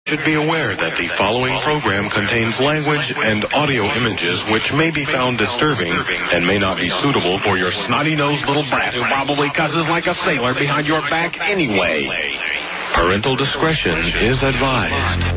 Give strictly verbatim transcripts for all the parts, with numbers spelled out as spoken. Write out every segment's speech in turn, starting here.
Should be aware that the following program contains language and audio images which may be found disturbing and may not be suitable for your snotty-nosed little brat who probably cusses like a sailor behind your back anyway. Parental discretion is advised.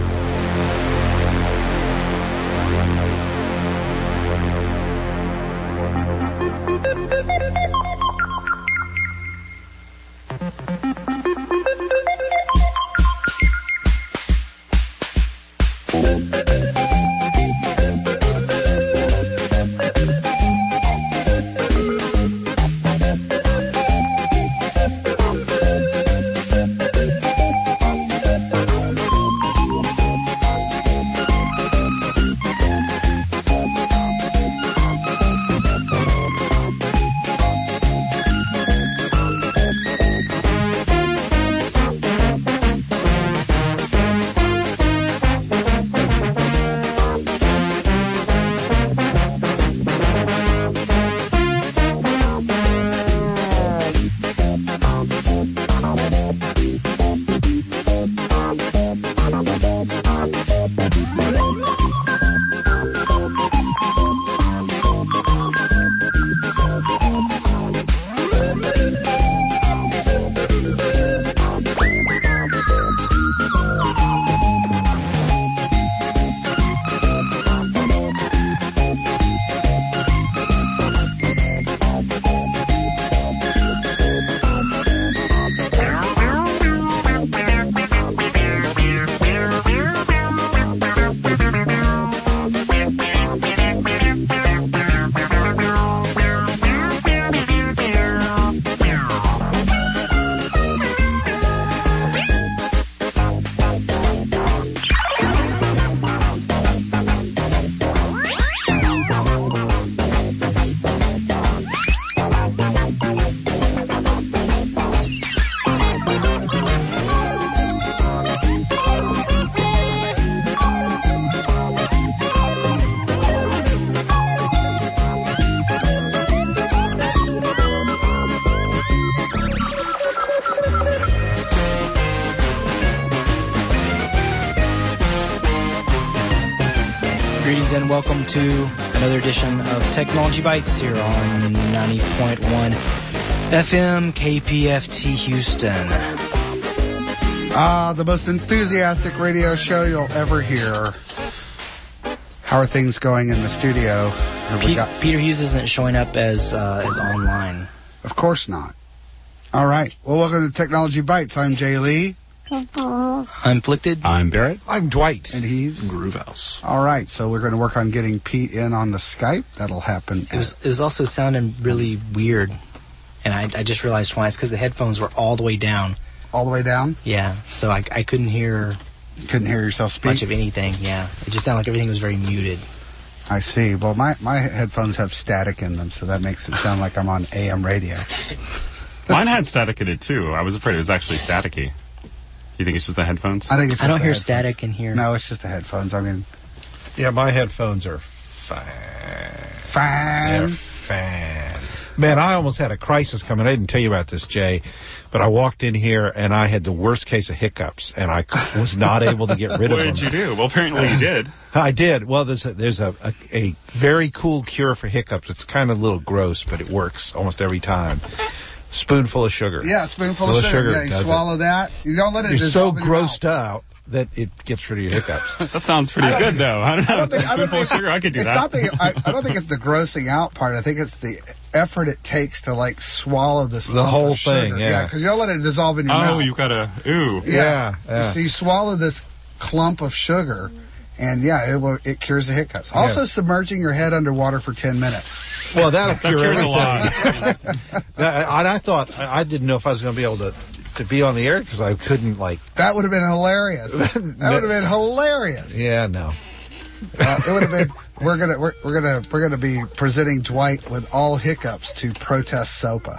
And welcome to another edition of Technology Bites here on ninety point one F M K P F T Houston. Ah, uh, the most enthusiastic radio show you'll ever hear. How are things going in the studio? Pe- got- Peter Hughes isn't showing up as uh, as online. Of course not. All right. Well, welcome to Technology Bites. I'm Jay Lee. I'm Flicted. I'm Barrett. I'm Dwight. And he's Groovehouse. All right, so we're going to work on getting Pete in on the Skype. That'll happen. It was, it was also sounding really weird, and I, I just realized twice because the headphones were all the way down. All the way down? Yeah, so I, I couldn't hear... Couldn't hear yourself speak? Much of anything, yeah. It just sounded like everything was very muted. I see. Well, my, my headphones have static in them, so that makes it sound like I'm on A M radio. Mine had static in it, too. I was afraid it was actually staticky. You think it's just the headphones? I think it's just I don't the hear headphones. Static in here. No, it's just the headphones. I mean... Yeah, my headphones are fine. Fine. They're fine. Man, I almost had a crisis coming. I didn't tell you about this, Jay, but I walked in here and I had the worst case of hiccups, and I was not able to get rid of them. What did you do? Well, apparently you did. I did. Well, there's a, there's a, a, a very cool cure for hiccups. It's kind of a little gross, but it works almost every time. Spoonful of sugar. Yeah, spoonful of sugar. sugar. Yeah, you swallow it. that. You don't let it. You're so in grossed your out that it gets rid of your hiccups. That sounds pretty good, though. I don't know. I don't think, spoonful I don't think, of sugar, I could do it's that. Not the, I, I don't think it's the grossing out part. I think it's the effort it takes to like swallow this. The whole thing, sugar. yeah. Because yeah, you don't let it dissolve in your oh, mouth. Oh, you gotta. Ooh. Yeah. Yeah, yeah. So you swallow this clump of sugar. And yeah, it will, it cures the hiccups. Also, yes. submerging your head underwater for ten minutes. Well, that'll that cure cures everything. a lot. I, I thought I, I didn't know if I was going to be able to to be on the air because I couldn't like. That would have been hilarious. That would have been hilarious. Yeah, no. Uh, it would have been. We're gonna we're, we're gonna we're gonna be presenting Dwight with all hiccups to protest SOPA.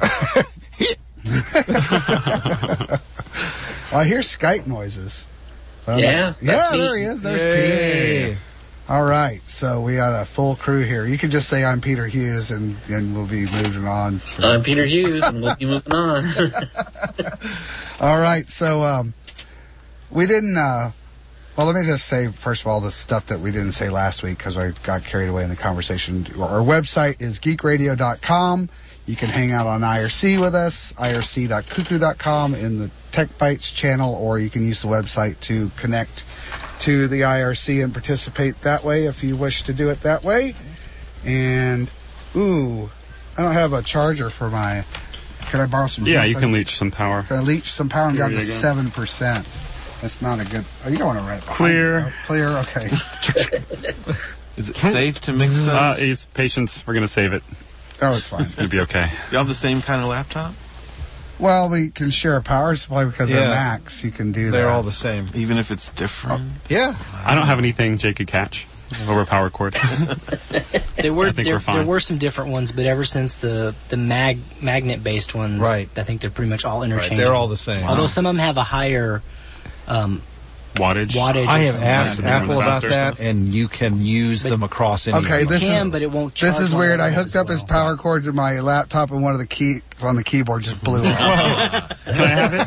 Well, I hear Skype noises. Um, yeah. Yeah, there he is. There's Yay. Pete. All right, so we got a full crew here. You can just say I'm Peter Hughes, and, and we'll be moving on. I'm Peter Hughes, and we'll be moving on. All right, so um, we didn't uh, Well, let me just say, first of all, the stuff that we didn't say last week because I got carried away in the conversation. Our website is geek radio dot com. You can hang out on I R C with us, I R C dot cuckoo dot com in the Tech Bites channel, or you can use the website to connect to the I R C and participate that way if you wish to do it that way. And, ooh, I don't have a charger for my... Can I borrow some? Yeah, juice? you can leech some power. Can I leech some power? I'm Here down to you go. seven percent. That's not a good... Oh, you don't want to write behind Clear. me. Oh, clear, okay. Is it safe to mix Uh, up? Ace, patience. We're going to save it. Oh, it's fine. It'll be okay. You have the same kind of laptop? Well, we can share a power supply because Yeah. they're Macs. You can do that. They're all the same. Even if it's different? Yeah. I don't have anything Jake could catch over a power cord. There were I think there, we're fine. there were some different ones, but ever since the the mag magnet based ones, Right. I think they're pretty much all Right. interchangeable. They're all the same. Although some of them have a higher um, Wattage. wattage. I or have something. asked Yeah, the Apple one's about faster. that, and you can use them across any. Okay, You this can, is- but it won't. This charge is one weird. of I them hooked as up well. his power cord to my laptop, and one of the keys on the keyboard just blew off. Can I have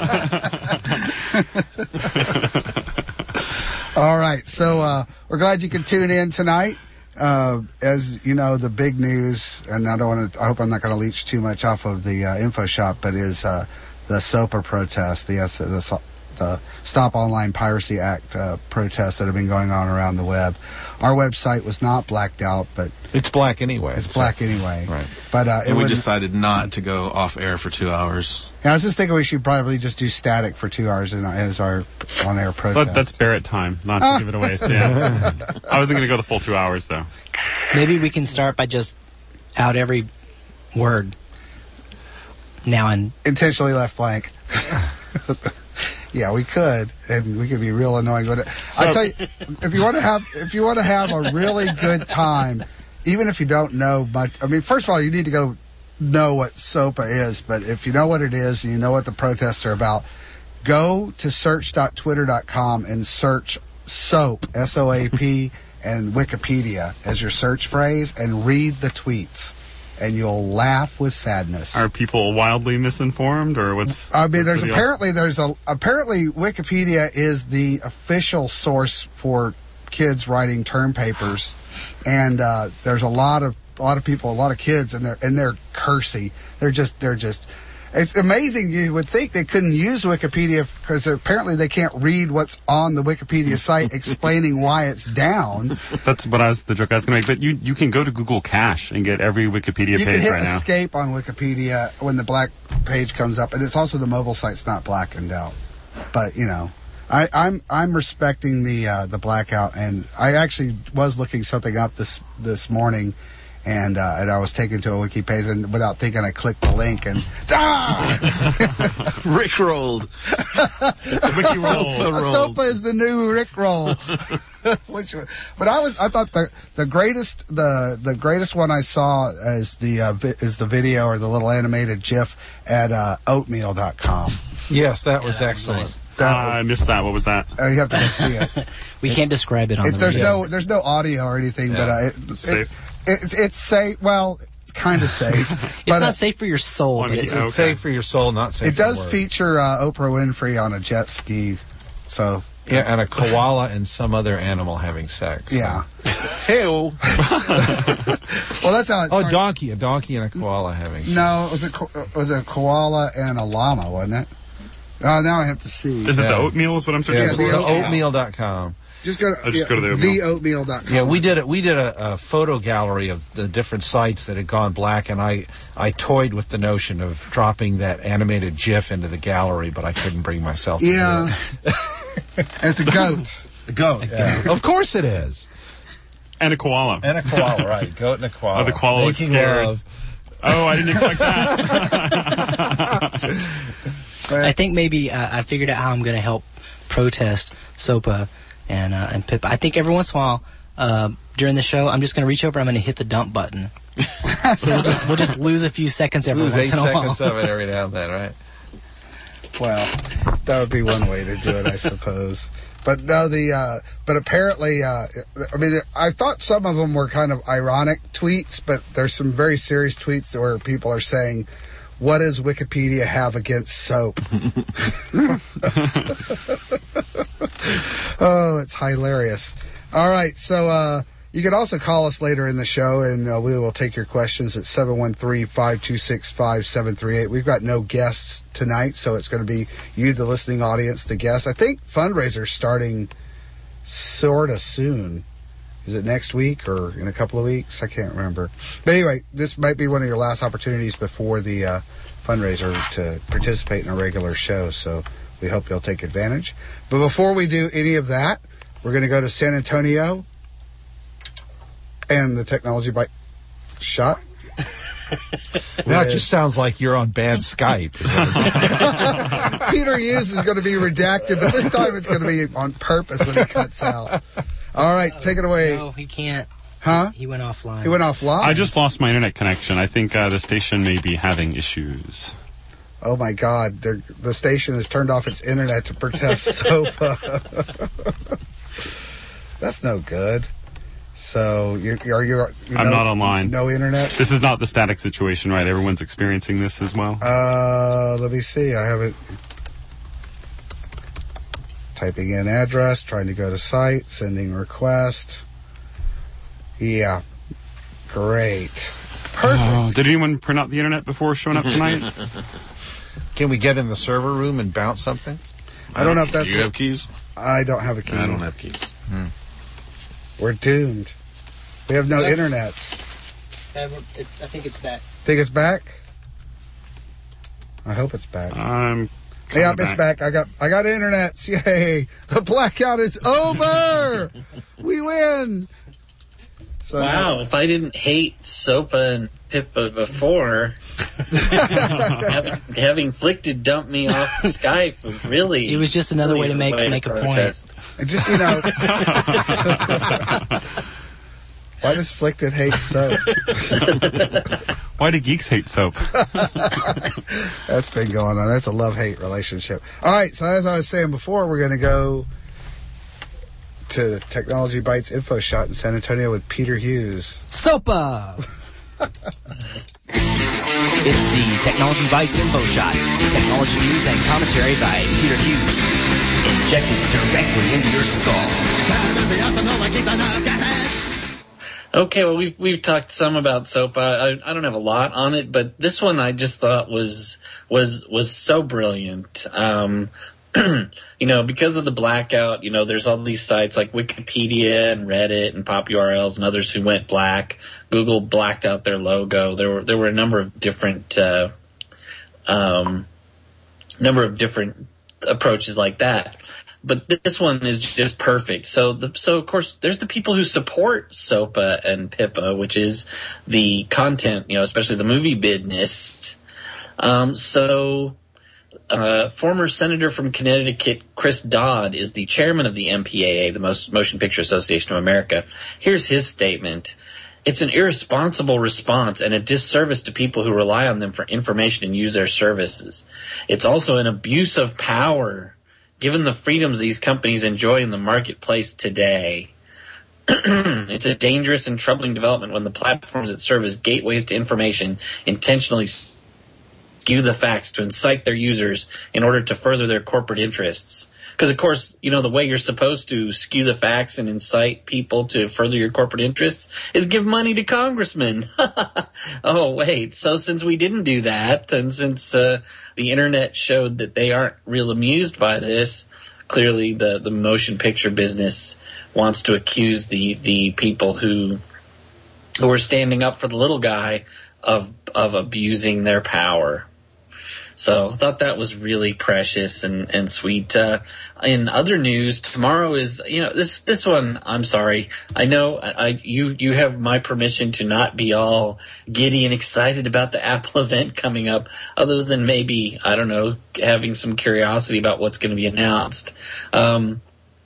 it? All right, so uh, we're glad you could tune in tonight. Uh, as you know, the big news, and I don't want to. I hope I'm not going to leech too much off of the uh, info shop, but is uh, the SOPA protest, the, uh, the the Stop Online Piracy Act uh, protests that have been going on around the web. Our website was not blacked out, but It's black anyway. it's black anyway. Right. But uh, it And we wouldn't- decided not to go off air for two hours. Yeah, I was just thinking we should probably just do static for two hours in, as our on-air protest. But that's Barrett time, not to give it away. So yeah. I wasn't going to go the full two hours, though. Maybe we can start by just out every word now and intentionally left blank. Yeah, we could, and we could be real annoying. But I tell you, if you want to have, if you want to have a really good time, even if you don't know much, I mean, first of all, you need to go know what SOPA is. But if you know what it is and you know what the protests are about, go to search dot twitter dot com and search SOAP, S O A P, and Wikipedia as your search phrase, and read the tweets, and you'll laugh with sadness. Are people wildly misinformed, or what's? I mean, what's there's the deal? apparently there's a apparently Wikipedia is the official source for kids writing term papers, and uh, there's a lot of a lot of people, a lot of kids, and they're and they're cursy. They're just they're just. It's amazing. You would think they couldn't use Wikipedia because apparently they can't read what's on the Wikipedia site explaining why it's down. That's what I was the joke I was going to make. But you you can go to Google Cache and get every Wikipedia You can page hit right now. escape on Wikipedia when the black page comes up, and it's also the mobile site's not blackened out. But you know, I, I'm I'm respecting the uh, the blackout, and I actually was looking something up this this morning, and uh, and I was taken to a wiki page, and without thinking, I clicked the link, and ah! Rickrolled. Wiki roll. SOPA is the new Rickroll. Which, but I was I thought the the greatest the the greatest one I saw is the uh, vi- is the video or the little animated GIF at uh, oatmeal dot com. Yes, that was that was excellent. nice. That Uh, I missed that. What was that? was, uh, you have to go see it. we can't describe it on It, the there's radio. no there's no audio or anything, but uh, it, it, Safe. it's it's safe. Well, it's kind of safe. It's but not uh, safe for your soul, Well, I but mean, it's, okay. It's safe for your soul, not safe it does for work. feature uh, Oprah Winfrey on a jet ski. So Yeah, and a koala and some other animal having sex. yeah. Hey-o. Well, that's how it Oh, started. donkey. A donkey and a koala having sex. No, it was a ko- it was a koala and a llama, wasn't it? Oh, now I have to see. Is it the Yeah. oatmeal? Is what I'm searching Yeah, Yeah, for? the the oatmeal. oatmeal dot com. Just go to, I'll just go to the the oatmeal. oatmeal dot com. Yeah, we did it. We did a, a photo gallery of the different sites that had gone black, and I I toyed with the notion of dropping that animated GIF into the gallery, but I couldn't bring myself. to do Yeah. It's a goat. it. Goat. Yeah. Of course it is. And a koala. And a koala, right? Goat and a koala. Oh, the koala looks Making scared. love. Oh, I didn't expect that. I think maybe uh, I figured out how I'm going to help protest SOPA and uh, and Pip. I think every once in a while uh, during the show, I'm just going to reach over. I'm going to hit the dump button. So we'll just we'll just lose a few seconds every Lose once eight in a while. seconds of it every now and then, right? Well, that would be one way to do it, I suppose. But no, the uh, but apparently, uh, I mean, I thought some of them were kind of ironic tweets, but there's some very serious tweets where people are saying, "What does Wikipedia have against soap?" Oh, it's hilarious. All right, so uh, you can also call us later in the show, and uh, we will take your questions at seven one three, five two six, five seven three eight. We've got no guests tonight, so it's going to be you, the listening audience, to guess. I think fundraiser's starting sort of soon. Is it next week or in a couple of weeks? I can't remember. But anyway, this might be one of your last opportunities before the uh, fundraiser to participate in a regular show, so we hope you'll take advantage. But before we do any of that, we're going to go to San Antonio and the Technology Bite shot. Now it just sounds like you're on bad Skype. Peter Hughes is going to be redacted, but this time it's going to be on purpose when he cuts out. All right, take it away. No, he can't. Huh? He went offline. He went offline? I just lost my internet connection. I think uh, the station may be having issues. Oh, my God. They're, the station has turned off its internet to protest SOPA. That's no good. So, you, are you... you I'm no, not online. No internet? This is not the static situation, right? Everyone's experiencing this as well? Uh, let me see. I have it... Typing in address, trying to go to site, sending request. Yeah. Great. Perfect. Oh, did anyone print out the internet before showing up tonight? Can we get in the server room and bounce something? I don't know if that's... Do you have keys? I don't have a key. I don't have keys. Hmm. We're doomed. We have no Yeah. internet. It's, I think it's back. Think it's back? I hope it's back. I'm Yeah, kinda it's back. I got I got internet. Yay. The blackout is over. We win. So Wow, if I didn't hate SOPA and Pippa before, having, having Flickted dump me off Skype was really... It was just another way to make way make a point. protest. now, just, you know. Why does Flickted hate soap? Why do geeks hate soap? That's been going on. That's a love-hate relationship. All right, so as I was saying before, we're going to go to Technology Bites Info Shot in San Antonio with Peter Hughes. SOPA! It's the Technology Bites Info Shot. Technology news and commentary by Peter Hughes. Injected directly into your skull. Okay, well, we've we've talked some about SOPA. I, I don't have a lot on it, but this one I just thought was was was so brilliant. Um, you know, because of the blackout, you know, there's all these sites like Wikipedia and Reddit and Pop U R Ls and others who went black. Google blacked out their logo. There were there were a number of different uh, um, number of different approaches like that. But this one is just perfect. So, the, so of course, there's the people who support SOPA and Pippa, which is the content, you know, especially the movie business. Um, so, uh, former Senator from Connecticut, Chris Dodd, is the chairman of the M P A A, the Most Motion Picture Association of America. Here's his statement. It's an irresponsible response and a disservice to people who rely on them for information and use their services. It's also an abuse of power, given the freedoms these companies enjoy in the marketplace today. It's a dangerous and troubling development when the platforms that serve as gateways to information intentionally skew the facts to incite their users in order to further their corporate interests. Because, of course, you know, the way you're supposed to skew the facts and incite people to further your corporate interests is give money to congressmen. Oh, wait. So since we didn't do that, and since uh, the Internet showed that they aren't real amused by this, clearly the, the motion picture business wants to accuse the, the people who who are standing up for the little guy of of abusing their power. So I thought that was really precious and, and sweet. Uh, in other news, tomorrow is, you know, this, this one, I'm sorry. I know I, I, you, you have my permission to not be all giddy and excited about the Apple event coming up, other than maybe, I don't know, having some curiosity about what's going to be announced. Um,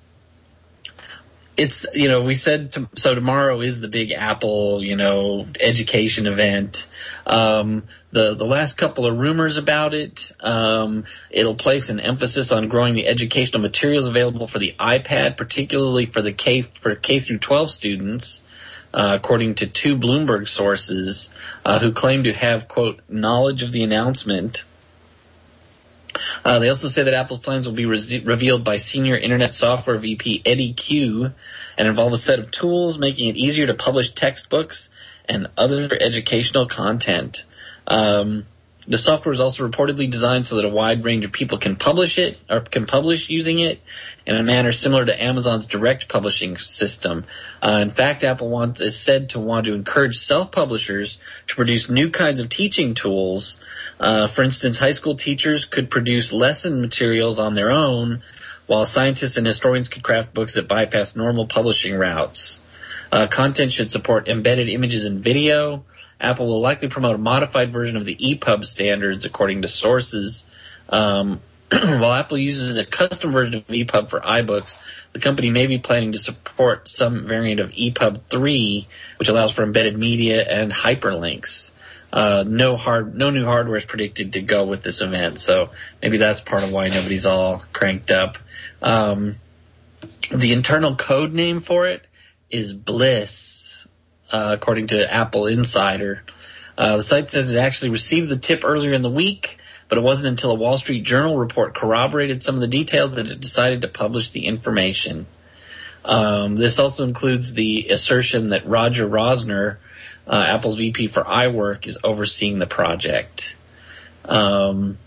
It's, you know, we said, to, so tomorrow is the big Apple, you know, education event. Um, the, the last couple of rumors about it, um, it'll place an emphasis on growing the educational materials available for the iPad, particularly for the K, for K through twelve students, uh, according to two Bloomberg sources, uh, who claim to have, quote, knowledge of the announcement. Uh, they also say that Apple's plans will be re- revealed by Senior Internet Software V P Eddie Q and involve a set of tools making it easier to publish textbooks and other educational content. Um, the software is also reportedly designed so that a wide range of people can publish it or can publish using it in a manner similar to Amazon's direct publishing system. Uh, in fact, Apple wants, is said to want to encourage self-publishers to produce new kinds of teaching tools. Uh, for instance, high school teachers could produce lesson materials on their own, while scientists and historians could craft books that bypass normal publishing routes. Uh, content should support embedded images and video. Apple will likely promote a modified version of the E P U B standards, according to sources. Um, while Apple uses a custom version of E P U B for iBooks, the company may be planning to support some variant of E P U B three, which allows for embedded media and hyperlinks. Uh, no hard, no new hardware is predicted to go with this event, so maybe that's part of why nobody's all cranked up. Um, the internal code name for it is Bliss, uh, according to Apple Insider. Uh, the site says it actually received the tip earlier in the week, but it wasn't until a Wall Street Journal report corroborated some of the details that it decided to publish the information. Um, this also includes the assertion that Roger Rosner, Uh, Apple's V P for iWork, is overseeing the project. Um,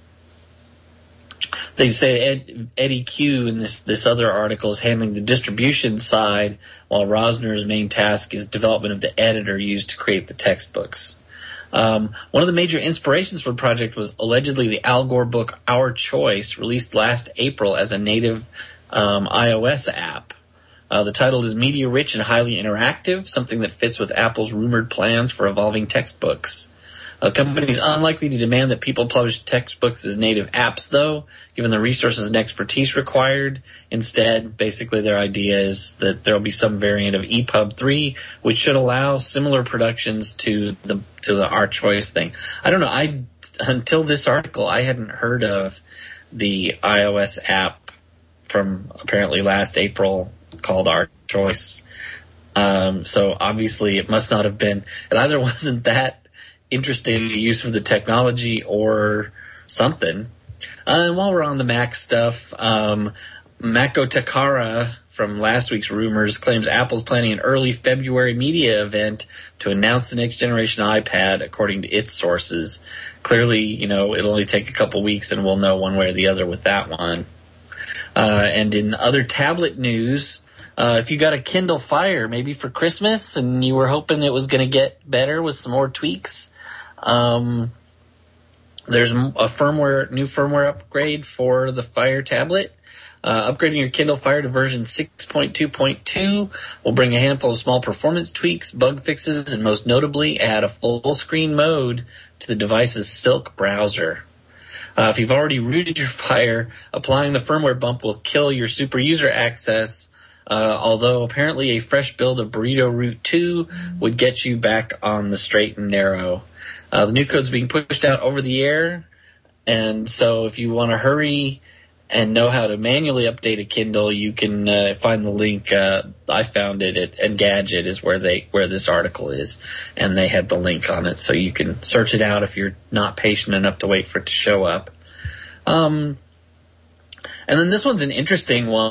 they say Ed, Eddie Q in this, this other article is handling the distribution side, while Rosner's main task is development of the editor used to create the textbooks. Um, one of the major inspirations for the project was allegedly the Al Gore book Our Choice, released last April as a native um, iOS app. Uh, the title is media-rich and highly interactive, something that fits with Apple's rumored plans for evolving textbooks. The company is unlikely to demand that people publish textbooks as native apps, though, given the resources and expertise required. Instead, basically their idea is that there will be some variant of E P U B three, which should allow similar productions to the to the Our Choice thing. I don't know. I until this article, I hadn't heard of the iOS app from apparently last April called Our Choice. Um, so obviously it must not have been, it either wasn't that interesting in the use of the technology or something. Uh, and while we're on the Mac stuff, um, Mako Takara from last week's rumors claims Apple's planning an early February media event to announce the next generation iPad, according to its sources. Clearly, you know, it'll only take a couple weeks and we'll know one way or the other with that one. Uh, and in other tablet news, uh, if you got a Kindle Fire maybe for Christmas and you were hoping it was going to get better with some more tweaks, um, there's a firmware, new firmware upgrade for the Fire tablet. Uh, upgrading your Kindle Fire to version six point two point two will bring a handful of small performance tweaks, bug fixes, and most notably add a full screen mode to the device's Silk browser. Uh, if you've already rooted your Fire, applying the firmware bump will kill your super user access, uh, although apparently a fresh build of Burrito Root two would get you back on the straight and narrow. Uh, the new code's being pushed out over the air, and so if you want to hurry and know how to manually update a Kindle, you can uh, find the link. Uh, I found it at Engadget is where they where this article is, and they had the link on it, so you can search it out if you're not patient enough to wait for it to show up. Um, and then this one's an interesting one.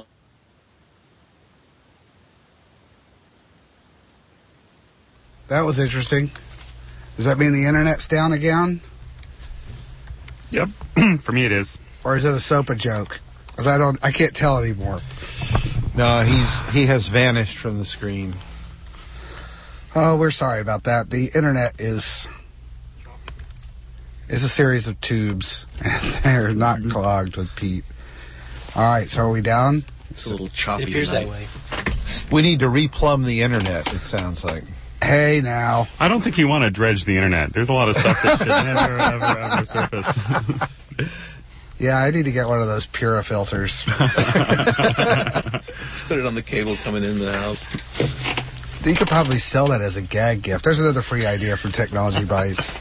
That was interesting. Does that mean the internet's down again? Yep, for me it is. Or is it a SOPA joke? Because I don't, I can't tell anymore. No, he's he has vanished from the screen. Oh, we're sorry about that. The internet is is a series of tubes, and they're not clogged with peat. All right, so are we down? It's a little choppy. It appears tonight. that way. We need to replumb the internet, it sounds like. Hey, now. I don't think you want to dredge the internet. There's a lot of stuff that should never, ever, ever surface. Yeah, I need to get one of those Pura filters. Just put it on the cable coming into the house. You could probably sell that as a gag gift. There's another free idea from Technology Bites.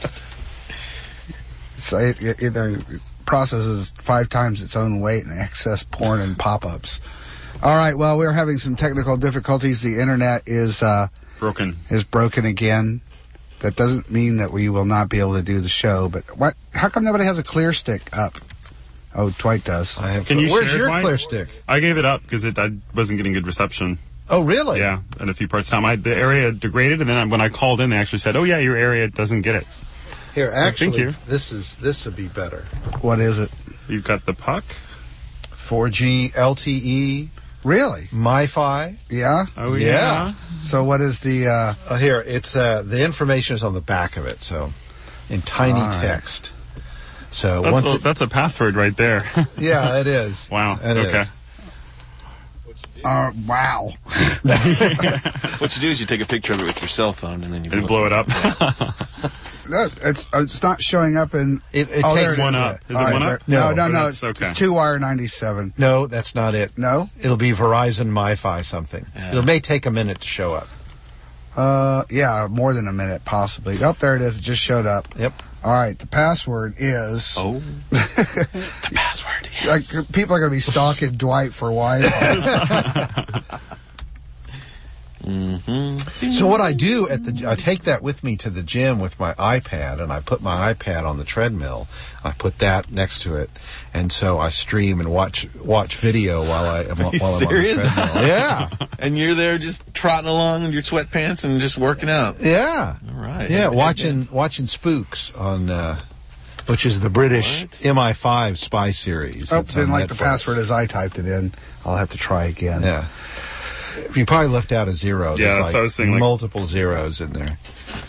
So it, it, it uh, processes five times its own weight in excess porn and pop-ups. All right, well, we're having some technical difficulties. The internet is uh, broken. Is broken again. That doesn't mean that we will not be able to do the show. But what? How come nobody has a clear stick up? Oh, Dwight does. I have. Can you Where's share it, your Dwight? clear stick? I gave it up because it I wasn't getting good reception. Oh, really? Yeah, in a few parts of time. I, the area degraded, and then I, when I called in, they actually said, "Oh yeah, your area doesn't get it." Here, actually, you. this is this would be better. What is it? You've got the puck. four G L T E, Really? MiFi. Yeah? Oh Yeah. yeah. So what is the... Uh, Uh, here, it's uh, the information is on the back of it, so in tiny All right. text. So That's once a, it, that's a password right there. yeah, it is. Wow. It okay. is. uh, wow. What you do is you take a picture of it with your cell phone, and then you And blow it up. No, it's uh, it's not showing up in... It, it oh, there takes it one is. up. Is All it right, one there- up? No, No, no, no. that's It's, okay. it's two wire ninety-seven. No, that's not it. No? It'll be Verizon MiFi something. It may take a minute to show up. Uh, yeah, more than a minute, possibly. Oh, there it is. It just showed up. Yep. All right, the password is... Oh. The password is... Like, people are going to be stalking Dwight for Wi-Fi. Mm-hmm. So what I do at the, I take that with me to the gym with my iPad, and I put my iPad on the treadmill. I put that next to it, and so I stream and watch watch video while I am while you I'm serious? on the treadmill. Yeah, And you're there just trotting along in your sweatpants and just working out. yeah, All right. yeah. Watching watching Spooks on, uh, which is the British What? M I five spy series. Oh, that's on didn't like the Netflix. password as I typed it in. I'll have to try again. Yeah. You probably left out a zero. Yeah, There's that's like what I was thinking, like- multiple zeros in there.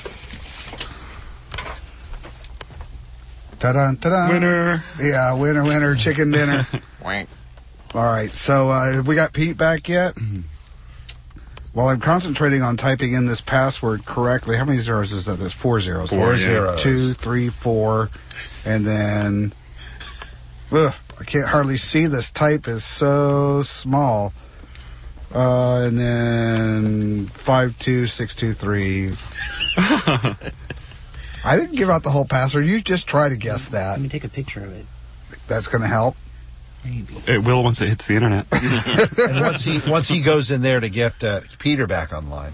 Ta-da, ta-da. Winner. Yeah, winner, winner, chicken dinner. Wank. All right, so uh, have we got Pete back yet? While I'm concentrating on typing in this password correctly, how many zeros is that? There's four zeros. Four yeah. zeros. Two, three, four, and then... Ugh, I can't hardly see. This type is so small. Uh, and then five two six two three. I didn't give out the whole password. You just try to guess that. Let me take a picture of it. That's going to help. Maybe. It will once it hits the internet. And once he once he goes in there to get uh, Peter back online.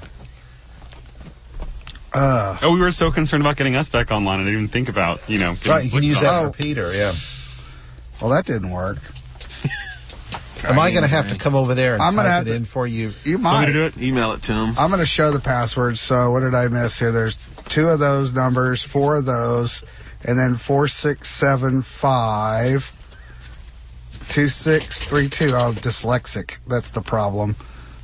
Uh, Oh, we were so concerned about getting us back online. I didn't even think about, you know. getting Right, you can use that Oh. for Peter. Yeah. well, that didn't work. Am I going to have to come over there and I'm gonna type have it to- in for you? You Want me might. to do it? Email it to him. I'm going to show the password. So what did I miss here? There's two of those numbers, four of those, and then four six seven five two six three two. Oh, dyslexic. That's the problem.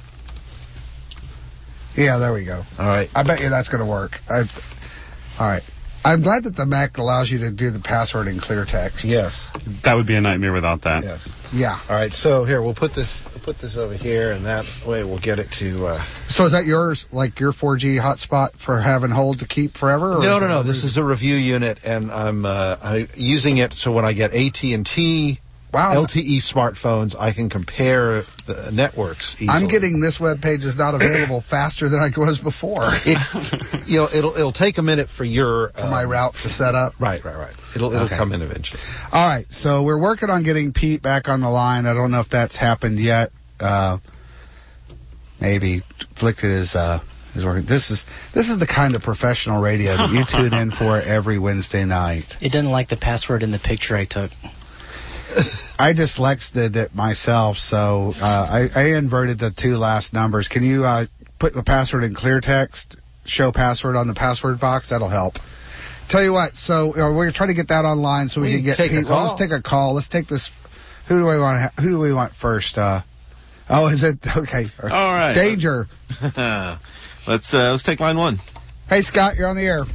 Yeah, there we go. All right. I bet you that's going to work. I, all right. I'm glad that the Mac allows you to do the password in clear text. Yes. That would be a nightmare without that. Yes. Yeah. All right. So here we'll put this we'll put this over here, and that way we'll get it to. Uh, So is that yours, like your four G hotspot for having hold to keep forever? Or no, is no, it no. a This reason? is a review unit, and I'm uh, I'm using it so when I get A T and T Wow. L T E smartphones, I can compare the networks easily. I'm getting this web page is not available faster than I was before it. You know, it'll it'll take a minute for your for my um, route to set up. Right, right, right. It'll it'll Okay. come in eventually. All right, so we're working on getting Pete back on the line. I don't know if that's happened yet. Uh, maybe Afflicted is uh, is working. This is this is the kind of professional radio that you tune in for every Wednesday night. It doesn't like the password in the picture I took. I dyslexed it myself, so uh, I, I inverted the two last numbers. Can you uh, put the password in clear text? Show password on the password box. That'll help. Tell you what. So uh, we're trying to get that online so we, We can get. take a Pete. Well, let's call. take a call. Let's take this. Who do we want? Ha- who do we want first? Uh, oh, is it okay? All right. Danger. let's uh, let's take line one. Hey, Scott, you're on the air.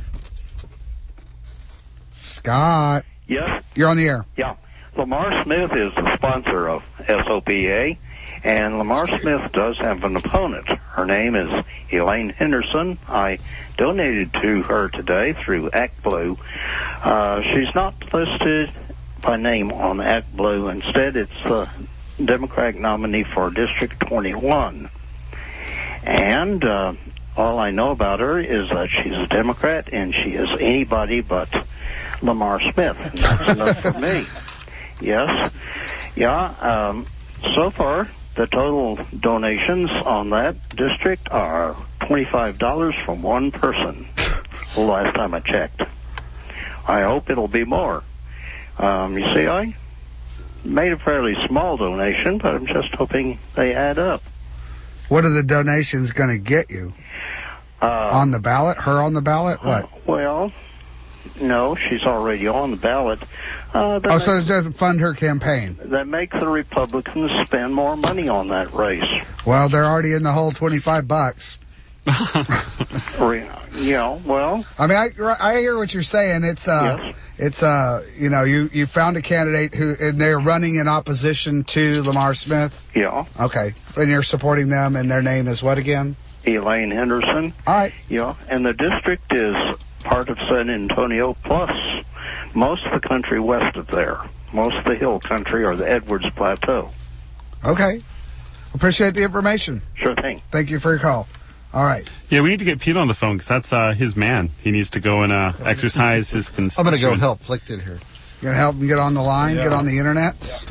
Scott, Yes, you're on the air. yeah. Lamar Smith is the sponsor of S O P A, and Lamar Smith does have an opponent. Her name is Elaine Henderson. I donated to her today through ActBlue. Uh, she's not listed by name on ActBlue. Instead, it's the Democratic nominee for District twenty-one. And uh, all I know about her is that she's a Democrat, and she is anybody but Lamar Smith. And that's enough for me. Yes. Yeah. Um, so far, the total donations on that district are twenty-five dollars from one person. The last time I checked. I hope it'll be more. Um, you see, I? made a fairly small donation, but I'm just hoping they add up. What are the donations going to get you? Uh, on the ballot? Her on the ballot? What? Uh, well, no, she's already on the ballot. Uh, oh, so it doesn't fund her campaign? That makes the Republicans spend more money on that race. Well, they're already in the hole twenty-five bucks. Yeah, well. I mean, I, I hear what you're saying. It's, uh, yes. it's, uh, you know, you, you found a candidate who, and they're running in opposition to Lamar Smith? Yeah. Okay. And you're supporting them, and their name is what again? Elaine Henderson. All right. Yeah, and the district is part of San Antonio, plus most of the country west of there. Most of the hill country or the Edwards Plateau. Okay. Appreciate the information. Sure thing. Thank you for your call. All right. Yeah, we need to get Pete on the phone because that's uh, his man. He needs to go and uh, exercise his constituents. I'm going to go help Plickton here. You going to help him get on the line, yeah. Get on the internet?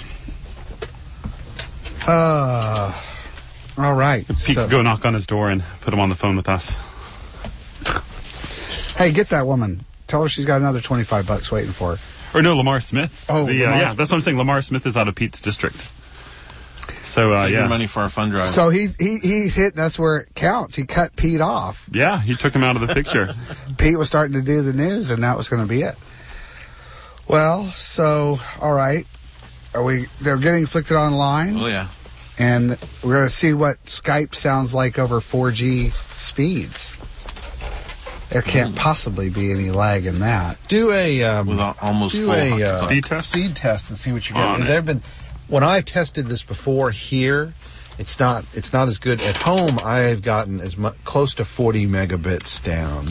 Yeah. Uh, all right. Pete so. could go knock on his door and put him on the phone with us. Hey, get that woman. Tell her she's got another twenty-five bucks waiting for her. Or no, Lamar Smith. Oh, the, uh, Lamar yeah, that's what I'm saying. Lamar Smith is out of Pete's district. So, uh, Taking yeah. money for our fund drive. So he's, he, he's hitting us where it counts. He cut Pete off. Yeah, he took him out of the picture. Pete was starting to do the news, and that was going to be it. Well, so, all right. Are we, they're getting flicked online. Oh, yeah. And we're going to see what Skype sounds like over four G speeds. There can't possibly be any lag in that. Do a um, With almost do full a uh, speed test, speed test, and see what you On get. it. There've been when I tested this before here, it's not it's not as good at home. I have gotten as mu- close to forty megabits down.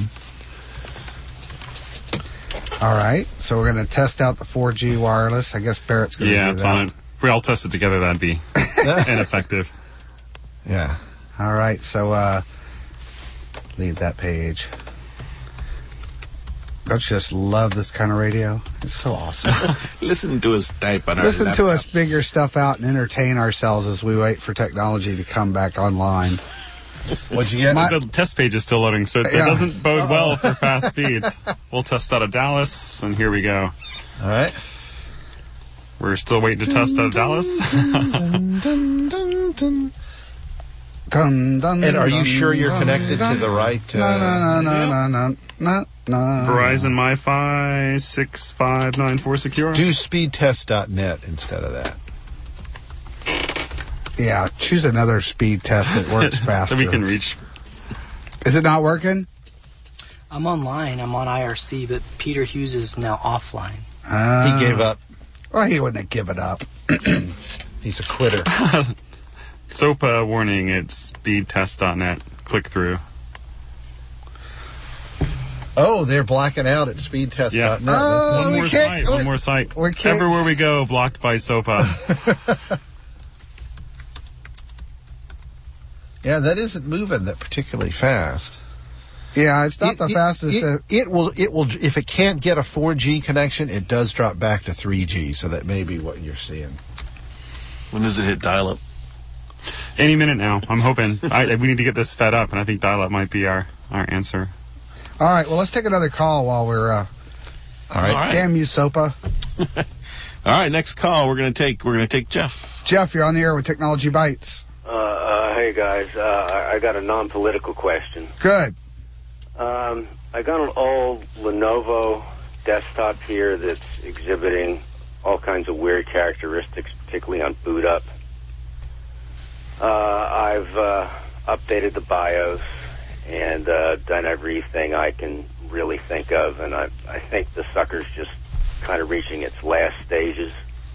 All right, so we're going to test out the four G wireless. I guess Barrett's going to yeah, do it's that. on it. If we all tested together, that'd be ineffective. Yeah. All right, so uh, leave that page. Don't you just love this kind of radio? It's so awesome. Listen to us type on our Listen to us laptops. figure stuff out and entertain ourselves as we wait for technology to come back online. What'd you get? My- The test page is still loading, so it, it Yeah. doesn't bode well for fast speeds. We'll test out of Dallas, and here we go. All right. We're still waiting to test out of Dallas. Dun, dun, dun, dun, And are you dun, sure you're dun, connected dun, to the right? Uh, No, no, no, no, no, no, no. Verizon MiFi six five nine four secure. Do speedtest dot net instead of that. Yeah, choose another speed test that works faster. So we can reach. Is it not working? I'm online. I'm on I R C, but Peter Hughes is now offline. Uh, He gave up. Well, he wouldn't have given up. He's a quitter. SOPA warning, it's speed test dot net. Click through. Oh, they're blacking out at speedtest dot net. Yeah. Oh, one we more can't- site. we- One more site. we can't- Everywhere we go, blocked by SOPA. Yeah, that isn't moving that particularly fast. Yeah, it's not It- the it- fastest. It, uh, it will. It will. If it can't get a four G connection, it does drop back to three G. So that may be what you're seeing. When does it hit dial-up? Any minute now. I'm hoping. I, we need to get this fed up, and I think dial-up might be our, our answer. all right, well, let's take another call while we're. Uh, All right. All right. Damn you, SOPA. All right, next call. We're going to take. We're going to take Jeff. Jeff, you're on the air with Technology Bites. Uh, uh, hey guys, uh, I I got a non-political question. Good. Um, I got an old Lenovo desktop here that's exhibiting all kinds of weird characteristics, particularly on boot up. Uh, I've uh, updated the BIOS and uh, done everything I can really think of, and I, I think the sucker's just kind of reaching its last stages.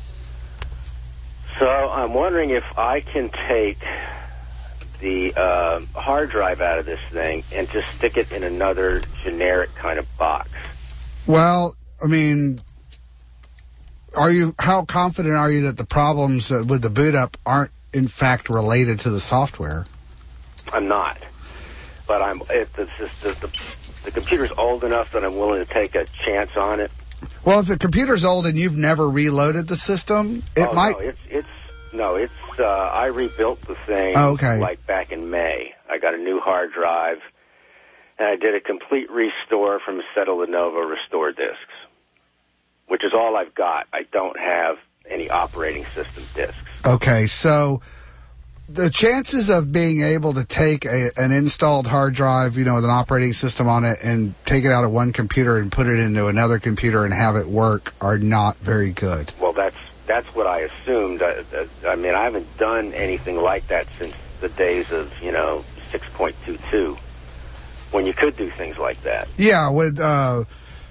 So I'm wondering if I can take the uh, hard drive out of this thing and just stick it in another generic kind of box. Well, I mean, are you? How confident are you that the problems uh, with the boot up aren't in fact related to the software? I'm not, but I'm. It, it's just the, the the computer's old enough that I'm willing to take a chance on it. Well, if the computer's old and you've never reloaded the system, it oh, might. No, it's it's no, it's. Uh, I rebuilt the thing Oh, okay. like back in May. I got a new hard drive, and I did a complete restore from a set of Lenovo restore disks, which is all I've got. I don't have any operating system disks. Okay, so the chances of being able to take a, an installed hard drive, you know, with an operating system on it and take it out of one computer and put it into another computer and have it work are not very good. Well, that's that's what I assumed. I, I mean, I haven't done anything like that since the days of, you know, six point two two, when you could do things like that. Yeah, with uh,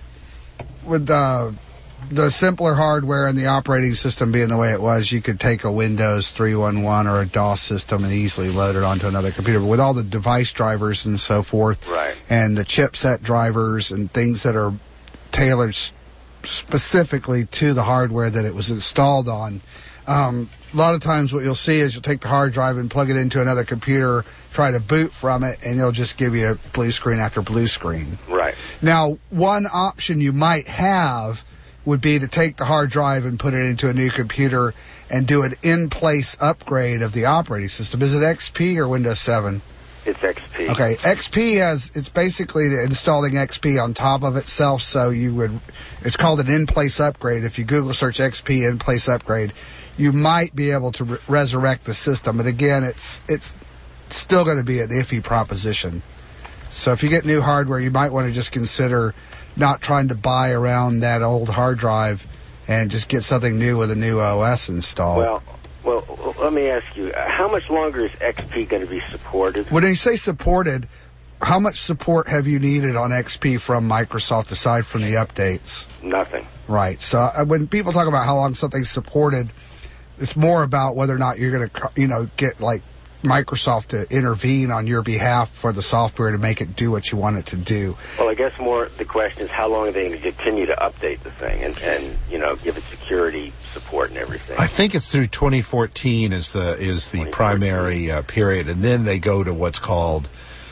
with uh, the simpler hardware and the operating system being the way it was, you could take a Windows three eleven or a DOS system and easily load it onto another computer. But with all the device drivers and so forth, right, and the chipset drivers and things that are tailored s- specifically to the hardware that it was installed on, um, a lot of times what you'll see is you'll take the hard drive and plug it into another computer, try to boot from it, and it'll just give you a blue screen after blue screen. Right. Now, one option you might have would be to take the hard drive and put it into a new computer and do an in-place upgrade of the operating system. Is it X P or Windows seven? It's X P. Okay, X P has, it's basically installing X P on top of itself, so you would, it's called an in-place upgrade. If you Google search X P in-place upgrade, you might be able to re- resurrect the system. But again, it's it's still going to be an iffy proposition. So if you get new hardware, you might want to just consider not trying to buy around that old hard drive and just get something new with a new O S installed. Well, well, let me ask you, how much longer is X P going to be supported? When you say supported, how much support have you needed on X P from Microsoft aside from the updates? Nothing. Right. So uh, when people talk about how long something's supported, it's more about whether or not you're going to, you know, get like Microsoft to intervene on your behalf for the software to make it do what you want it to do. Well, I guess more the question is how long are they going to continue to update the thing and, and you know, give it security support and everything. I think it's through twenty fourteen is the is the primary uh, period, and then they go to what's called,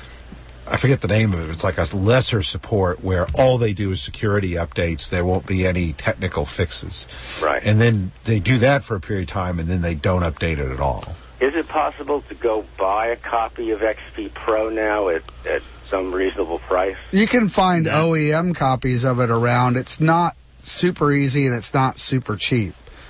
I forget the name of it. It's like a lesser support where all they do is security updates. There won't be any technical fixes. Right. And then they do that for a period of time, and then they don't update it at all. Is it possible to go buy a copy of X P Pro now at, at some reasonable price? You can find yeah. O E M copies of it around. It's not super easy, and it's not super cheap.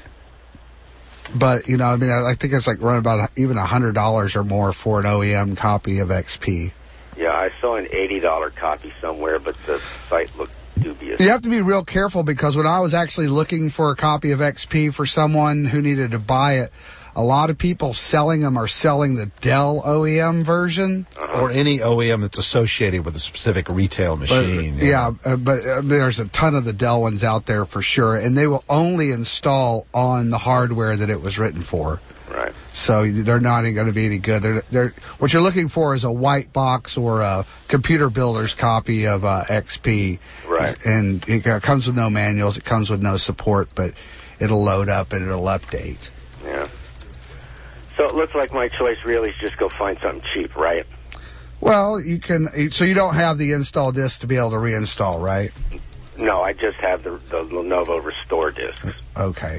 But, you know, I mean, I think it's like run about even one hundred dollars or more for an O E M copy of X P. Yeah, I saw an eighty dollars copy somewhere, but the site looked dubious. You have to be real careful because when I was actually looking for a copy of X P for someone who needed to buy it, a lot of people selling them are selling the Dell O E M version. Uh-huh. Or any O E M that's associated with a specific retail machine. But, yeah, yeah uh, but uh, there's a ton of the Dell ones out there for sure, and they will only install on the hardware that it was written for. Right. So they're not going to be any good. They're, they're, what you're looking for is a white box or a computer builder's copy of uh, X P. Right. And it comes with no manuals. It comes with no support, but it'll load up and it'll update. Yeah. So it looks like my choice really is just go find something cheap, right? Well, you can. So you don't have the install disk to be able to reinstall, right? No, I just have the, the Lenovo Restore discs. Okay.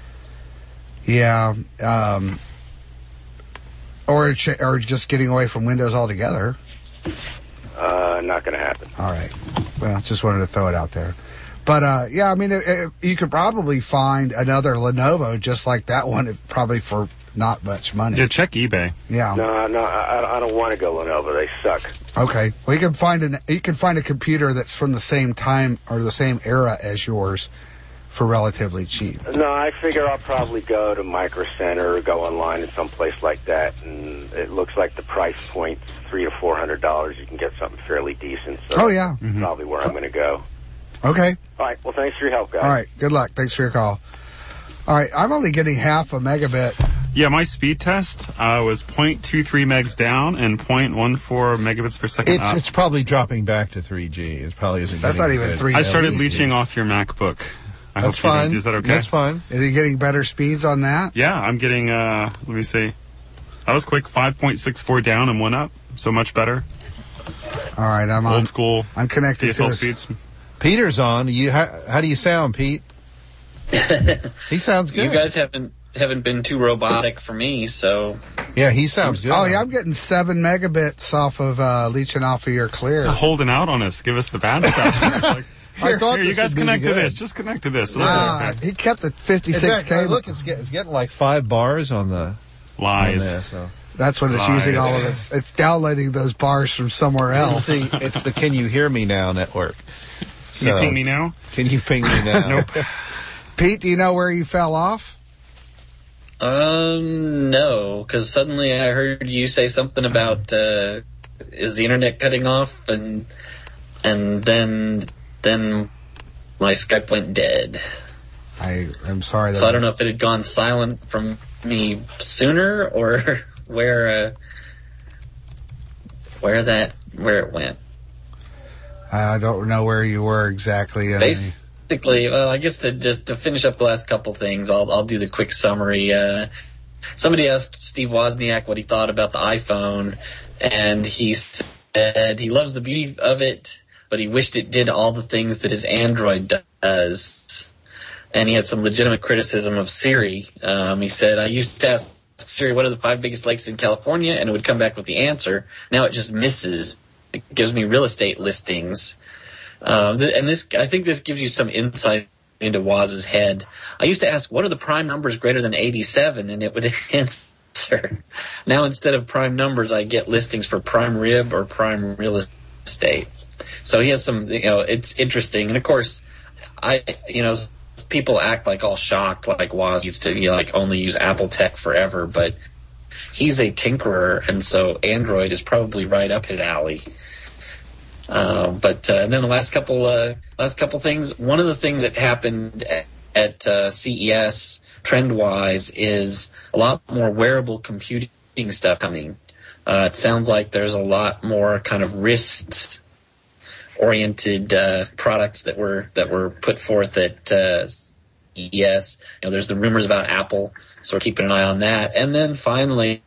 Yeah. Um, or or just getting away from Windows altogether. Uh, not going to happen. All right. Well, just wanted to throw it out there. But, uh, yeah, I mean, it, it, you could probably find another Lenovo just like that one, probably for not much money. Yeah, check eBay. Yeah. No, no, I, I don't want to go Lenovo. They suck. Okay. Well, you can find an you can find a computer that's from the same time or the same era as yours for relatively cheap. No, I figure I'll probably go to Micro Center or go online in some place like that, and it looks like the price point's three or four hundred dollars. You can get something fairly decent. So oh yeah, that's mm-hmm. probably where I'm going to go. Okay. All right. Well, thanks for your help, guys. All right. Good luck. Thanks for your call. All right. I'm only getting half a megabit. Yeah, my speed test uh, was zero point two three megs down and zero point one four megabits per second it's, up. It's probably dropping back to three G. It probably isn't. That's not even good. three G. I started leeching off your MacBook. I That's hope fine. You Is that okay? That's fine. Is he getting better speeds on that? Yeah, I'm getting, uh, let me see. That was quick, five point six four down and one up. So much better. All right, I'm on. Old school. I'm connected D S L to this. speeds. Peter's on. You how, how do you sound, Pete? He sounds good. You guys haven't haven't been too robotic for me, so yeah, he sounds good. Oh yeah, I'm getting seven megabits off of uh, leeching off of your clear. Holding out on us. Give us the bad stuff. Like, I thought Here, you this guys would be connect to good. this. Just connect to this. Ah, he kept the fifty-six In fact, cable. look, it's, get, it's getting like five bars on the Lies. on there, so. That's when it's Lies. using all of it. It's downloading those bars from somewhere It's else. the, it's the Can You Hear Me Now network. Can you ping me now? Can you ping me now? Nope. Pete, do you know where you fell off? Um, no, because suddenly I heard you say something about uh, is the internet cutting off, and and then then my Skype went dead. I am sorry. That So I don't know if it had gone silent from me sooner or where uh, where that where it went. I don't know where you were exactly. in the- Basically, well, I guess to just to finish up the last couple things, I'll I'll do the quick summary. Uh, somebody asked Steve Wozniak what he thought about the iPhone, and he said he loves the beauty of it, but he wished it did all the things that his Android does. And he had some legitimate criticism of Siri. Um, he said, I used to ask Siri, what are the five biggest lakes in California? And it would come back with the answer. Now it just misses. It gives me real estate listings. Um, th- and this, I think this gives you some insight into Woz's head. I used to ask, what are the prime numbers greater than eighty-seven? And it would answer. Now instead of prime numbers, I get listings for prime rib or prime real estate. So he has some, you know, it's interesting. And of course, I, you know, people act like all shocked, like Woz needs to be like only use Apple tech forever, but he's a tinkerer, and so Android is probably right up his alley. Uh, but uh, and then the last couple, uh, last couple things. One of the things that happened at, at uh, C E S trend-wise is a lot more wearable computing stuff coming. Uh, it sounds like there's a lot more kind of wrist oriented uh, products that were that were put forth at uh, C E S. You know, there's the rumors about Apple, so we're keeping an eye on that. And then finally,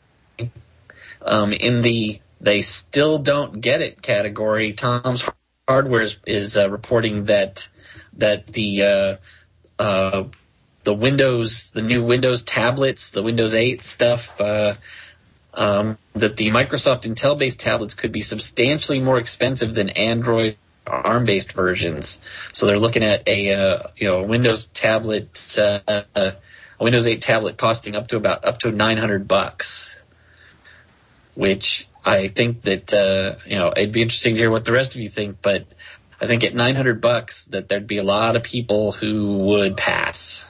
um, in the they still don't get it category, Tom's Hardware is, is uh, reporting that that the uh, uh, the Windows, the new Windows tablets, the Windows eight stuff. Uh, Um, that the Microsoft Intel-based tablets could be substantially more expensive than Android ARM-based versions. So they're looking at a uh, you know a Windows tablet, uh, a Windows eight tablet costing up to about up to nine hundred bucks. Which I think that uh, you know it'd be interesting to hear what the rest of you think, but I think at nine hundred bucks that there'd be a lot of people who would pass.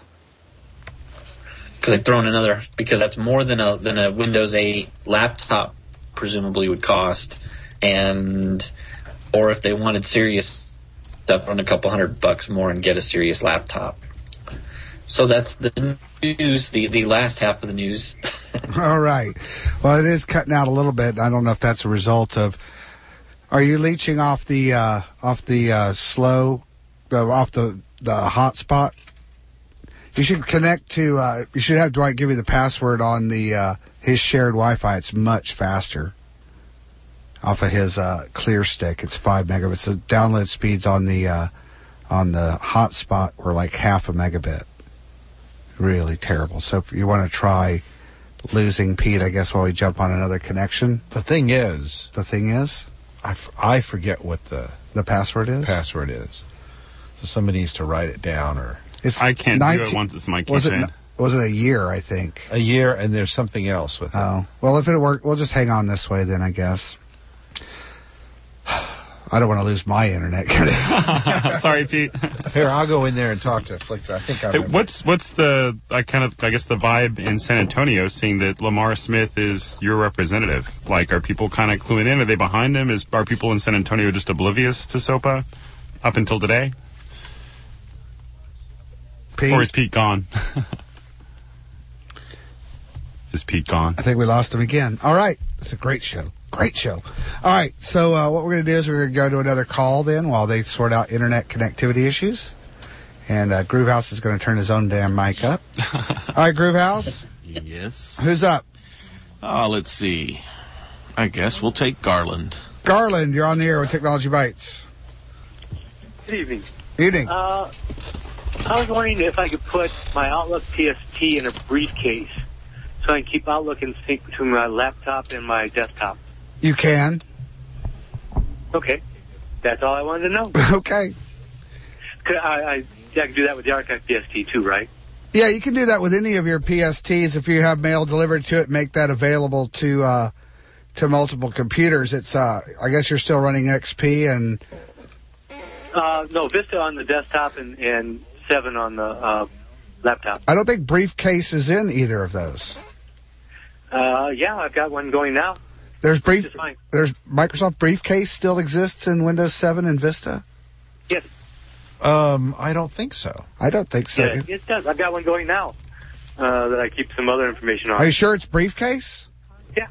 Because they've thrown another, because that's more than a than a Windows eight laptop presumably would cost, and or if they wanted serious stuff, run a couple hundred bucks more and get a serious laptop. So that's the news, the the last half of the news. All right. Well, it is cutting out a little bit. I don't know if that's a result of. Are you leeching off the uh, off the uh, slow, uh, off the the hotspot? You should connect to. Uh, you should have Dwight give you the password on the uh, his shared Wi-Fi. It's much faster. Off of his uh, Clear Stick, it's five megabits. The download speeds on the uh, on the hotspot were like half a megabit. Really terrible. So if you want to try losing Pete, I guess while we jump on another connection. The thing is, the thing is, I, f- I forget what the the password is. Password is. So somebody needs to write it down, or it's I can't nineteen do it once it's my was it, keychain. was it a year? I think a year, and there's something else with it. Oh well, if it worked, we'll just hang on this way then. I guess. I don't want to lose my internet connection. Sorry, Pete. Here, I'll go in there and talk to Flick. I think I. Hey, what's what's the I kind of I guess the vibe in San Antonio, seeing that Lamar Smith is your representative? Like, are people kind of cluing in? Are they behind him? Is are people in San Antonio just oblivious to SOPA up until today? Pete? Or is Pete gone? Is Pete gone? I think we lost him again. All right, it's a great show. Great show. All right, so uh, what we're going to do is we're going to go to another call then while they sort out internet connectivity issues. And uh, Groovehouse is going to turn his own damn mic up. All right, Groovehouse. Yes. Who's up? Oh, let's see. I guess we'll take Garland. Garland, you're on the air with Technology Bites. Good evening. Evening. Uh, I was wondering if I could put my Outlook P S P in a briefcase so I can keep Outlook in sync between my laptop and my desktop. You can. Okay. That's all I wanted to know. Okay. Could I, I, I can do that with the Archive P S T too, right? Yeah, you can do that with any of your P S Ts if you have mail delivered to it. Make that available to uh, to multiple computers. It's uh, I guess you're still running X P and Uh, no, Vista on the desktop and, and seven on the uh, laptop. I don't think Briefcase is in either of those. Uh, yeah, I've got one going now. There's brief. Just fine. There's Microsoft Briefcase still exists in Windows seven and Vista. Yes. Um, I don't think so. I don't think so. Yeah, it does. I've got one going now uh, that I keep some other information on. Are you sure it's Briefcase? Yeah.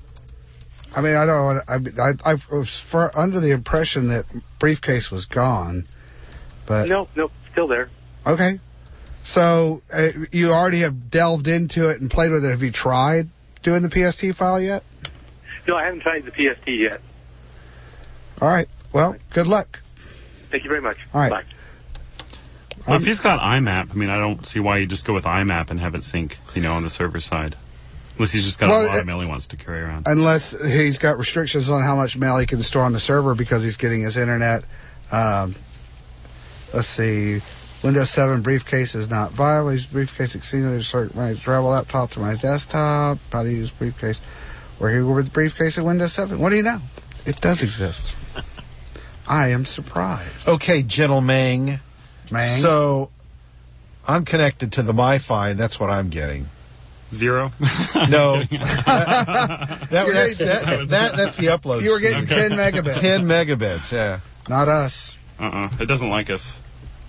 I mean, I don't. I I, I was for, under the impression that Briefcase was gone, but No, no, still there. okay. So uh, you already have delved into it and played with it. Have you tried doing the P S T file yet? No, I haven't tried the P S T yet. All right. Well, good luck. Thank you very much. All right. Bye. Well, if he's got I MAP, I mean, I don't see why you just go with I MAP and have it sync, you know, on the server side. Unless he's just got Well, a lot it- of mail he wants to carry around. Unless he's got restrictions on how much mail he can store on the server because he's getting his internet. Um, let's see. Windows seven Briefcase is not viable. Use Briefcase exceeding my travel laptop to my desktop. How to use Briefcase. We're here with Briefcase in Windows seven. What do you know? It does exist. I am surprised. Okay, gentlemen. Mang. So I'm connected to the MiFi, and that's what I'm getting. Zero? No. that, that, that's, that, that, that's the upload. You were getting speed. ten megabits. ten megabits, yeah. Not us. Uh-uh. It doesn't like us.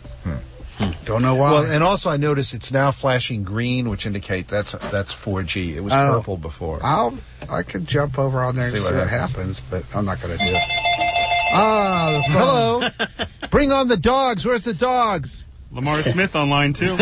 Don't know why. Well, and also I notice it's now flashing green, which indicate that's that's four G. It was Oh. purple before. I'll I could jump over on there and See see what what happens. happens, but I'm not going to do it. Ah, the phone. Hello. Bring on the dogs. Where's the dogs? Lamar Smith online, too.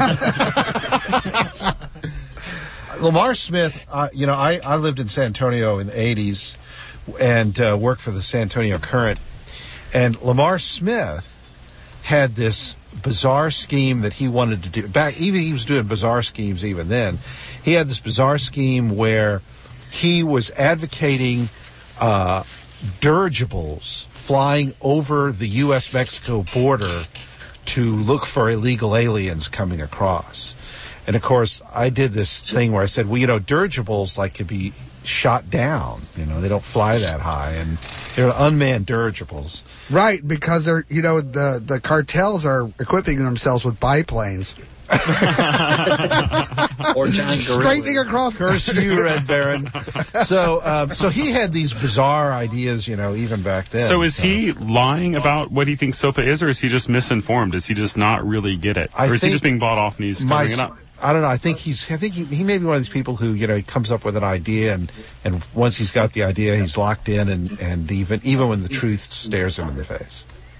Lamar Smith, uh, you know, I, I lived in San Antonio in the eighties and uh, worked for the San Antonio Current. And Lamar Smith had this bizarre scheme that he wanted to do. Back, even he was doing bizarre schemes even then. He had this bizarre scheme where he was advocating uh, dirigibles flying over the U S Mexico border to look for illegal aliens coming across. And of course, I did this thing where I said, well, you know, dirigibles like could be shot down. You know, they don't fly that high, and they're unmanned dirigibles. Right, because they're you know the the cartels are equipping themselves with biplanes. Or giant gorillas. Straightening across. Curse you, Red Baron. So, um, so he had these bizarre ideas, you know, even back then. So is he lying about what he thinks SOPA is, or is he just misinformed? Does he just not really get it? I or is he think just being bought off and he's my- covering it up? I don't know. I think he's. I think he, he may be one of these people who, you know, he comes up with an idea, and, and once he's got the idea, he's locked in, and, and even even when the truth stares him in the face.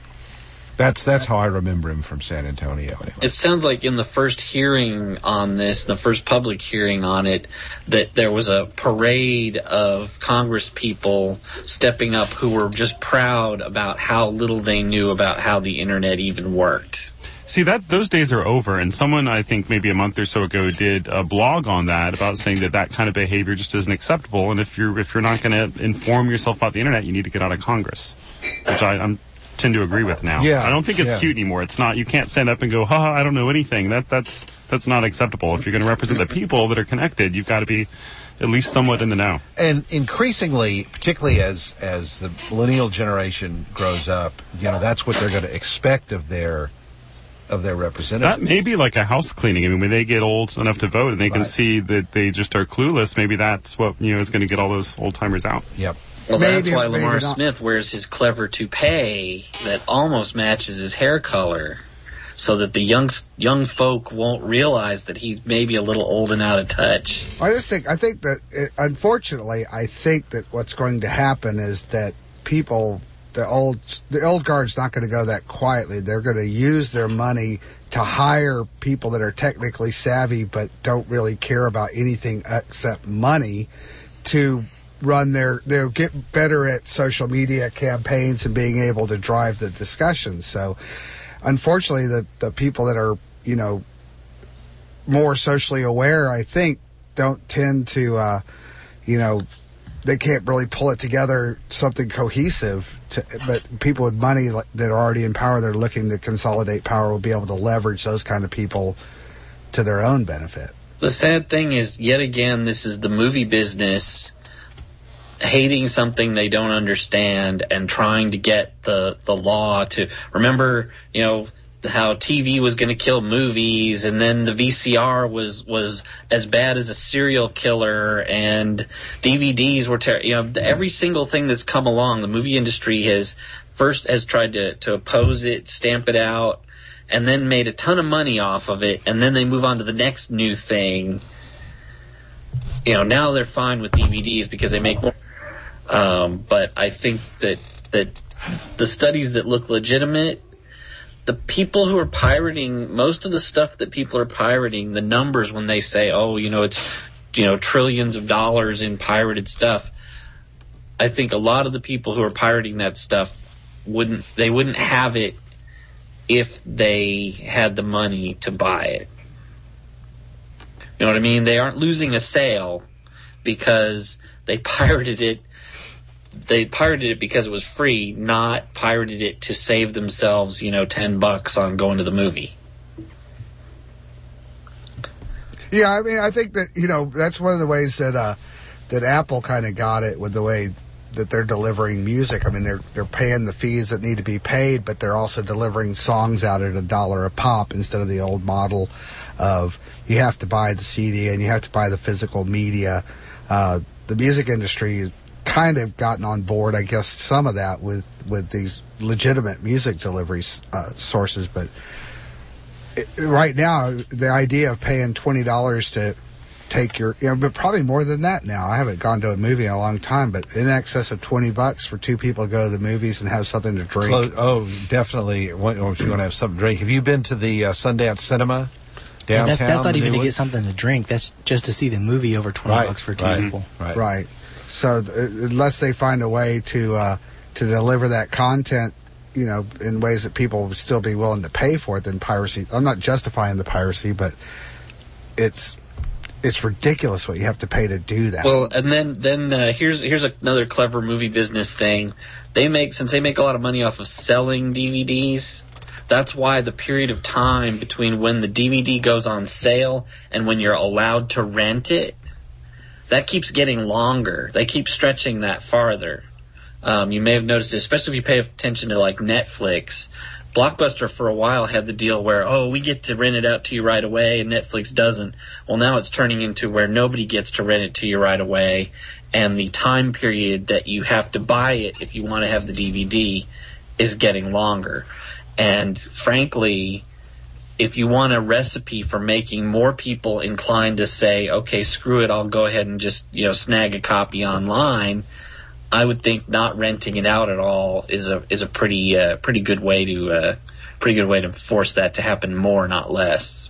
That's that's how I remember him from San Antonio. Anyway. It sounds like in the first hearing on this, the first public hearing on it, that there was a parade of Congress people stepping up who were just proud about how little they knew about how the internet even worked. See, that those days are over, and someone, I think maybe a month or so ago, did a blog on that about saying that that kind of behavior just isn't acceptable, and if you're if you're not going to inform yourself about the internet, you need to get out of Congress, which I I'm, tend to agree with now. Yeah, I don't think it's yeah. cute anymore. It's not. You can't stand up and go, "Ha, I don't know anything." That that's that's not acceptable. If you're going to represent the people that are connected, you've got to be at least somewhat in the know. And increasingly, particularly as as the millennial generation grows up, you know, that's what they're going to expect of their of their representative. That may be like a house cleaning. I mean, when they get old enough to vote and they can Right. see that they just are clueless, maybe that's what, you know, is going to get all those old timers out. Yep. Well, Maybe, that's why maybe Lamar not. Smith wears his clever toupee that almost matches his hair color, so that the young young folk won't realize that he may be a little old and out of touch. I just think I think that it, unfortunately I think that what's going to happen is that people the old the old guard's not going to go that quietly. They're going to use their money to hire people that are technically savvy but don't really care about anything except money to run their they'll get better at social media campaigns and being able to drive the discussions. So unfortunately the the people that are, you know, more socially aware, I think, don't tend to uh, you know, they can't really pull it together something cohesive. To, but people with money like, that are already in power, they're looking to consolidate power, will be able to leverage those kind of people to their own benefit. The sad thing is, yet again, this is the movie business hating something they don't understand and trying to get the, the law to remember, you know, how T V was going to kill movies, and then the V C R was was as bad as a serial killer, and D V Ds were ter- you know every single thing that's come along, the movie industry has first has tried to to oppose it, stamp it out, and then made a ton of money off of it, and then they move on to the next new thing. You know, now they're fine with D V Ds because they make more. Um, but I think that that the studies that look legitimate, the people who are pirating, most of the stuff that people are pirating, the numbers when they say, oh, you know, it's, you know, trillions of dollars in pirated stuff, I think a lot of the people who are pirating that stuff wouldn't, they wouldn't have it if they had the money to buy it. You know what I mean? They aren't losing a sale because they pirated it. They pirated it because it was free, not pirated it to save themselves, you know, ten bucks on going to the movie. Yeah, I mean, I think that, you know, that's one of the ways that uh, that Apple kind of got it with the way that they're delivering music. I mean, they're they're paying the fees that need to be paid, but they're also delivering songs out at a dollar a pop instead of the old model of you have to buy the C D and you have to buy the physical media. Uh, the music industry kind of gotten on board, I guess, some of that with, with these legitimate music delivery uh, sources. But it, right now, the idea of paying twenty dollars to take your, you know, but probably more than that now. I haven't gone to a movie in a long time, but in excess of twenty bucks for two people to go to the movies and have something to drink. Close, oh, definitely. If you're going to have something to drink. Have you been to the uh, Sundance Cinema downtown? Yeah, that's, that's not even to one? get something to drink. That's just to see the movie over twenty right, bucks for two right, people. Right. Right. So th- unless they find a way to uh, to deliver that content, you know, in ways that people would still be willing to pay for it, then piracy. I'm not justifying the piracy, but it's it's ridiculous what you have to pay to do that. Well, and then then uh, here's here's another clever movie business thing. They make since they make a lot of money off of selling D V Ds. That's why the period of time between when the D V D goes on sale and when you're allowed to rent it, that keeps getting longer. They keep stretching that farther. Um, you may have noticed it, especially if you pay attention to like Netflix. Blockbuster for a while had the deal where, oh, we get to rent it out to you right away, and Netflix doesn't. Well, now it's turning into where nobody gets to rent it to you right away, and the time period that you have to buy it if you want to have the D V D is getting longer. And frankly, if you want a recipe for making more people inclined to say, okay, screw it, I'll go ahead and just, you know, snag a copy online, I would think not renting it out at all is a is a pretty uh, pretty good way to uh, pretty good way to force that to happen more, not less.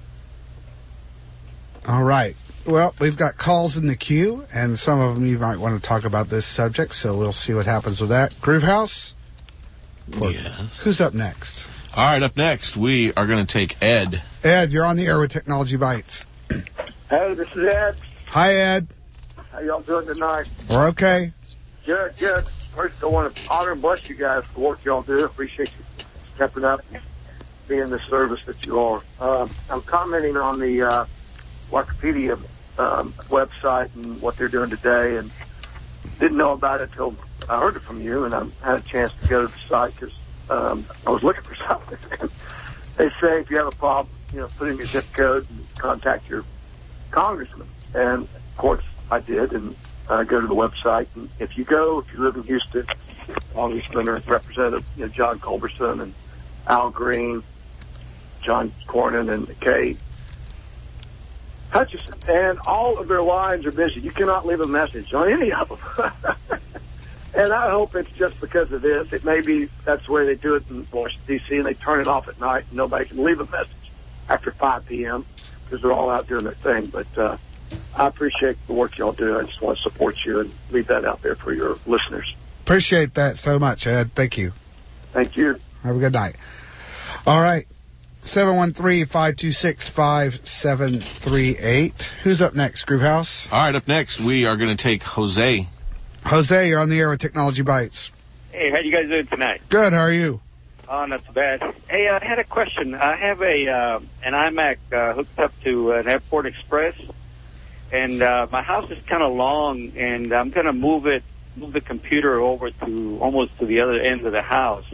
All right. Well, we've got calls in the queue, and some of them you might want to talk about this subject, so we'll see what happens with that. Groove House? Yes. Who's up next? All right, up next, we are going to take Ed. Ed, you're on the air with Technology Bites. Hey, this is Ed. Hi, Ed. How y'all doing tonight? We're okay. Good, good. First, I want to honor and bless you guys for the work y'all do. Appreciate you stepping up and being the service that you are. Um, I'm commenting on the uh, Wikipedia um, website and what they're doing today, and didn't know about it until I heard it from you, and I had a chance to go to the site because um, I was looking for something. They say if you have a problem, you know, put in your zip code and contact your congressman. And, of course, I did, and uh, go to the website. And if you go, if you live in Houston, Congressman or Representative, you know, John Culberson and Al Green, John Cornyn and McKay, Hutchison, and all of their lines are busy. You cannot leave a message on any of them. And I hope it's just because of this. It may be that's the way they do it in Washington, D C, and they turn it off at night, and nobody can leave a message after five p.m. because they're all out doing their thing. But uh, I appreciate the work y'all do. I just want to support you and leave that out there for your listeners. Appreciate that so much, Ed. Thank you. Thank you. Have a good night. All right. seven one three, five two six, five seven three eight. Who's up next, Groove House? All right, up next, we are going to take Jose. Jose, you're on the air with Technology Bites. Hey, how you guys doing tonight? Good. How are you? Oh, not too bad. Hey, I had a question. I have a uh, an iMac uh, hooked up to an Airport Express, and uh, my house is kind of long, and I'm going to move it, move the computer over to almost to the other end of the house,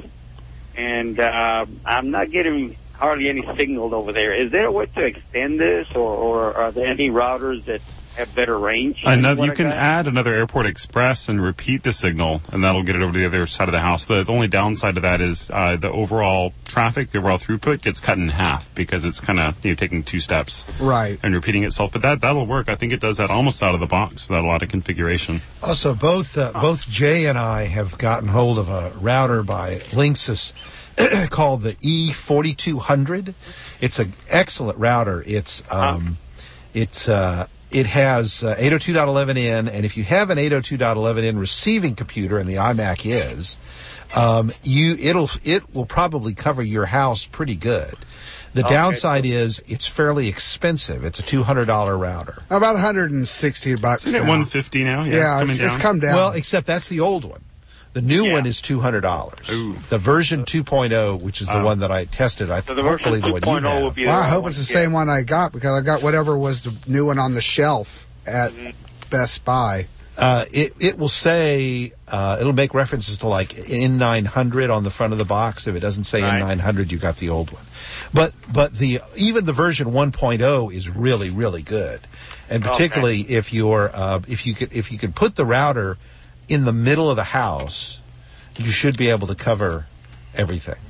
and uh, I'm not getting hardly any signal over there. Is there a way to extend this, or, or are there any routers that have better range? Another, you can add another Airport Express and repeat the signal, and that'll get it over to the other side of the house. The, the only downside to that is uh, the overall traffic, the overall throughput gets cut in half because it's kind of you know taking two steps right and repeating itself. But that that'll work. I think it does that almost out of the box without a lot of configuration. Also, both uh, both Jay and I have gotten hold of a router by Linksys called the E forty-two hundred. It's an excellent router. It's um, it's uh, it has uh, eight oh two dot eleven n, and if you have an eight oh two dot eleven n receiving computer, and the iMac is, um, you it'll it will probably cover your house pretty good. The Okay. downside is it's fairly expensive. It's a two hundred dollar router. About one hundred sixty bucks. Isn't it now. one fifty now? Yeah, Yeah, it's coming it's, down. it's come down. Well, except that's the old one. The new one is two hundred dollars. The version two point oh, which is the Oh. one that I tested, I So the hopefully version the one you 2.0 have. will be the Well, I right hope one it's the to same one I got, because I got whatever was the new one on the shelf at Best Buy. Uh, it it will say uh, it'll make references to like N nine hundred on the front of the box. If it doesn't say N nine hundred, you got the old one. But but the even the version one point oh is really really good, and particularly if you're uh, if you could if you could put the router in the middle of the house, you should be able to cover everything.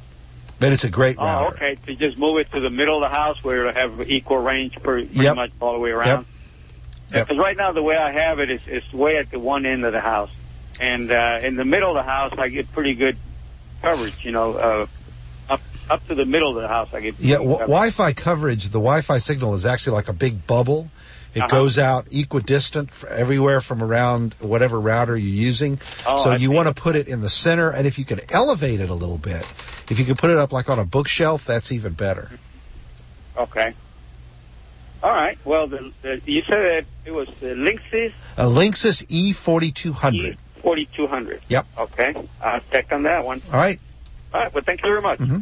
But it's a great Oh, router. okay. To just move it to the middle of the house where it'll have equal range pretty, pretty Yep. much all the way Yep. around. Because right now the way I have it is it's way at the one end of the house, and uh, in the middle of the house I get pretty good coverage. You know, uh, up up to the middle of the house I get. Yeah, pretty w- good Wi-Fi coverage. The Wi-Fi signal is actually like a big bubble. It Uh-huh. goes out equidistant f- everywhere from around whatever router you're using. Oh, so I you see. want to put it in the center, and if you can elevate it a little bit, if you can put it up like on a bookshelf, that's even better. Okay. All right. Well, the, the, you said that it was the Linksys A Linksys E forty-two hundred. forty-two hundred. Yep. Okay. I'll check on that one. All right. All right. Well, thank you very much. Mm-hmm.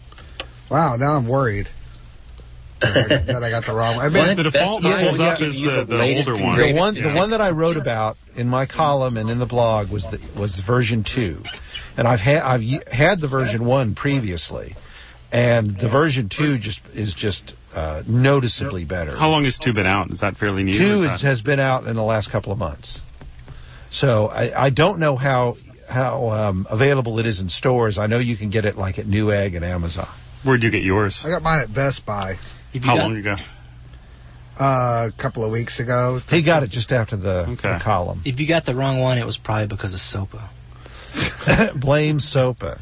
Wow, now I'm worried that I got, that I got the wrong one. I mean, the default that pulls up is the, the older one. The one, the one that I wrote about in my column and in the blog was the was the version two, and I've had I've y- had the version one previously, and the version two just is just uh, noticeably better. How long has two been out? Is that fairly new? Two Is is, that- has been out in the last couple of months, so I, I don't know how how um, available it is in stores. I know you can get it like at Newegg and Amazon. Where'd you get yours? I got mine at Best Buy. How long ago? Uh, a couple of weeks ago. He got it just after the, Okay. the column. If you got the wrong one, it was probably because of SOPA. Blame SOPA.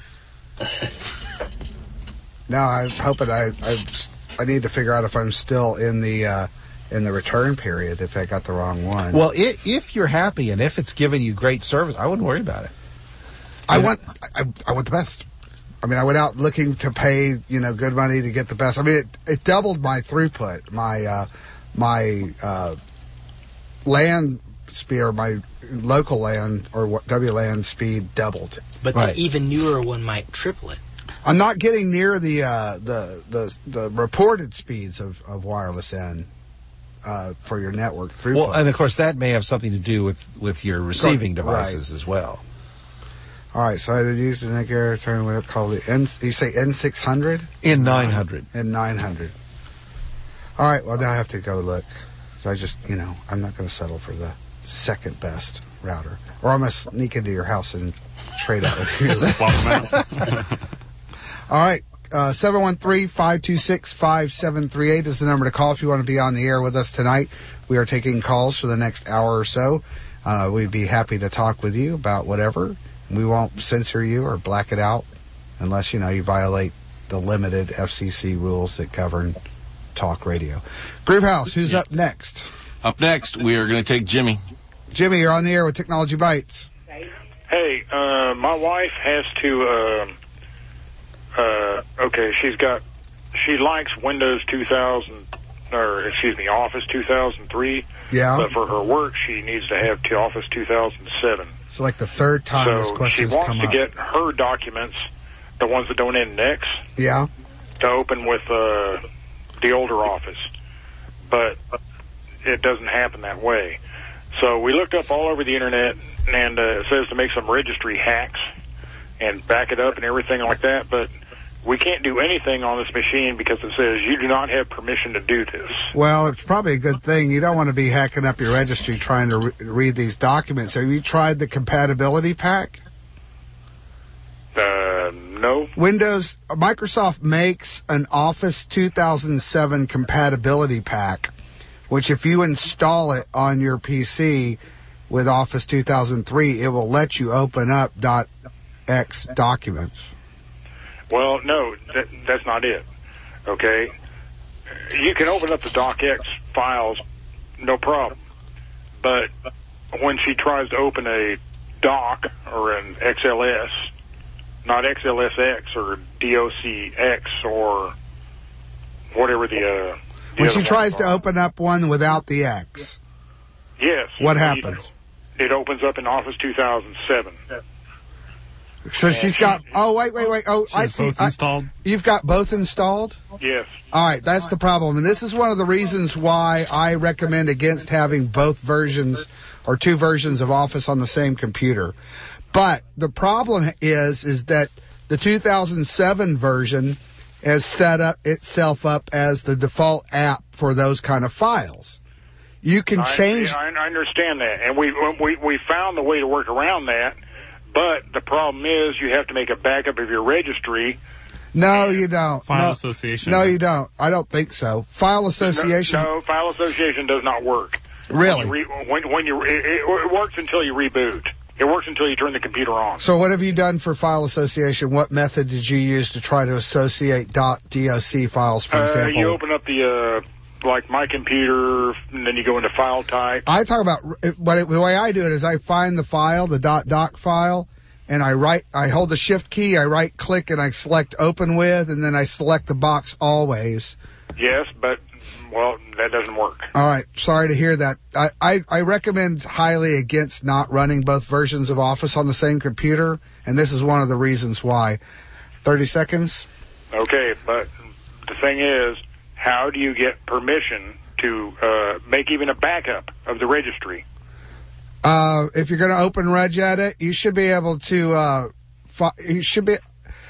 Now I'm hoping I, I I need to figure out if I'm still in the uh, in the return period if I got the wrong one. Well, i if you're happy and if it's giving you great service, I wouldn't worry about it. I want I, I want the best. I mean, I went out looking to pay you know good money to get the best. I mean, it, it doubled my throughput, my uh, my uh, LAN speed, or my local LAN or what, W LAN speed doubled. But the even newer one might triple it. I'm not getting near the uh, the, the the reported speeds of, of wireless N uh, for your network throughput. Well, and of course that may have something to do with, with your receiving Right. devices as well. All right, so I did use the neck air turn what called the N. You say N six hundred? N nine hundred. N nine hundred. All right, well now I have to go look. So I just, you know, I'm not going to settle for the second best router, or I'm going to sneak into your house and trade out with you. Swap them out. All right, uh, seven one three, five two six, five seven three eight is the number to call if you want to be on the air with us tonight. We are taking calls for the next hour or so. Uh, we'd be happy to talk with you about whatever. We won't censor you or black it out unless, you know, you violate the limited F C C rules that govern talk radio. Groove House, who's up next? Up next, we are going to take Jimmy. Jimmy, you're on the air with Technology Bites. Hey, uh, my wife has to, uh, uh, okay, she's got, she likes Windows two thousand or excuse me, Office two thousand three. Yeah. But for her work, she needs to have to Office two thousand seven. It's like the third time so this question's she wants come to up. get her documents, the ones that don't end X, Yeah. to open with uh, the older Office. But it doesn't happen that way. So we looked up all over the internet, and uh, it says to make some registry hacks and back it up and everything like that, but we can't do anything on this machine because it says you do not have permission to do this. Well, it's probably a good thing. You don't want to be hacking up your registry trying to re- read these documents. Have you tried the compatibility pack? Uh, no. Windows, Microsoft makes an Office two thousand seven compatibility pack, which if you install it on your P C with Office two thousand three, it will let you open up .x documents. Well, no, that, that's not it. Okay? You can open up the DocX files, no problem. But when she tries to open a doc or an X L S, not X L S X or D O C X or whatever the... Uh, the When she other tries ones to are. open up one without the X, Yes. what it- happens? It opens up in Office two thousand seven. So she's got. Oh wait, wait, wait. Oh, I has see. both I- installed? You've got both installed. Yes. All right, that's the problem, and this is one of the reasons why I recommend against having both versions or two versions of Office on the same computer. But the problem is, is that the two thousand seven version has set up itself up as the default app for those kind of files. You can change. I, I understand that, and we we we found the way to work around that. But the problem is, you have to make a backup of your registry. No, you don't. File no, association. No, you don't. I don't think so. File association. No, no, file association does not work. Really? When you, re, when, when you it, it works until you reboot. It works until you turn the computer on. So what have you done for file association? What method did you use to try to associate .doc files, for Uh, example? you open up the uh, like my computer, and then you go into file type. I talk about what it, the way I do it is I find the file, the .doc file, and I write. I hold the Shift key, I right click, and I select Open With, and then I select the box Always. Yes, but well, that doesn't work. All right, sorry to hear that. I, I, I recommend highly against not running both versions of Office on the same computer, and this is one of the reasons why. Thirty seconds. Okay, but the thing is, how do you get permission to uh, make even a backup of the registry? Uh, if you're going to open Regedit, you should be able to. Uh, fi- you should be.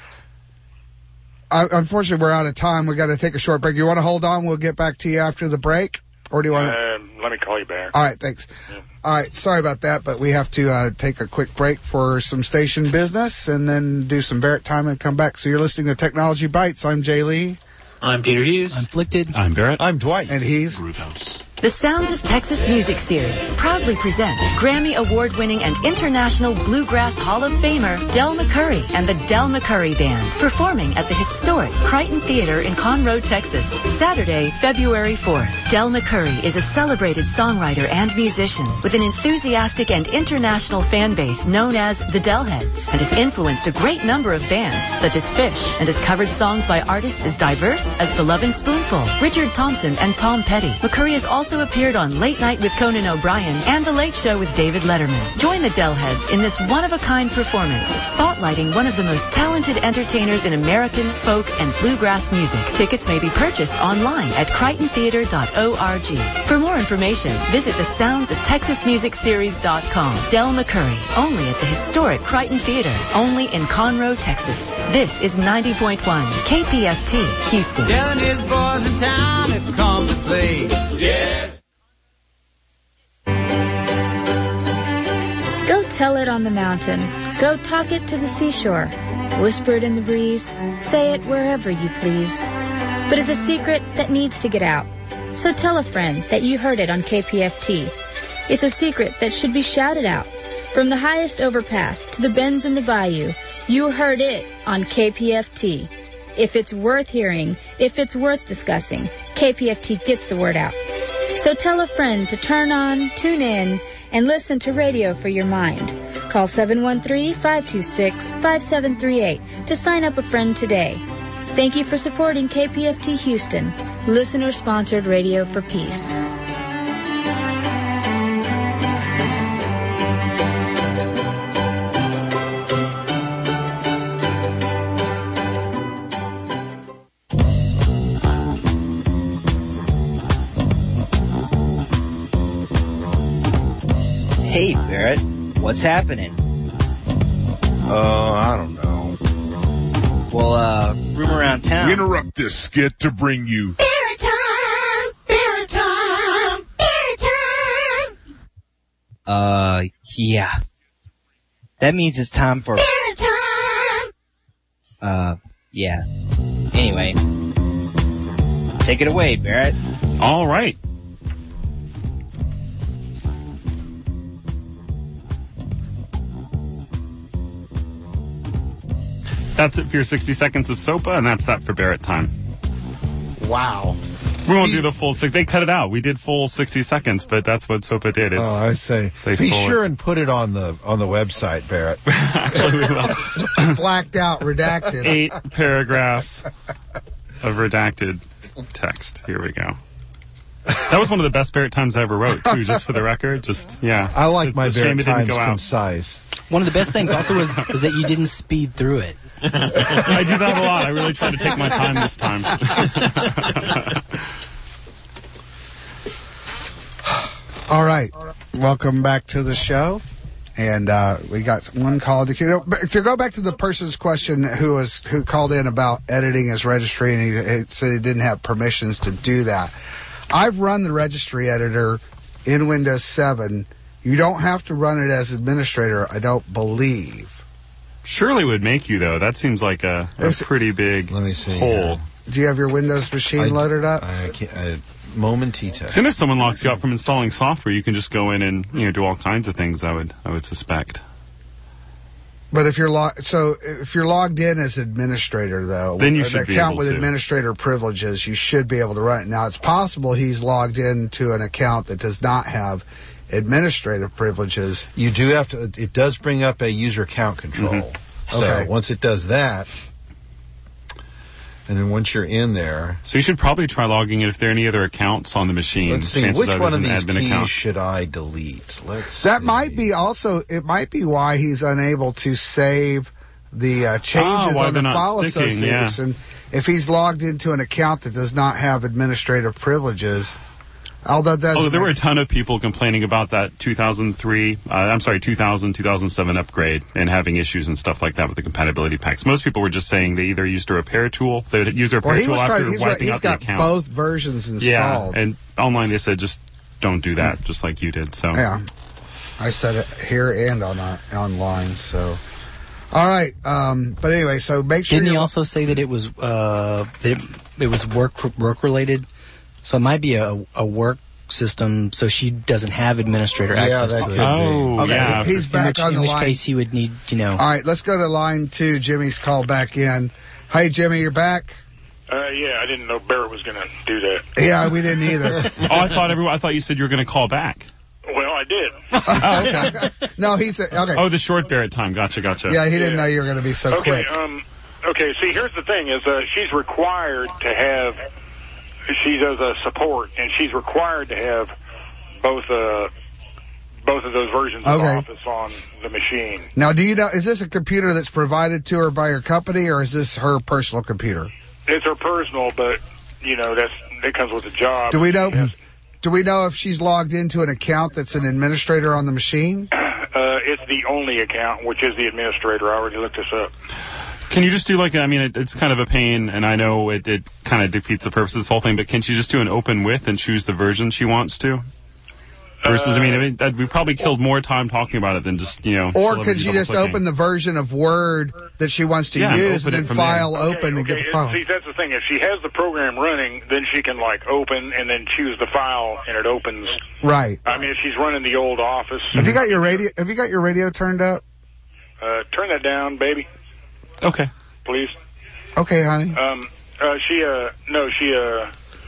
Uh, unfortunately, we're out of time. We got to take a short break. You want to hold on? We'll get back to you after the break, or do you want to? Uh, let me call you back. All right, thanks. All right, sorry about that, but we have to uh, take a quick break for some station business and then do some Barrett time and come back. So you're listening to Technology Bites. I'm Jay Lee. I'm Peter Hughes. I'm Flicted. I'm Barrett. I'm Dwight. And he's Groove The Sounds of Texas Music Series proudly present Grammy Award-winning and International Bluegrass Hall of Famer Del McCurry and the Del McCurry Band performing at the historic Crichton Theater in Conroe, Texas, Saturday, February fourth. Del McCurry is a celebrated songwriter and musician with an enthusiastic and international fan base known as the Del Heads and has influenced a great number of bands such as Fish and has covered songs by artists as diverse as The Lovin' Spoonful, Richard Thompson, and Tom Petty. McCurry has also appeared on Late Night with Conan O'Brien and The Late Show with David Letterman. Join the Del Heads in this one-of-a-kind performance, spotlighting one of the most talented entertainers in American, folk, and bluegrass music. Tickets may be purchased online at crichton theater dot org. For more information, visit the sounds of texas music series dot com. Del McCurry, only at the historic Crichton Theater, only in Conroe, Texas. This is ninety point one K P F T, Houston. Telling his boys in town have come to play. Yes. Go tell it on the mountain. Go talk it to the seashore. Whisper it in the breeze. Say it wherever you please. But it's a secret that needs to get out. So tell a friend that you heard it on K P F T. It's a secret that should be shouted out. From the highest overpass to the bends in the bayou, you heard it on K P F T. If it's worth hearing, if it's worth discussing, K P F T gets the word out. So tell a friend to turn on, tune in, and listen to radio for your mind. Call seven one three, five two six, five seven three eight to sign up a friend today. Thank you for supporting K P F T Houston. Listener-sponsored radio for peace. Hey, Barrett, what's happening? Oh, I don't know. Well, uh, room around town. We interrupt this skit to bring you Barrett time! Barrett time! Barrett time! Uh, yeah. That means it's time for... Barrett time! Uh, yeah. Anyway. Take it away, Barrett. All right. That's it for your sixty seconds of SOPA, and that's that for Barrett time. Wow. We won't do the full six. They cut it out. We did full sixty seconds, but that's what SOPA did. It's, oh, I say. They Be stole sure it. and put it on the on the website, Barrett. Actually, we will. Blacked out, redacted. Eight paragraphs of redacted text. Here we go. That was one of the best Barrett times I ever wrote, too, just for the record. Just, yeah. I like It's my a shame Barrett it didn't times go out. concise. One of the best things also was, was that you didn't speed through it. I do that a lot. I really try to take my time this time. All right. Welcome back to the show. And uh, we got one call to, to go back to the person's question who was who called in about editing his registry, and he, he said he didn't have permissions to do that. I've run the registry editor in Windows seven. You don't have to run it as administrator, I don't believe. Surely would make you, though. That seems like a, a pretty big Let me see hole. here. Do you have your Windows machine I- loaded up? I can't. I, Momentita. As soon as someone locks you out from installing software, you can just go in and you know do all kinds of things. I would I would suspect. But if you're log- so if you're logged in as administrator, though, Then you an should be account able with to. administrator privileges, you should be able to run it. Now, it's possible he's logged into an account that does not have administrative privileges. You do have to. It does bring up a user account control. Mm-hmm. So Okay. once it does that, and then once you're in there, So you should probably try logging in if there are any other accounts on the machine. let's see Chances which are one there's of an these admin keys account. should I delete. Let's. That see. might be also. It might be why he's unable to save the uh, changes Ah, why on the they're not file sticking, yeah. association. If he's logged into an account that does not have administrative privileges, although that Oh, there were a ton of people complaining about that two thousand three, uh, I'm sorry, two thousand, two thousand seven upgrade and having issues and stuff like that with the compatibility packs. Most people were just saying they either used a repair tool, they would use a repair well, he tool was after trying. He's, wiping he's out the got account. both versions yeah, installed. and online they said just don't do that, just like you did. So Yeah, I said it here and on uh, online. So, all right. Um, but anyway, so make sure. Didn't he you're- also say that it was uh, that it, it was work work related? So it might be a, a work system, so she doesn't have administrator Yeah, access that to could it. be. Oh, Okay, yeah. he's In back which, on in the which line. case he would need, you know. All right, let's go to line two. Jimmy's called back in. Hey, Jimmy, you're back. Uh, yeah, I didn't know Barrett was going to do that. Yeah, we didn't either. oh, I thought everyone. I thought you said you were going to call back. Well, I did. Oh, okay. No, he said okay. Oh, the short Barrett time. Gotcha, gotcha. Yeah, he didn't Yeah. know you were going to be so okay, quick. um, okay, see, here's the thing, is uh, she's required to have, she does a support, and she's required to have both uh, both of those versions of Okay. Office on the machine. Now, do you know, is this a computer that's provided to her by her company, or is this her personal computer? It's her personal, but, you know, that's it comes with the job. Do we know? She has- Do we know if she's logged into an account that's an administrator on the machine? Uh, it's the only account, which is the administrator. I already looked this up. Can you just do like, I mean, it, it's kind of a pain, and I know it, it kind of defeats the purpose of this whole thing, but can she just do an open with and choose the version she wants to? Versus, I mean, I mean that, we probably killed more time talking about it than just, you know. Or could she just double-clicking. open the version of Word that she wants to Yeah, and use open and it then from file there. open and get the Okay, file? see, that's the thing. If she has the program running, then she can, like, open and then choose the file, and it opens. Right. I mean, if she's running the old Office. Have you got your radio? Have you got your radio turned up? Uh, turn that down, baby, Okay. please. Okay, honey. Um, uh, she, uh, no, she, uh,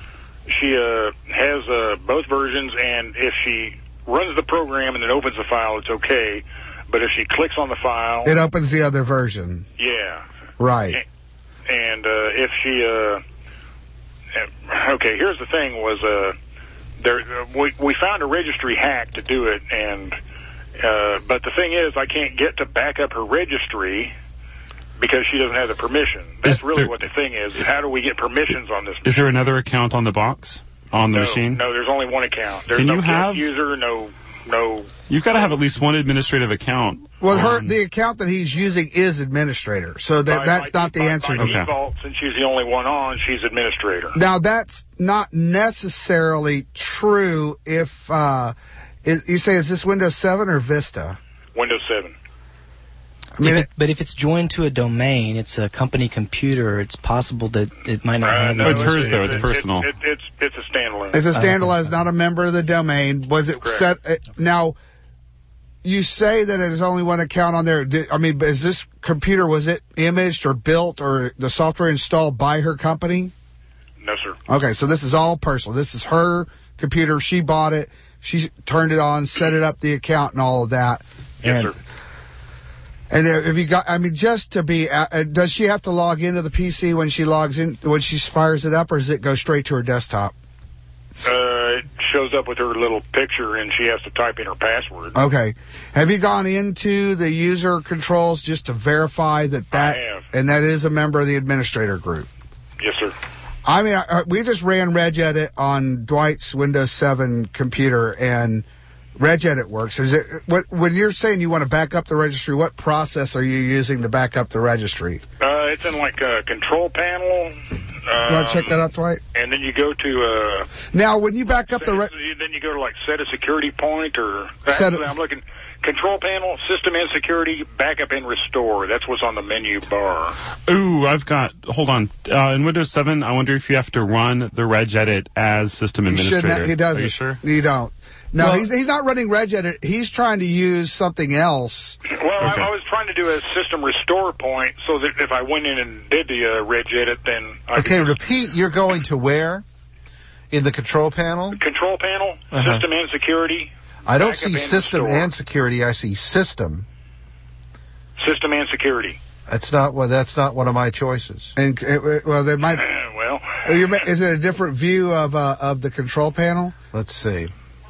she, uh, has, uh, both versions, and if she runs the program and then opens the file, it's okay. But if she clicks on the file, It opens the other version. yeah. Right. And, uh, if she, uh, okay, here's the thing: was uh, there uh, we we found a registry hack to do it, and uh, but the thing is, I can't get to back up her registry because she doesn't have the permission. That's Is really there- what the thing is. How do we get permissions on this? Is there another account on the box on the no, machine? No, there's only one account. There's Can no you guest have- user, no no. You've got to have at least one administrative account. Well, her on- the account that he's using is administrator, so that by- that's by not the by- answer. By default, since she's the only one on, she's administrator. Now that's not necessarily true. If uh, is, you say, is this Windows seven or Vista? Windows seven. I mean, If it, it, but if it's joined to a domain, it's a company computer. It's possible that it might not Uh, have. no, the it's hers, though. It's, It's personal. It, it, it's it's a standalone. it's a standalone. It's not a member of the domain. Was it set? Uh, now, you say that there's only one account on there. Did, I mean, is this computer, was it imaged or built or the software installed by her company? No, sir. Okay, so this is all personal. This is her computer. She bought it. She turned it on, set it up, the account, and all of that. Yes, and, sir. And if you got, I mean, just to be, uh, uh, does she have to log into the P C when she logs in, when she fires it up, or does it go straight to her desktop? Uh, it shows up with her little picture, and she has to type in her password. Okay. Have you gone into the user controls just to verify that that, I have. and that is a member of the administrator group? Yes, sir. I mean, I, I, we just ran RegEdit on Dwight's Windows seven computer, and RegEdit works. Is it what when you're saying you want to back up the registry? What process are you using to back up the registry? Uh, it's in like a control panel. Uh, You want to check that out, Dwight? And then you go to uh, Now, when you back up the re- then you go to like set a security point or Set actually, a- I'm looking control panel, system and security, backup and restore. That's what's on the menu bar. Ooh, I've got. Hold on. Uh, in Windows seven, I wonder if you have to run the RegEdit as system he administrator. shouldn't. He doesn't. Are you sure? You don't. No, Well- he's he's not running RegEdit. He's trying to use something else. Well, I, I was trying to do a system restore point so that if I went in and did the uh, RegEdit, then I Okay, repeat. You're going to where? In the control panel? control panel, Uh-huh. system and security, I don't backup see and system restore. and security. I see system. system and security. That's not well. That's not one of my choices. And uh, well, there might. Uh, well, You're, is it a different view of uh, of the control panel? Let's see.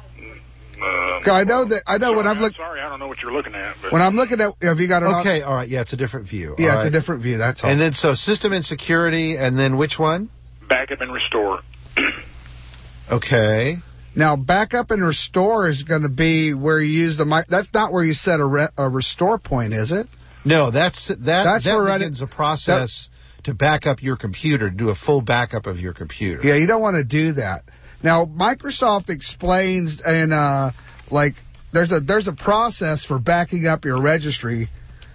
uh, 'Cause I know that I know when sorry, I've looked sorry, I don't know what you're looking at. But when I'm looking at. Have you got it? on- Okay, all right. Yeah, it's a different view. Yeah, All it's a right. different view. That's all. And then so system and security, and then which one? backup and restore. Okay. Now, backup and restore is going to be where you use the mic. That's not where you set a, re- a restore point, is it? No, that's that. That's that where I begins a process to back up your computer, to do a full backup of your computer. Yeah, you don't want to do that. Now, Microsoft explains, and uh, like there's a there's a process for backing up your registry,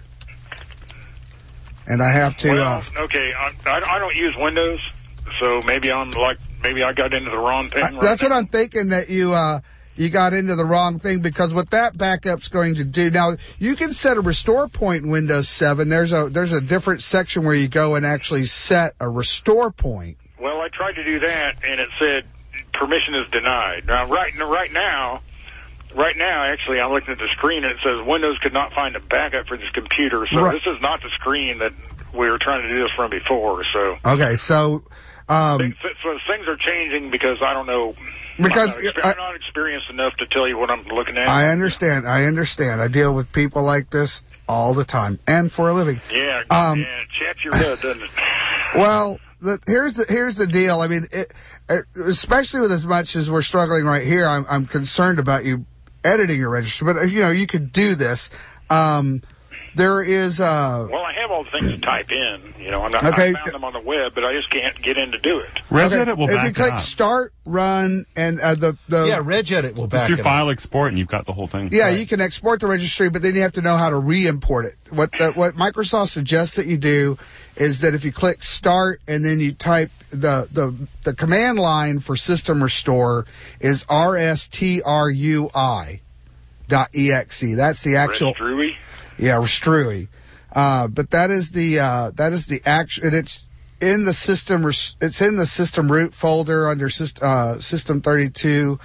and I have to. Well, uh, okay, I, I, I don't use Windows, so maybe I'm like maybe I got into the wrong thing. I- right that's now. what I'm thinking, that you uh, you got into the wrong thing, because what that backup's going to do. Now, you can set a restore point in Windows seven. There's a there's a different section where you go and actually set a restore point. Well, I tried to do that, and it said permission is denied. Now, right right now, right now, actually, I'm looking at the screen, and it says Windows could not find a backup for this computer. So Right. this is not the screen that we were trying to do this from before. So, Okay, so um, things, so things are changing because I don't know. Because, I'm not, exper- I- I'm not experienced enough to tell you what I'm looking at. I understand. I understand. I deal with people like this all the time, and for a living. yeah, Um, yeah, it chaps your head, doesn't it? Well, the, here's the here's the deal. I mean, it, it, especially with as much as we're struggling right here, I'm I'm concerned about you editing your registry. But you know, you could do this. Um, there is. Uh, Well, I have all the things to type in. You know, I'm not, Okay. I found them on the web, but I just can't get in to do it. RegEdit will if back you click it up. start, run, and uh, the the Yeah, RegEdit will Just back do it up. file export, and you've got the whole thing. Yeah, you can export the registry, but then you have to know how to re-import it. What the, what Microsoft suggests that you do is that if you click Start and then you type the the, the command line for System Restore is R S T R U I dot E X E. That's the actual. Restrui? Yeah, Restrui. Uh, but that is the uh, that is the actual. And it's in the system. res- It's in the system root folder under syst- uh, System thirty-two.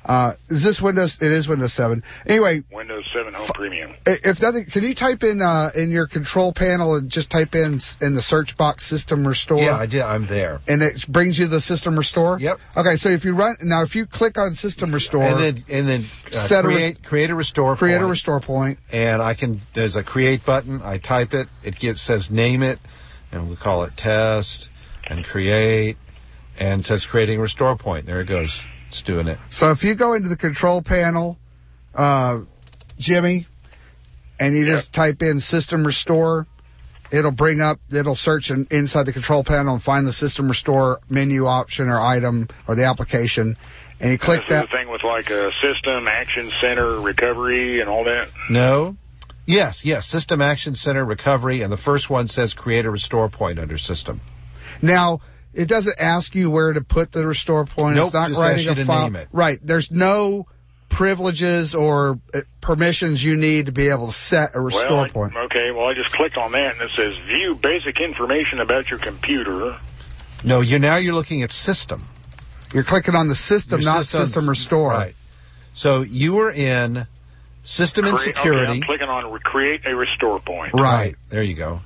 Uh, is this Windows? It is Windows seven. Anyway, Windows seven Home Premium. if nothing, can you type in uh, in your control panel and just type in s- in the search box System Restore? Yeah, I did. I'm there. And it brings you the System Restore. Yep. Okay, so if you run now, if you click on System Restore, And then and then uh, Set a re- create create a restore create point. a restore point. And I can there's a create button. I type it. It gets says name it, and we call it test and create, and it says creating a restore point. There it goes. It's doing it. So if you go into the control panel, uh, Jimmy, and you just type in System Restore, it'll bring up, it'll search in, inside the control panel and find the System Restore menu option or item or the application, and you click This that. is the thing with like a system, action center, recovery, and all that. No. Yes, yes. System Action Center recovery, and the first one says create a restore point under system. Now, it doesn't ask you where to put the restore point. Nope, it's not just writing asks you a to file. name it. Right. There's no privileges or uh, permissions you need to be able to set a restore well, I- point. Okay, well, I just clicked on that, and it says view basic information about your computer. No, you now you're looking at system. You're clicking on the system, Your not system's- System Restore. Right. So you were in system and Create- security. Okay, I'm clicking on re- create a restore point. Right. There you go.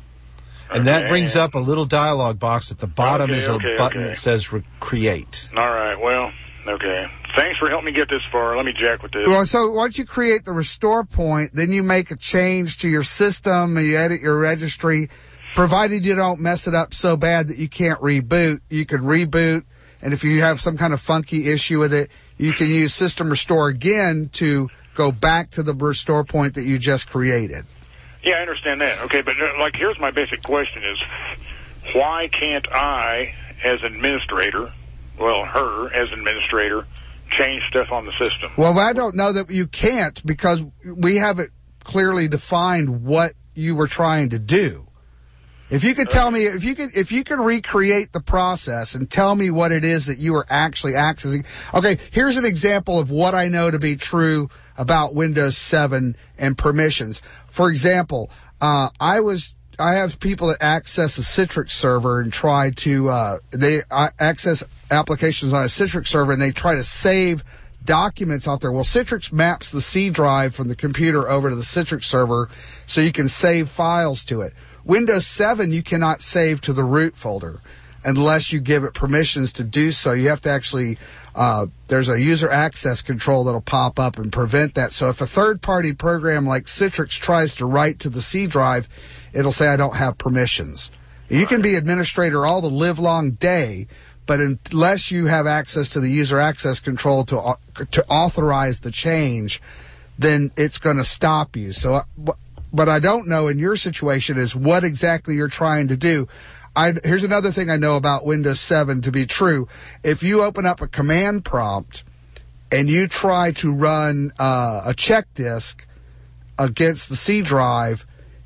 And that Okay. brings up a little dialog box at the bottom. Okay, is a okay, button okay. that says re- create. All right, well, okay. Thanks for helping me get this far. Let me jack with this. Well, so once you create the restore point, then you make a change to your system and you edit your registry. Provided you don't mess it up so bad that you can't reboot, you can reboot. And if you have some kind of funky issue with it, you can use System Restore again to go back to the restore point that you just created. Yeah, I understand that. Okay, but uh, like, here's my basic question is, why can't I, as administrator, well, her as administrator, change stuff on the system? Well, I don't know that you can't because we haven't clearly defined what you were trying to do. If you could tell me, if you could, if you could recreate the process and tell me what it is that you were actually accessing. Okay, here's an example of what I know to be true about Windows seven and permissions. For example, uh, I was, I have people that access a Citrix server and try to, uh, they uh, access applications on a Citrix server and they try to save documents out there. Well, Citrix maps the C drive from the computer over to the Citrix server so you can save files to it. Windows seven, you cannot save to the root folder unless you give it permissions to do so. You have to actually, uh, there's a user access control that'll pop up and prevent that. So if a third-party program like Citrix tries to write to the C drive, it'll say, I don't have permissions. You can be administrator all the live long day, but unless you have access to the user access control to uh, to authorize the change, then it's going to stop you. So uh, what I don't know in your situation is what exactly you're trying to do. I, here's another thing I know about Windows seven to be true. If you open up a command prompt and you try to run uh, a check disk against the C drive,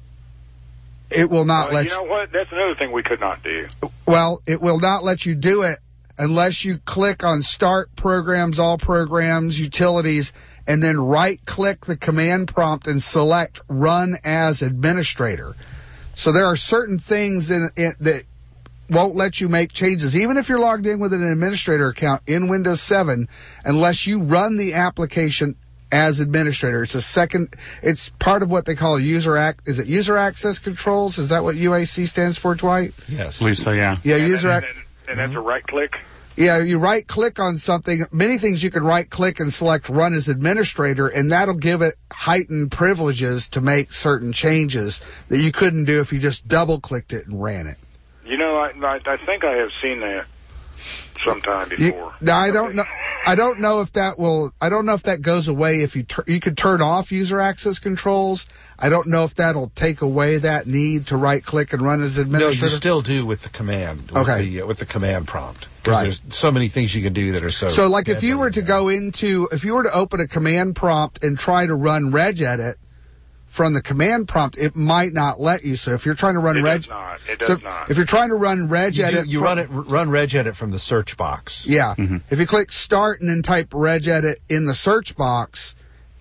it will not Well, let you know what? That's another thing we could not do. Well, it will not let you do it unless you click on Start Programs, All Programs, Utilities, and then right-click the command prompt and select Run as Administrator. So there are certain things in, in, that won't let you make changes, even if you're logged in with an administrator account in Windows seven, unless you run the application as administrator. It's a second, it's part of what they call user act. Is it user access controls? Is that what U A C stands for, Dwight? Yes. I believe so, yeah. Yeah, and, user and, ac- and, and that's a right click? Yeah, you right click on something. Many things you can right click and select Run as Administrator, and that'll give it heightened privileges to make certain changes that you couldn't do if you just double clicked it and ran it. You know, I, I, I think I have seen that sometime You, before. now I don't know. I don't know if that will. I don't know if that goes away if you tur- you could turn off user access controls. I don't know if that'll take away that need to right click and run as No, administrator. you still do with the command. With Okay. The, uh, with the command prompt. Because Right. there's so many things you can do that are so. So, like, if you were to go into, if you were to open a command prompt and try to run regedit from the command prompt, it might not let you. So, if you're trying to run It reg, does not. It does so not. if you're trying to run you, regedit, do, you from- run it, run regedit from the search box. Yeah. If you click start and then type regedit in the search box,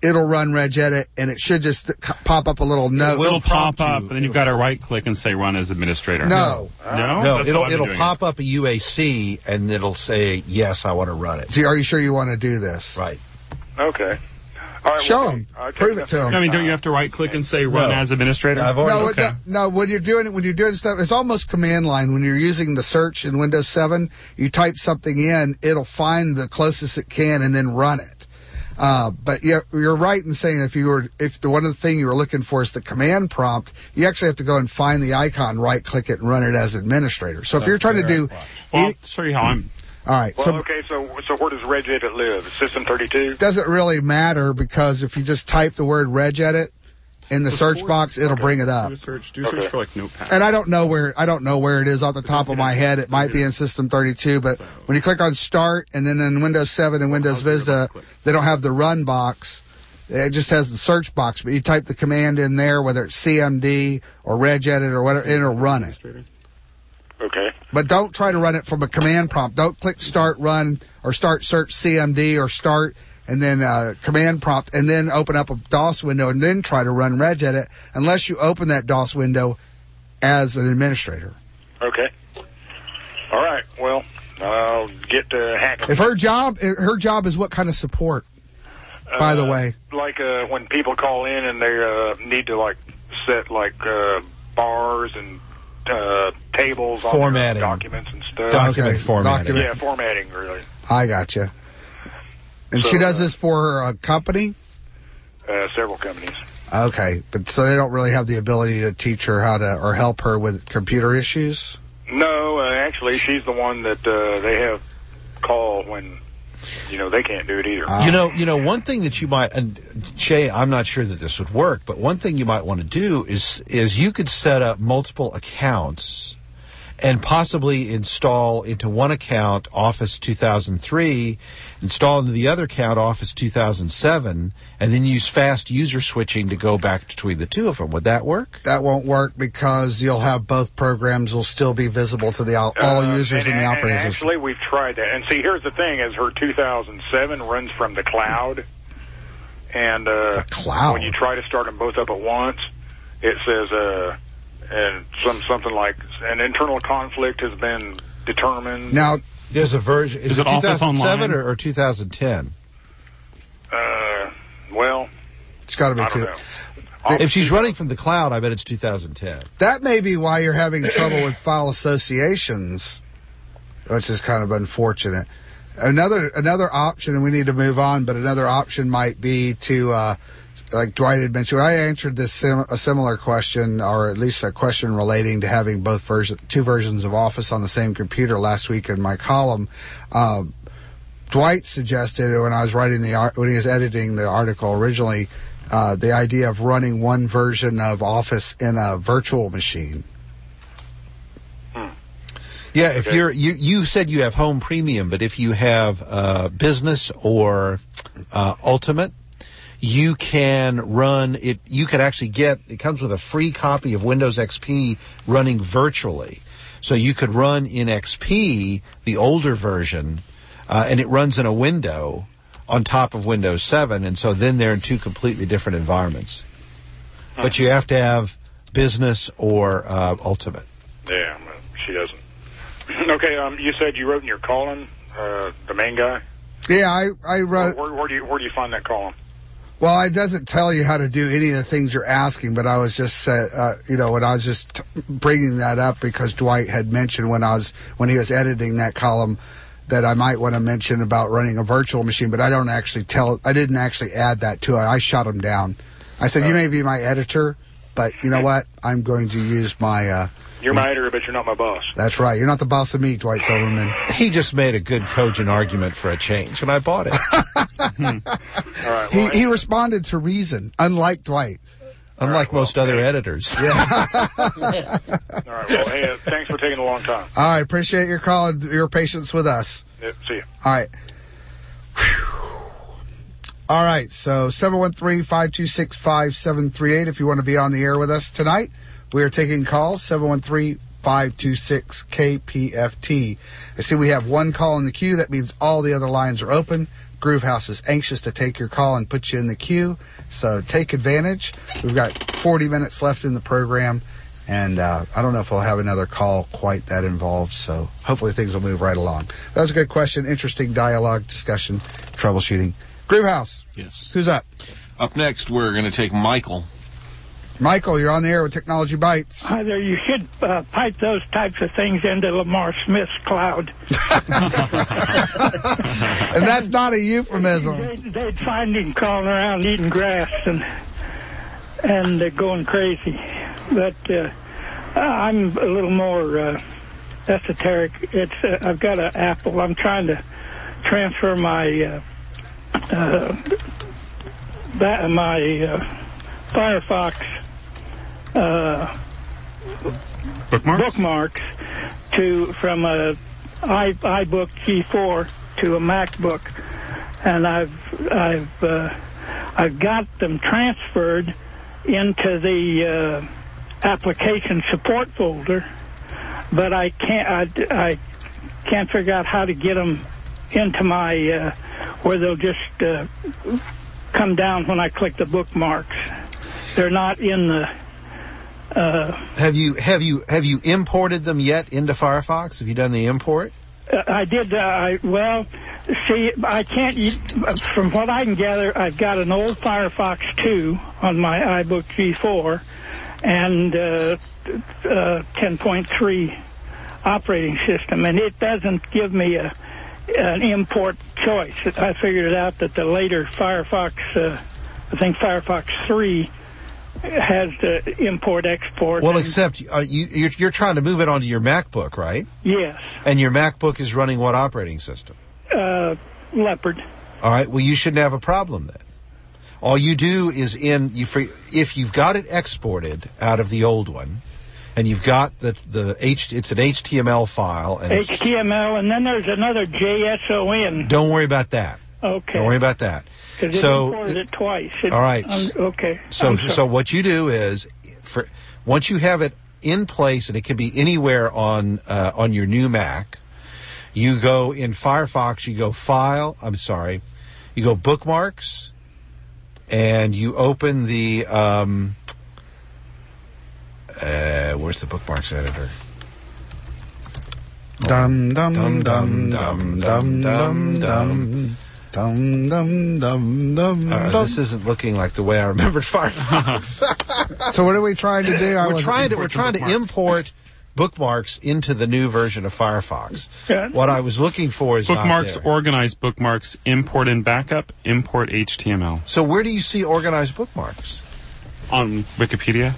it'll run regedit, and it should just c- pop up a little note. It'll pop up, and then you've got to right-click and say Run as Administrator. No. No? No, That's it'll how I've been it'll doing pop up a U A C, and it'll say, yes, I want to run it. Do you- Are you sure you want to do this? Right. Okay. All right, Show well, him. I'll take Prove that. it to him. I mean, don't you have to right-click and say Run No. as Administrator? I've No, already. no, no. When you're doing it, when you're doing stuff, it's almost command line. When you're using the search in Windows seven, you type something in, it'll find the closest it can and then run it. Uh, but you're, you're right in saying if you were, if the one of the thing you were looking for is the command prompt, you actually have to go and find the icon, right-click it, and run it as administrator. So if you're trying to do, Well, I'll show you how I'm. all right. Well, So okay, so so where does regedit live? System thirty-two? it doesn't really matter because if you just type the word regedit in the search box, it'll bring it up. Do a search, do a search for like Notepad. And I don't know where I don't know where it is off the top of my head. It might be in System thirty-two, but when you click on Start and then in Windows seven and Windows Vista, they don't have the Run box. It just has the search box. But you type the command in there, whether it's C M D or regedit or whatever, it'll run it. Okay. But don't try to run it from a command prompt. Don't click Start Run or Start Search C M D or Start and then uh, command prompt and then open up a DOS window and then try to run regedit unless you open that DOS window as an administrator. Okay. All right. Well, I'll get to hacking. If her job, her job is what kind of support? By the Uh, way, like uh, when people call in and they uh, need to like set like uh, bars and uh, tables on Formatting. their documents and stuff. Document Okay. formatting. Document- Yeah, formatting really. I got you. And So, she does uh, this for her uh, company. Uh, several companies. Okay, but so they don't really have the ability to teach her how to or help her with computer issues. No, uh, actually, she's the one that uh, they have call when you know they can't do it either. You know, you know, one thing that you might, and Shay, I'm not sure that this would work, but one thing you might want to do is is you could set up multiple accounts and possibly install into one account Office two thousand three, install into the other account Office two thousand seven, and then use fast user switching to go back between the two of them. Would that work? That won't work because you'll have both programs will still be visible to the all, all Uh, users and, in the and operating system. Actually, we've tried that. And see, here's the thing: is her two thousand seven runs from the cloud, and uh, The cloud? when you try to start them both up at once, it says uh, and some something like an internal conflict has been determined. Now, There's a version. Is, Is it it Office two thousand seven Online? or, or two thousand ten? Uh, well, it's got to be I don't two. know. If she's running from the cloud, I bet it's two thousand ten. That may be why you're having trouble with file associations, which is kind of unfortunate. Another another option, and we need to move on, but another option might be to, uh, like Dwight had mentioned, I answered this sim- a similar question, or at least a question relating to having both version, two versions of Office on the same computer last week in my column. Um, Dwight suggested when I was writing the art, when he was editing the article originally, uh, the idea of running one version of Office in a virtual machine. Yeah, if Okay. you're you you said you have Home Premium, but if you have uh, Business or uh, Ultimate, you can run it. You can actually get it comes with a free copy of Windows X P running virtually, so you could run in X P the older version, uh, and it runs in a window on top of Windows seven, and so then they're in two completely different environments. But you have to have Business or uh, Ultimate. Yeah, well, she doesn't. Okay, um, you said you wrote in your column, uh, the main guy. Yeah, I I wrote. Where, where do you where do you find that column? Well, it doesn't tell you how to do any of the things you're asking, but I was just, uh, uh, you know, when I was just t- bringing that up because Dwight had mentioned when I was when he was editing that column that I might want to mention about running a virtual machine, but I don't actually tell. I didn't actually add that to it. I shot him down. I said, "You may be my editor, but you know what? I'm going to use my." Uh, You're my editor, but you're not my boss. That's right. You're not the boss of me, Dwight Silverman. He just made a good cogent argument for a change, and I bought it. All right. He Well, he responded to reason, unlike Dwight. Unlike most other editors. Yeah. all right. Well, hey, uh, thanks for taking a long time. All right. Appreciate your call and your patience with us. Yeah, see you. All right. Whew. All right. So seven one three, five two six, five seven three eight if you want to be on the air with us tonight. We are taking calls, seven one three, five two six, K P F T. I see we have one call in the queue. That means all the other lines are open. Groovehouse is anxious to take your call and put you in the queue, so take advantage. We've got forty minutes left in the program, and uh, I don't know if we'll have another call quite that involved, so hopefully things will move right along. That was a good question. Interesting dialogue, discussion, troubleshooting. Groovehouse. Yes. Who's up? Up next, we're going to take Michael. Michael, you're on the air with Technology Bites. Hi there. You should uh, pipe those types of things into Lamar Smith's cloud. And that's not a euphemism. They'd, they'd find him crawling around eating grass and and uh, going crazy. But uh, I'm a little more uh, esoteric. It's uh, I've got an Apple. I'm trying to transfer my uh, uh, that, my uh, Firefox uh, bookmarks? bookmarks to from a i iBook G four to a MacBook, and I've I've uh, I've got them transferred into the uh, application support folder, but I can't I, I can't figure out how to get them into my uh, where they'll just uh, come down when I click the bookmarks. They're not in the. Uh, have you have you have you imported them yet into Firefox? Have you done the import? Uh, I did. Uh, I well, see, I can't. From what I can gather, I've got an old Firefox two on my iBook G four, and uh, uh, ten point three operating system, and it doesn't give me a an import choice. I figured it out that the later Firefox, uh, I think Firefox three, has the import export. Well, except uh, you, you're, you're trying to move it onto your MacBook, right? Yes. And your MacBook is running what operating system? Uh, Leopard. All right. Well, you shouldn't have a problem then. All you do is in you for, if you've got it exported out of the old one, and you've got the the H it's an H T M L file and H T M L, and then there's another J S O N. Don't worry about that. Okay. Don't worry about that. Because it so, imported it twice. It, all right. Um, okay. So, so what you do is, for once you have it in place, and it can be anywhere on uh, on your new Mac, you go in Firefox. You go File. I'm sorry. You go Bookmarks, and you open the. Um, uh, where's the Bookmarks editor? Dum dum dum dum dum dum dum dum. Dum dum dum dum. Uh, dum. this isn't looking like the way I remembered Firefox. So what are we trying to do? I we're wasn't- trying to we're Import the trying to bookmarks. import bookmarks into the new version of Firefox. Yeah. What I was looking for is Bookmarks, not there. organized bookmarks, import and backup, import H T M L. So where do you see organized bookmarks? On Wikipedia.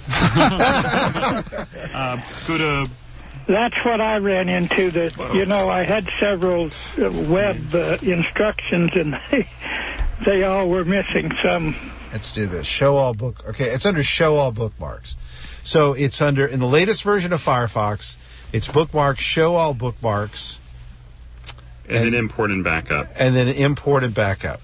uh, go to... That's what I ran into. That you know, I had several uh, web uh, instructions, and they, they all were missing some. Let's do this. Show all book. Okay, it's under Show all bookmarks. So it's under in the latest version of Firefox. It's bookmarks. Show all bookmarks. And, and then import and backup. And then import and backup.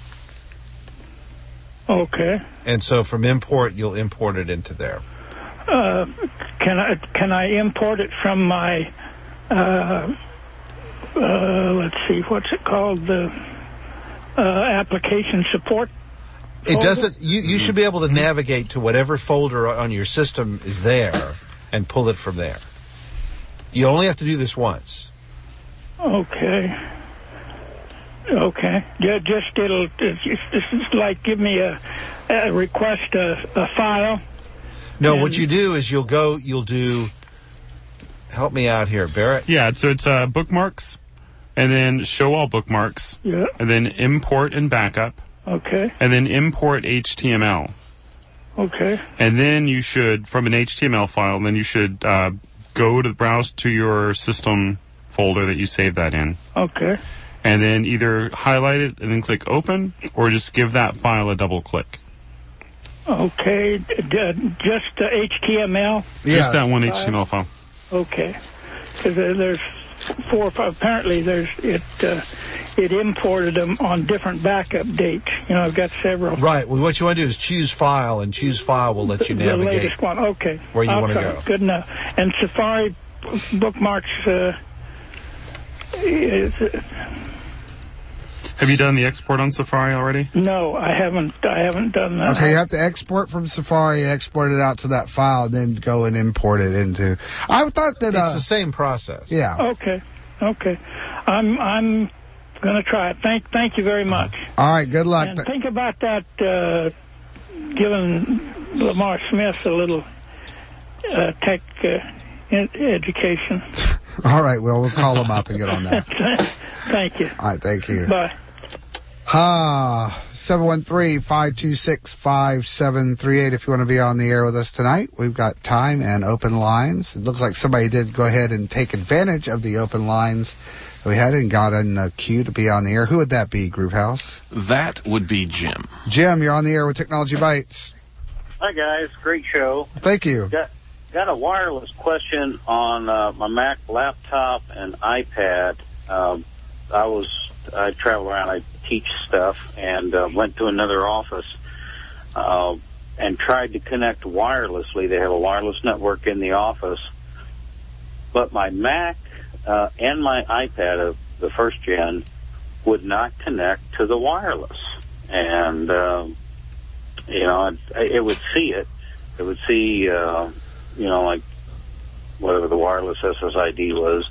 Okay. And so from import, you'll import it into there. Uh, can I can I import it from my? Uh, uh, let's see, what's it called? The uh, application support. It folder? doesn't. You you should be able to navigate to whatever folder on your system is there and pull it from there. You only have to do this once. Okay. Okay. Yeah, just it'll it's, it's just like give me a, a request a, a file. No, what you do is you'll go. You'll do. Help me out here, Barrett. Yeah, so it's uh, bookmarks, and then show all bookmarks, Yeah. and then import and backup, Okay. and then import H T M L. Okay. And then you should, from an H T M L file, then you should uh, go to browse to your system folder that you saved that in. Okay. And then either highlight it and then click open, or just give that file a double click. Okay. D- d- just uh, H T M L. Just that one H T M L file. Okay. Because there's four or five. Apparently, there's it. Uh, it imported them on different backup dates. You know, I've got several. Right. Well, what you want to do is choose file, and choose file will let you The navigate latest one. Okay. where you I'll want to try. go. Good enough. And Safari bookmarks. Uh, is, Have you done the export on Safari already? No, I haven't. I haven't done that. Okay, you have to export from Safari, export it out to that file, and then go and import it into. I thought that uh, it's the same process. Yeah. Okay. Okay. I'm I'm going to try it. Thank Thank you very much. All right. Good luck. And think about that. Uh, giving Lamar Smith a little uh, tech uh, ed- education. All right. Well, we'll call him up and get on that. Thank you. All right. Thank you. Bye. Ah, seven one three, five two six, five seven three eight if you want to be on the air with us tonight. We've got time and open lines. It looks like somebody did go ahead and take advantage of the open lines we had and got in the queue to be on the air. Who would that be, Groove House? That would be Jim. Jim, you're on the air with Technology Bites. Hi, guys. Great show. Thank you. Got, got a wireless question on uh, my Mac laptop and iPad. Um, I was, I travel around, I teach stuff, and uh, went to another office uh, and tried to connect wirelessly. They have a wireless network in the office. But my Mac uh, and my iPad, uh, the first gen, would not connect to the wireless. And, uh, you know, it, it would see it. It would see, uh, you know, like whatever the wireless S S I D was,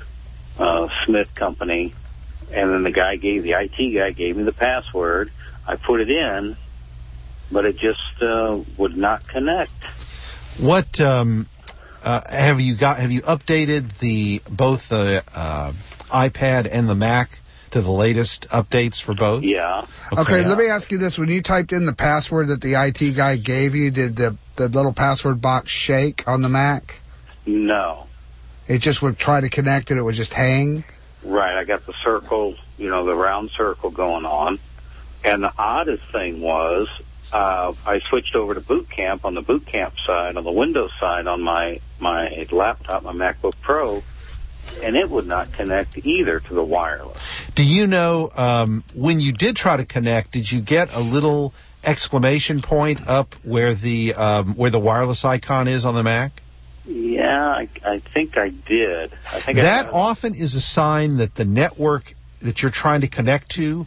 uh, Smith Company. And then the guy gave, the I T guy gave me the password. I put it in, but it just uh, would not connect. What um, uh, have you got? Have you updated the both the uh, iPad and the Mac to the latest updates for both? Yeah. Okay, Okay, let me ask you this. When you typed in the password that the I T guy gave you, did the, the little password box shake on the Mac? No. It just would try to connect and it would just hang? Right, I got the circle, you know, the round circle going on. And the oddest thing was, uh, I switched over to Boot Camp on the Boot Camp side, on the Windows side on my, my laptop, my MacBook Pro, and it would not connect either to the wireless. Do you know um, when you did try to connect? Did you get a little exclamation point up where the um, where the wireless icon is on the Mac? Yeah, I, I think I did. I think that I often is a sign that the network that you're trying to connect to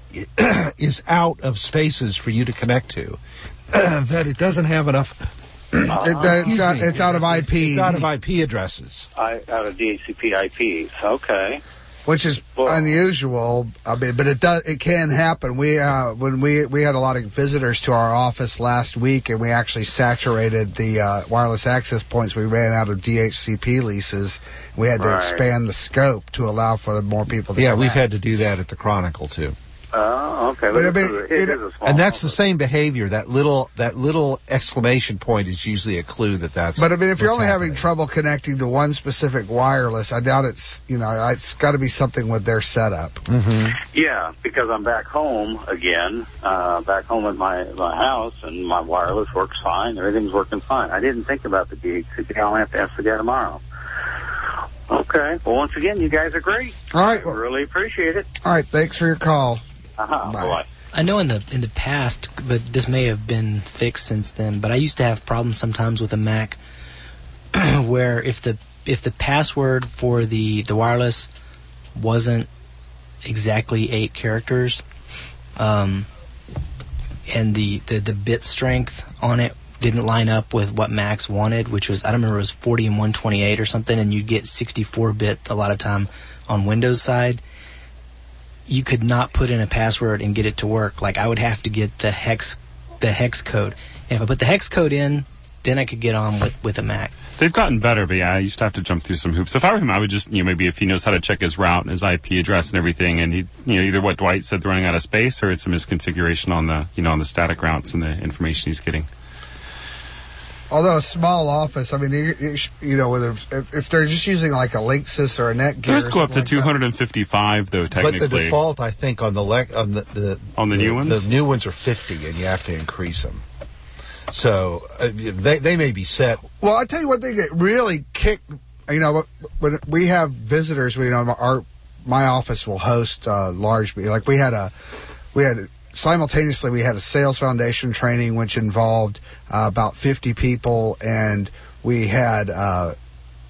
is out of spaces for you to connect to. That it doesn't have enough. It, uh, it's, out, it's out of I P. It's out of I P addresses. I, out of D H C P I Ps. Okay. Which is unusual. I mean, but it does. It can happen. We uh, when we we had a lot of visitors to our office last week, and we actually saturated the uh, wireless access points. We ran out of D H C P leases. We had to Right. expand the scope to allow for more people to. Yeah, connect. we've had to do that at the Chronicle too. Oh, okay. But I But mean, it, it is a small And that's the same behavior. That little that little exclamation point is usually a clue that that's. But I mean, if you're what's only happening. having trouble connecting to one specific wireless, I doubt it's you know it's got to be something with their setup. Mm-hmm. Yeah, because I'm back home again, uh, back home at my, my house, and my wireless works fine. Everything's working fine. I didn't think about the D H C P. I'll have to ask the guy tomorrow. Okay. Well, once again, you guys are great. All right. I really appreciate it. All right. Thanks for your call. Uh-huh. Bye. I know in the in the past, but this may have been fixed since then. But I used to have problems sometimes with a Mac, where if the if the password for the, the wireless wasn't exactly eight characters, um, and the, the, the bit strength on it didn't line up with what Macs wanted, which was I don't remember it was forty and one twenty-eight or something, and you'd get sixty-four bit a lot of time on Windows side. You could not put in a password and get it to work. Like I would have to get the hex, the hex code, and if I put the hex code in, then I could get on with, with a Mac. They've gotten better, but yeah, I used to have to jump through some hoops. If I were him, I would just, you know, maybe if he knows how to check his route and his I P address and everything, and he, you know, either what Dwight said, they're running out of space, or it's a misconfiguration on the, you know, on the static routes and the information he's getting. Although a small office, I mean, you, you, you know, whether if, if they're just using like a Linksys or a Netgear, Those go up to like two hundred fifty-five, though. Technically, But the default, I think, on the le- on the, the on the, the new ones, the new ones are fifty, and you have to increase them. So uh, they they may be set. Well, I tell you one thing that really kicked. You know, when we have visitors, we you know our my office will host uh, large. Like we had a we had. Simultaneously, we had a sales foundation training which involved uh, about fifty people, and we had uh,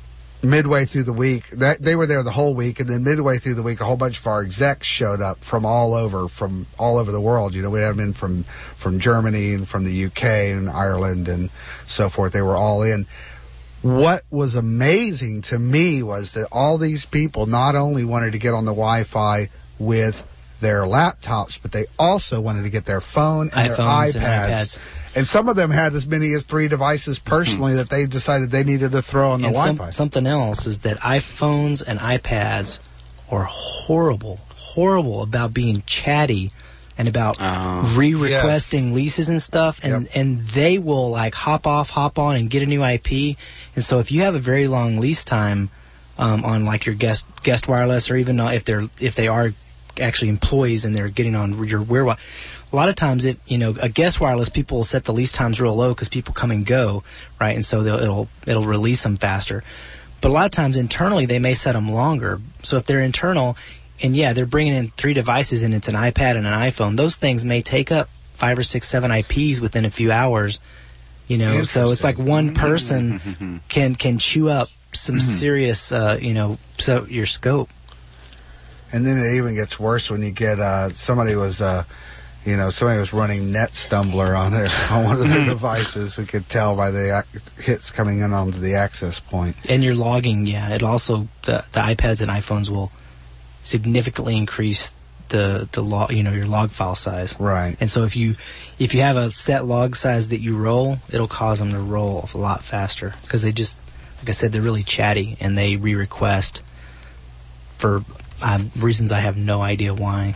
midway through the week, that they were there the whole week, and then midway through the week, a whole bunch of our execs showed up from all over, from all over the world. You know, we had them in from from Germany and from the U K and Ireland and so forth. They were all in. What was amazing to me was that all these people not only wanted to get on the Wi-Fi with their laptops, but they also wanted to get their phone and iPhones their iPads. And iPads. And some of them had as many as three devices personally that they decided they needed to throw on the and Wi-Fi. Some, something else is that iPhones and iPads are horrible, horrible about being chatty and about Oh. re-requesting leases and stuff. And, and they will like hop off, hop on, and get a new I P. And so if you have a very long lease time um, on like your guest guest wireless, or even if they're if they are actually employees and they're getting on your Wear Wi- a lot of times, it you know, a guest wireless, people will set the lease times real low because people come and go, right? And so they'll, it'll it'll release them faster. But a lot of times internally, they may set them longer. So if they're internal, and yeah, they're bringing in three devices and it's an iPad and an iPhone, those things may take up five or six, seven I Ps within a few hours. You know, so it's like one person can can chew up some serious, uh, you know, so your scope. And then it even gets worse when you get uh, somebody was. Uh, You know, somebody was running NetStumbler on it on one of their devices. We could tell by the ac- hits coming in onto the access point. And your logging, yeah, it also the the iPads and iPhones will significantly increase the the log, you know, your log file size. Right. And so if you if you have a set log size that you roll, it'll cause them to roll a lot faster because they just, like I said, they're really chatty and they re-request for um, reasons I have no idea why.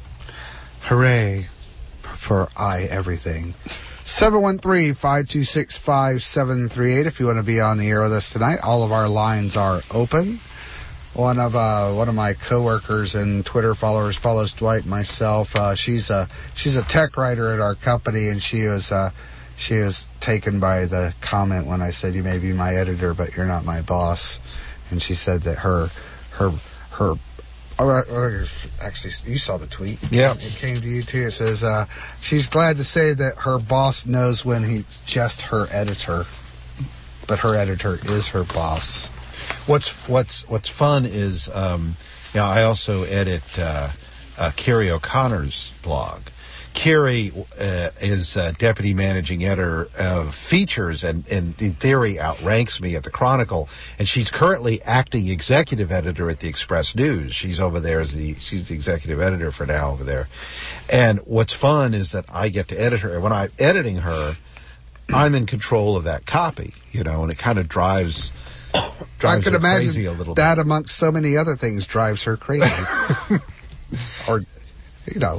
Hooray for I everything. seven one three, five two six, five seven three eight if you want to be on the air with us tonight. All of our lines are open. One of uh, one of my coworkers and Twitter followers follows Dwight and myself. Uh, she's a she's a tech writer at our company, and she was uh, she was taken by the comment when I said, "You may be my editor, but you're not my boss." And she said that her her her Oh, uh, actually, you saw the tweet. Yeah. It came to you, too. It says, uh, she's glad to say that her boss knows when he's just her editor, but her editor is her boss. What's what's what's fun is, um, you know, I also edit uh, uh, Carrie O'Connor's blog. Carrie uh, is uh, deputy managing editor of features and, and in theory outranks me at the Chronicle, and she's currently acting executive editor at the Express News. She's over there as the she's the executive editor for now over there. And what's fun is that I get to edit her. When I'm editing her, I'm in control of that copy, you know, and it kind of drives drives I can her imagine crazy a little that bit. amongst so many other things drives her crazy. Or, you know.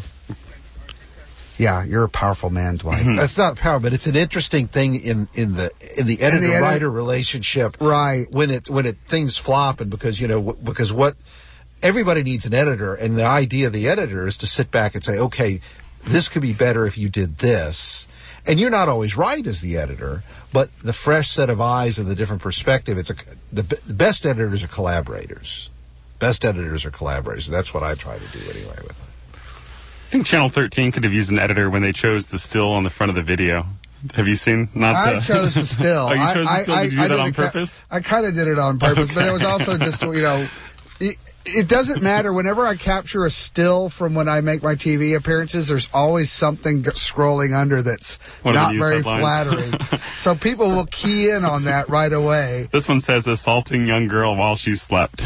Yeah, you're a powerful man, Dwight. That's not power, but it's an interesting thing in, in the in the editor edit- writer relationship, right? When it when it things flop, and because you know w- because what everybody needs an editor, and the idea of the editor is to sit back and say, okay, this could be better if you did this, and you're not always right as the editor, but the fresh set of eyes and the different perspective. It's a the, b- the best editors are collaborators. Best editors are collaborators. That's what I try to do anyway with them. I think Channel thirteen could have used an editor when they chose the still on the front of the video. Have you seen? Not I the... chose the still. Oh, you chose I, the still? I, Did you do I that did on a ca- purpose? I kind of did it on purpose, but it was also just, you know, it, it doesn't matter. Whenever I capture a still from when I make my T V appearances, there's always something g- scrolling under that's One of the not news very headlines. flattering. So people will key in on that right away. This one says assaulting young girl while she slept.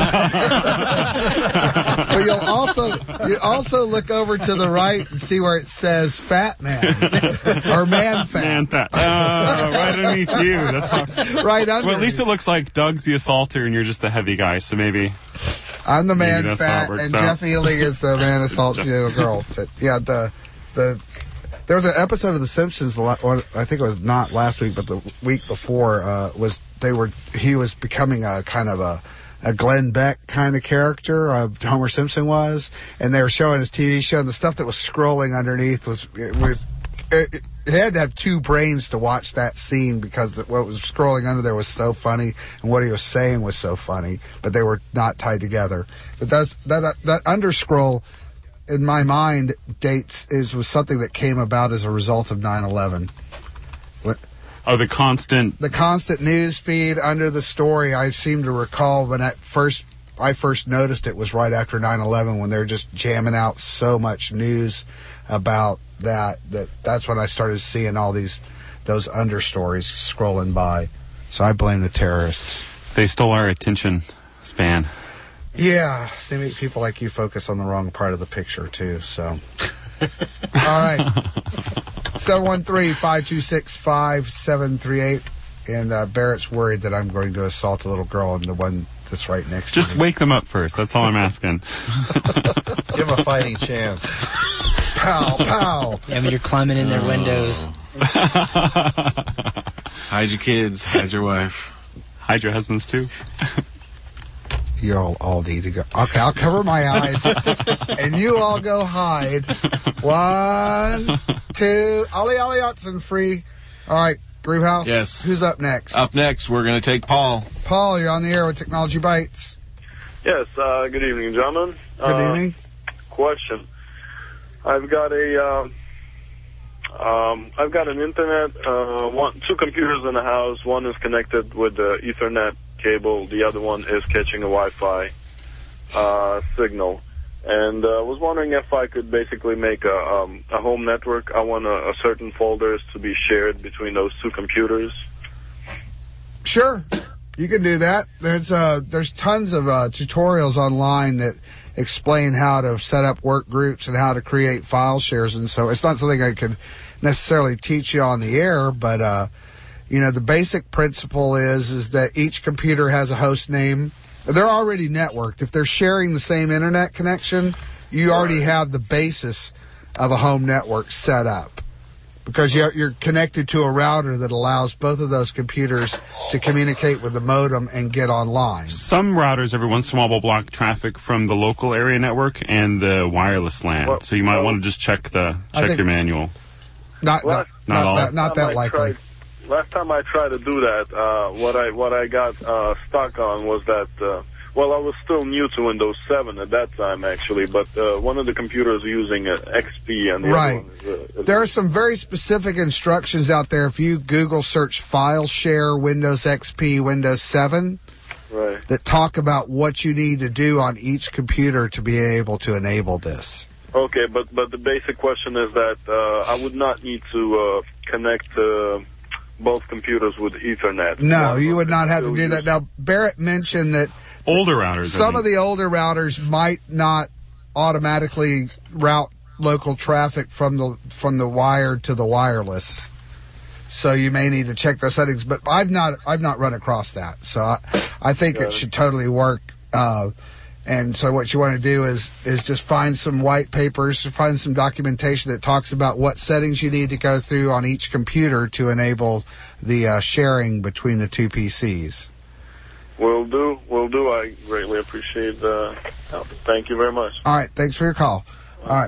But you'll also you also look over to the right and see where it says fat man or man fat. Man fat. Oh, right underneath you. That's how... Right under. Well, at least it looks like Doug's the assaulter and you're just the heavy guy, so maybe... I'm the man that's how fat, it works and out. Jeff Healy is the man assaults the little girl. But yeah, the the there was an episode of The Simpsons. la- or I think it was not last week, but the week before uh, was they were he was becoming a kind of a a Glenn Beck kind of character. Uh, Homer Simpson was, and they were showing his T V show, and the stuff that was scrolling underneath was it was. It, it had to have two brains to watch that scene because what was scrolling under there was so funny and what he was saying was so funny, but they were not tied together. But that's, that uh, that under scroll, in my mind, dates is was something that came about as a result of nine eleven. When, Oh, the constant... The constant news feed under the story, I seem to recall when I first, I first noticed it was right after nine eleven when they were just jamming out so much news about that, that that's when I started seeing all these, those understories scrolling by. So I blame the terrorists. They stole our attention span. Yeah, they make people like you focus on the wrong part of the picture, too, so... All right. seven one three, five two six, five seven three eight. And uh, Barrett's worried that I'm going to assault a little girl and the one that's right next Just to me. Just wake them up first. That's all I'm asking. Give them a fighting chance. Pow, pow. Yeah, I mean, you're climbing in their Oh. windows. Hide your kids. Hide your wife. Hide your husbands, too. You all, all need to go. Okay, I'll cover my eyes. And you all go hide. One, two. Ollie, Ollie, Hudson, free. All right, Groovehouse. Yes. Who's up next? Up next, we're going to take Paul. Paul, you're on the air with Technology Bites. Yes, uh, good evening, gentlemen. Good uh, evening. Question. I've got a, um, um, I've got an internet, uh, one, two computers in the house. One is connected with the Ethernet cable. The other one is catching a Wi-Fi uh, signal. And I uh, was wondering if I could basically make a, um, a home network. I want a, a certain folders to be shared between those two computers. Sure, you can do that. There's uh, there's tons of uh, tutorials online that explain how to set up work groups and how to create file shares. And so it's not something I could necessarily teach you on the air, but uh, you know, the basic principle is is that each computer has a host name. They're already networked. If they're sharing the same internet connection, you already have the basis of a home network set up because you're, you're connected to a router that allows both of those computers to communicate with the modem and get online. Some routers every once in a while will block traffic from the local area network and the wireless LAN. Well, so you might well, want to just check the I check think- your manual. Not not, Last- Not not, all. that, not that I likely. tried- last time I tried to do that, uh, what I what I got uh, stuck on was that. Uh, well, I was still new to Windows seven at that time, actually, but uh, one of the computers using uh, X P and the Right. other one is, uh, There are some very specific instructions out there. If you Google search file share Windows X P, Windows seven, right. that talk about what you need to do on each computer to be able to enable this. Okay, but but the basic question is that uh, I would not need to uh, connect uh, both computers with Ethernet. No, you would not have to do that. Now, Barrett mentioned that Older routers. some of the older routers might not automatically route local traffic from the from the wired to the wireless. So you may need to check those settings, but I've not I've not run across that. So I, I think it should totally work. Uh, and so what you want to do is is just find some white papers, find some documentation that talks about what settings you need to go through on each computer to enable the uh, sharing between the two P Cs. Will do, will do. I greatly appreciate the help. Thank you very much. All right, thanks for your call. All right.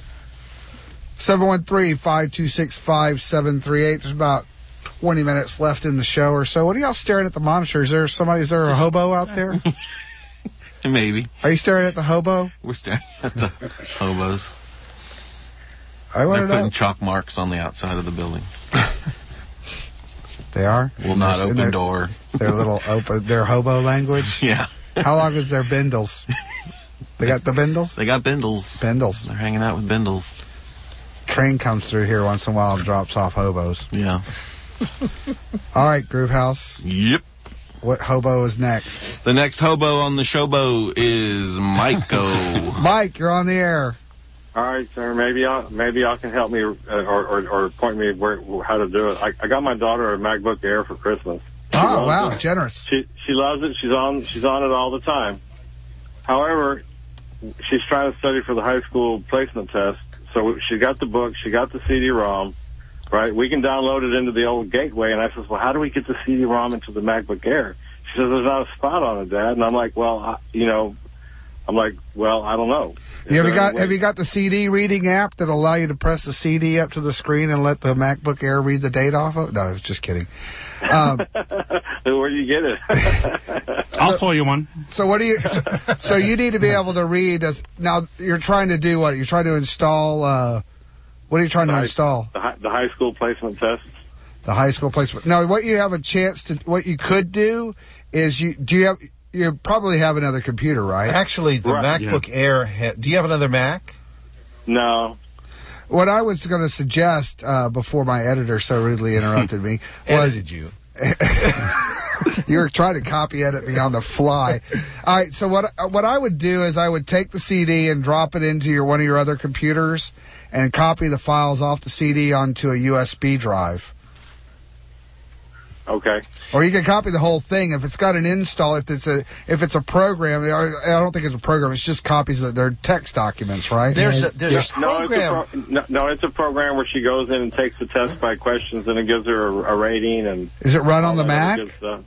seven one three, five two six, five seven three eight. There's about twenty minutes left in the show or so. What are y'all staring at the monitor? Is there somebody, is there a hobo out there? Maybe. Are you staring at the hobo? We're staring at the hobos. I want They're to putting know. chalk marks on the outside of the building. They are? Will not In open their, door. Their little open, their hobo language? Yeah. How long is their bindles? They got the bindles? They got bindles. Bindles. They're hanging out with bindles. Train comes through here once in a while and drops off hobos. Yeah. All right, Groove House. Yep. What hobo is next? The next hobo on the showbo is Miko. Mike, you're on the air. All right, sir. Maybe I maybe y'all can help me uh, or, or or point me where how to do it. I, I got my daughter a MacBook Air for Christmas. She Oh, loves wow, it. generous. She she loves it. She's on she's on it all the time. However, she's trying to study for the high school placement test. So she got the book. She got the C D-ROM. Right, we can download it into the old gateway. And I says, well, how do we get the C D-ROM into the MacBook Air? She says, there's not a spot on it, Dad. And I'm like, well, I, you know, I'm like, well, I don't know. Is You have, you there got, any way- have you got the C D reading app that'll allow you to press the C D up to the screen and let the MacBook Air read the date off of it? No, I was just kidding. Um, Where do you get it? I'll sell you one. so what do you? So, so you need to be able to read. As, now you're trying to do what? You're trying to install. Uh, what are you trying The to high- install? The high, the high school placement test. The the high school placement. Now, what you have a chance to, what you could do is you do you have you probably have another computer, right? Actually, the Right. MacBook Air. Ha- do you have another Mac? No. What I was going to suggest uh, before my editor so rudely interrupted me was Edited you. you were trying to copy edit me on the fly. All right, so what what I would do is I would take the C D and drop it into your one of your other computers and copy the files off the C D onto a U S B drive. Okay. Or you can copy the whole thing if it's got an install. If it's a if it's a program, I don't think it's a program. It's just copies of their text documents, right? There's a there's a No, it's a, program. pro- no, no, it's a program where she goes in and takes the test by questions, and it gives her a, a rating. And Is it run on the all that Mac? other good stuff.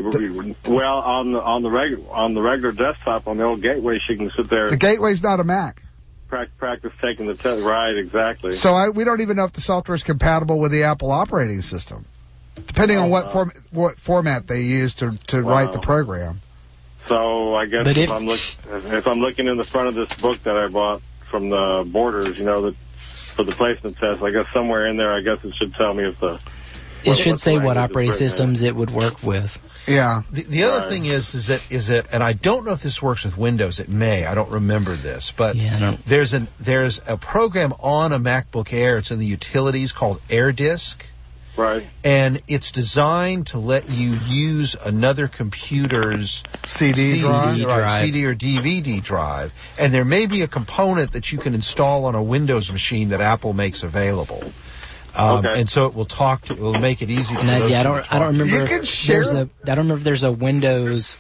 Well, on the on the regular on the regular desktop on the old Gateway, she can sit there The Gateway's not a Mac. prac- practice taking the test. Right, exactly. So I, we don't even know if the software is compatible with the Apple operating system, depending on what form, what format they use to, to write the program. So I guess But if, if- I'm look, if I'm looking in the front of this book that I bought from the Borders, you know, that for the placement test, I guess somewhere in there, I guess it should tell me if the It should what say what language it's operating written in. systems it would work with. Yeah. The, the other thing is, is that is that, and I don't know if this works with Windows. It may. I don't remember this, but there's an there's a program on a MacBook Air. It's in the utilities called AirDisk. Right. And it's designed to let you use another computer's C D drive? right, drive. C D or D V D drive. And there may be a component that you can install on a Windows machine that Apple makes available. Um, Okay. And so it will talk to, it will make it easy for And I, those yeah, I who don't. talk I don't to remember. you. if there's a. I don't remember if there's a Windows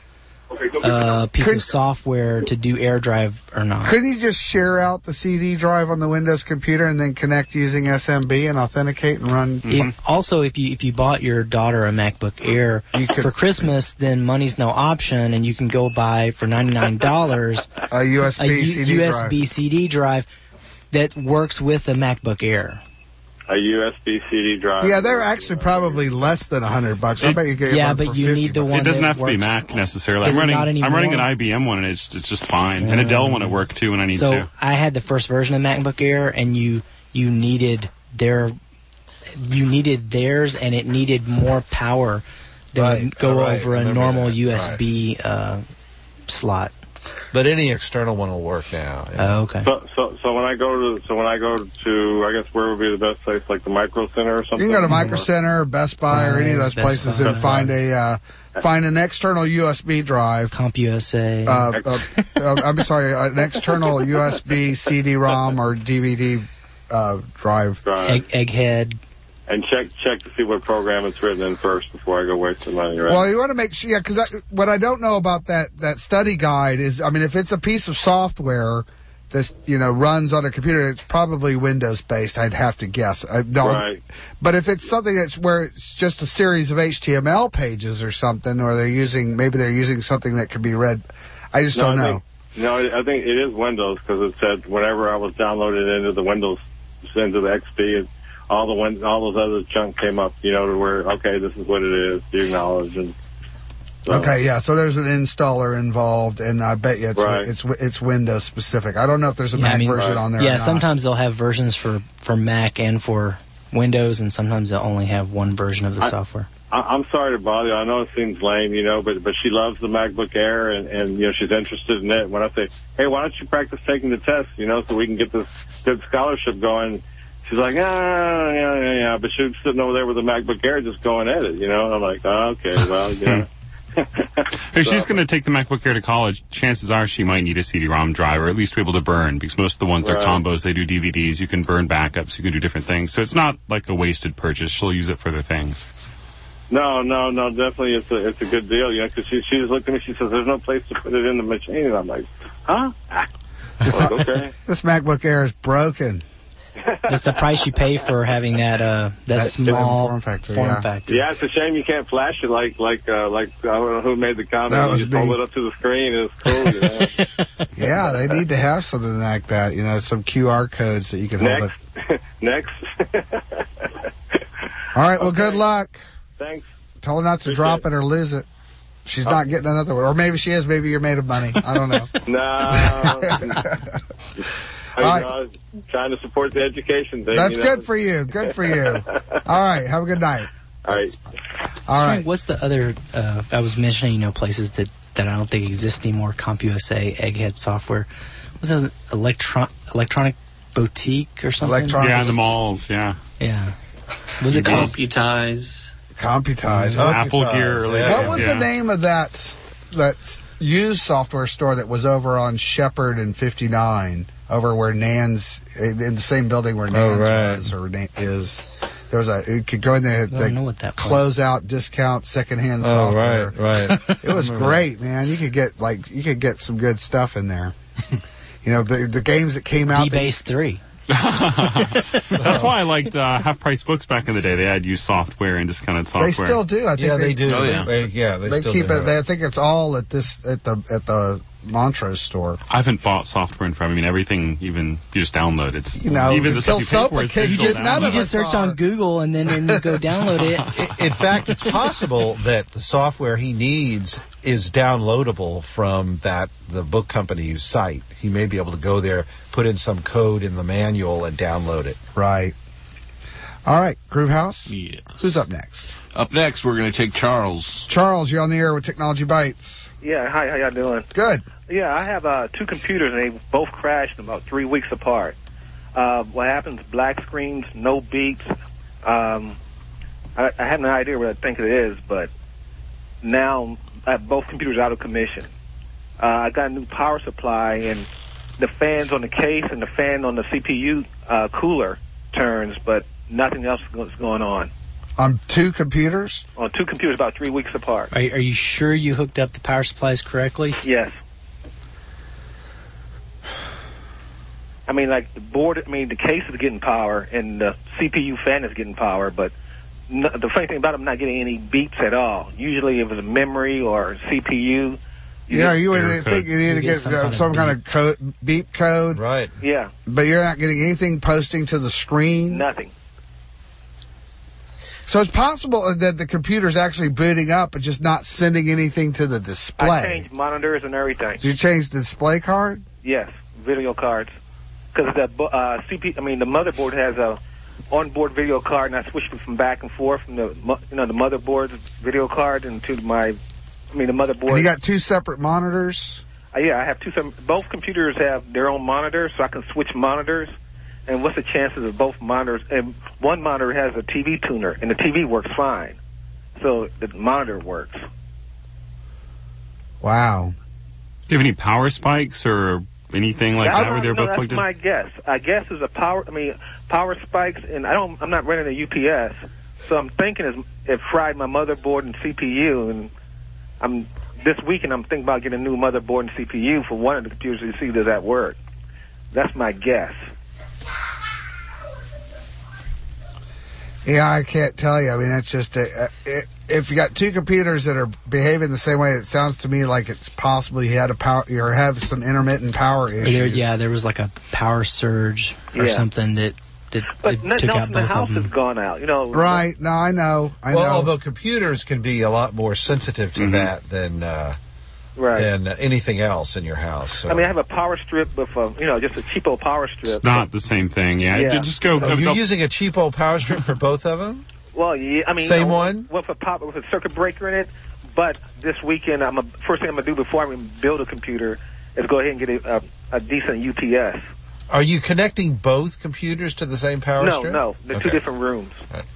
uh, piece of software to do AirDrive or not. Couldn't you just share out the C D drive on the Windows computer and then connect using S M B and authenticate and run? If, also, if you if you bought your daughter a MacBook Air for Christmas, then money's no option, and you can go buy for ninety nine dollars a U S B U- C D U S B C D drive that works with the MacBook Air. A U S B C D drive. Yeah, they're actually probably less than a hundred bucks. I bet you get Yeah, one but for you fifty need the bucks. one It doesn't that have to be works. Mac necessarily. Is I'm it running. not I'm running an anymore? I B M one, and it's it's just fine. And a Dell one at work too when I need so to. I had the first version of MacBook Air, and you you needed their you needed theirs, and it needed more power than Right, would go right, over I a remember normal that, U S B uh, slot. But any external one will work now. Oh, okay. So, so, so when I go to, so when I go to, I guess where would be the best place, like the Micro Center or something? You can go to Micro Center or Best Buy or any of those Best places Buy. and find a uh, find an external U S B drive. CompUSA. Uh, uh, uh, I'm sorry, an external U S B C D ROM or D V D uh, drive. Egg, Egghead. And check check to see what program it's written in first before I go wasting money. Right? Well, you want to make sure, yeah, because what I don't know about that that study guide is, I mean, if it's a piece of software that you know runs on a computer, it's probably Windows based. I'd have to guess. I, no, Right. But if it's something that's where it's just a series of H T M L pages or something, or they're using maybe they're using something that can be read, I just No, don't I know. think- no, I think it is Windows because it said whenever I was downloaded into the Windows, into the X P, it, all the win- all those other chunk came up, you know, to where okay, this is what it is. You acknowledge and so, Okay, yeah. So there's an installer involved, and I bet you it's Right. it's it's Windows specific. I don't know if there's a Yeah, I Mac mean, version on there. or Yeah, not. sometimes they'll have versions for, for Mac and for Windows, and sometimes they'll only have one version of the I- software. I, I'm sorry to bother you. I know it seems lame, you know, but but she loves the MacBook Air and and you know she's interested in it. When I say, hey, why don't you practice taking the test, you know, so we can get this good scholarship going. She's like, ah, yeah, yeah, yeah. But she's sitting over there with a MacBook Air just going at it, you know. And I'm like, oh, okay, well, yeah. If she's going to take the MacBook Air to college, chances are she might need a C D ROM drive, or at least be able to burn, because most of the ones, they're Right. combos, they do D V Ds, you can burn backups, you can do different things. So it's not like a wasted purchase. She'll use it for other things. No, no, no, definitely it's a it's a good deal, you know, because she, she just looked at me, she says, there's no place to put it in the machine. And I'm like, huh? Ah. I'm like, okay. This MacBook Air is broken. That's the price you pay for having that uh, that, That small form factor, form yeah. factor. Yeah, it's a shame you can't flash it like like uh, like I don't know who made the comment. That You was just me. hold it up to the screen. It's cool. You know? Yeah, they need to have something like that. You know, some Q R codes that you can hold it. Next, next. All right. Well, good luck. Thanks. Tell her not to Appreciate drop it. it or lose it. She's not getting another one, or maybe she is. Maybe you're made of money. I don't know. No. I, All you know, I was trying to support the education thing. That's you know? good for you. Good for you. All right. Have a good night. All right. right. What's the other? Uh, I was mentioning, you know, places that, that I don't think exist anymore. CompUSA, Egghead Software. Was it an electron electronic boutique or something? Electronic- Yeah, in the malls. Yeah. Yeah. Was it called? Computize? Computize. Mm, Apple Gear. early What days, was yeah. the name of that that used software store that was over on Shepherd and fifty-nine, over where Nan's, in the same building where Nan's right. was or Na- is? There was a, you could go in there, I don't like, know what that was. close out, discount, secondhand Oh, software. right, right. It was I remember great, man. You could get like you could get some good stuff in there. You know, the the games that came out. D-Base three. That's why I liked uh, Half Price Books back in the day. They had used software and discounted software. They still do. I think Yeah, they, they do. Oh, yeah. They, yeah, they, They still keep do it. They, I think it's all at this at the at the Montrose store. I haven't bought software in forever. I mean, everything, even you just download. It's You know, even the until stuff you pay for Sopa is kicks digital in, none download. of You just us search are. on Google and then, then you go download it. I- In fact, it's possible that the software he needs is downloadable from that the book company's site. He may be able to go there, put in some code in the manual, and download it. Right. All right, Groove House. Yes. Who's up next? Up next, we're going to take Charles. Charles, you're on the air with Technology Bites. Yeah, hi, how y'all doing? Good. Yeah, I have uh, two computers, and they both crashed about three weeks apart. Uh, what happens, black screens, no beeps. Um, I, I have no idea what I think it is, but now I have both computers out of commission. Uh, I got a new power supply, and the fans on the case and the fan on the C P U uh, cooler turns, but nothing else is going on. On two computers? On two computers about three weeks apart. Are, are you sure you hooked up the power supplies correctly? Yes. I mean, like the board, I mean, the case is getting power and the C P U fan is getting power, but no, the funny thing about it, I'm not getting any beeps at all. Usually if it's a memory or C P U. Yeah, you would Error think code. you need to You get, get some uh, kind of some kind of code, beep code, Right. Yeah, but you're not getting anything posting to the screen. nothing. So it's possible that the computer's actually booting up but just not sending anything to the I display. changed monitors and everything. Did you change the display card? Yes, video cards. Because the bu- uh, C P, I mean, the motherboard has a onboard video card, and I switched it from back and forth from the, mo- you know, the motherboard's video card into my, I mean, the motherboard. And you got two separate monitors? Uh, yeah, I have two. Some, both computers have their own monitors, so I can switch monitors. And what's the chances of both monitors? And one monitor has a T V tuner, and the T V works fine, so the monitor works. Wow. Do you have any power spikes or anything like I that don't where they're know, both plugged that's in? my guess. I guess is a power. I mean, power spikes, and I don't. I'm not running a U P S, so I'm thinking it's, it fried my motherboard and C P U, and I'm this weekend I'm thinking about getting a new motherboard and C P U for one of the computers to see does that work. That's my guess. Yeah, I can't tell you. I mean, that's just a, a, if you got two computers that are behaving the same way, it sounds to me like it's possible you had a power or have some intermittent power Or there, issues. yeah, there was like a power surge or Yeah. something that, that But it nothing took else out in the both house of has them. gone out. You know, Right. No, I know. I well, know. although computers can be a lot more sensitive to that than uh, Right. than anything else in your house. So. I mean, I have a power strip with, a, you know, just a cheapo power strip. It's not the same thing. Yeah, Yeah. Ju- just go. Are you go- using a cheapo power strip for both of them? Well, yeah, I mean, Same you know, one? with a pop with a circuit breaker in it. But this weekend, I'm a, first thing I'm gonna do before I even build a computer is go ahead and get a, a, a decent U P S. Are you connecting both computers to the same power no, strip? no, they're two Okay. different rooms.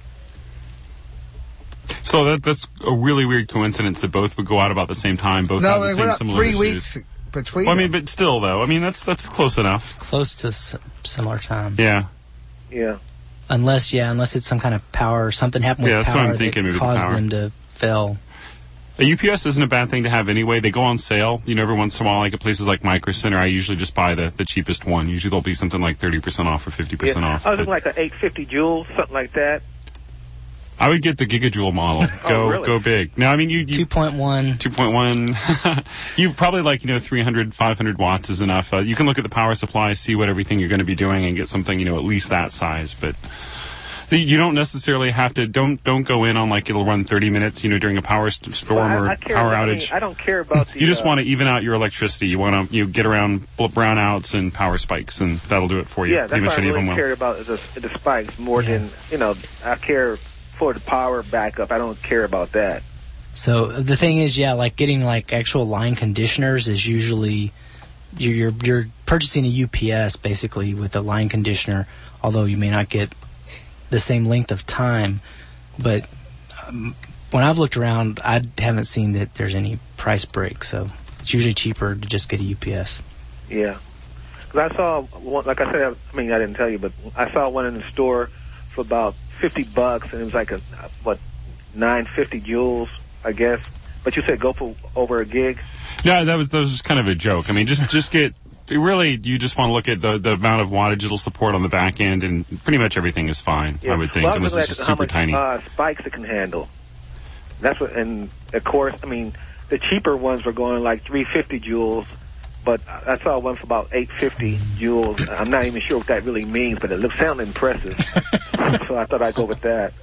So that that's a really weird coincidence that both would go out about the same time. Both no, have the they same went up similar three issues. weeks between. Well, I mean, them. but still, though, I mean that's that's close enough. Close to s- similar time. Yeah. Yeah. Unless, yeah, unless it's some kind of power, something happened with Yeah, that's what power I'm thinking, that maybe the caused power. them to fail. A U P S isn't a bad thing to have anyway. They go on sale, you know, every once in a while, like at places like Micro Center. I usually just buy the, the cheapest one. Usually there'll be something like thirty percent off or fifty percent Yeah. off. I was but looking like an eight fifty joules, something like that. I would get the Gigajoule model. Go Oh, really? go big. No, I mean, you... you two point one. two point one. You probably like, you know, three hundred, five hundred watts is enough. Uh, you can look at the power supply, see what everything you're going to be doing, and get something, you know, at least that size. But the, you don't necessarily have to, don't don't go in on like it'll run thirty minutes, you know, during a power st- storm Well, I- or I care- power I mean, outage. I don't care about the. You just uh, want to even out your electricity. You want to you know, get around bl- brownouts and power spikes, and that'll do it for you. Yeah, that's Pretty much what I any of really them will. care about is the, the spikes more than you know. I care for the power backup, I don't care about that. So the thing is, yeah, like getting like actual line conditioners is usually you're you're, you're purchasing a U P S basically with a line conditioner, although you may not get the same length of time. But um, when I've looked around, I haven't seen that there's any price break. So it's usually cheaper to just get a U P S. Yeah, because I saw one, like I said, I mean I didn't tell you, but I saw one in the store for about fifty bucks, and it was like a what nine fifty joules, I guess. But you said go for over a gig. Yeah, that was that was just kind of a joke. I mean, just just get really. You just want to look at the the amount of wattage it'll support on the back end, and pretty much everything is fine. Yeah. I would think, well, unless it's just just how super much, tiny. Uh, spikes it can handle. That's what, and of course, I mean, the cheaper ones were going like three fifty joules, but I saw one for about eight fifty joules. I'm not even sure what that really means, but it looks sounded impressive, so I thought I'd go with that.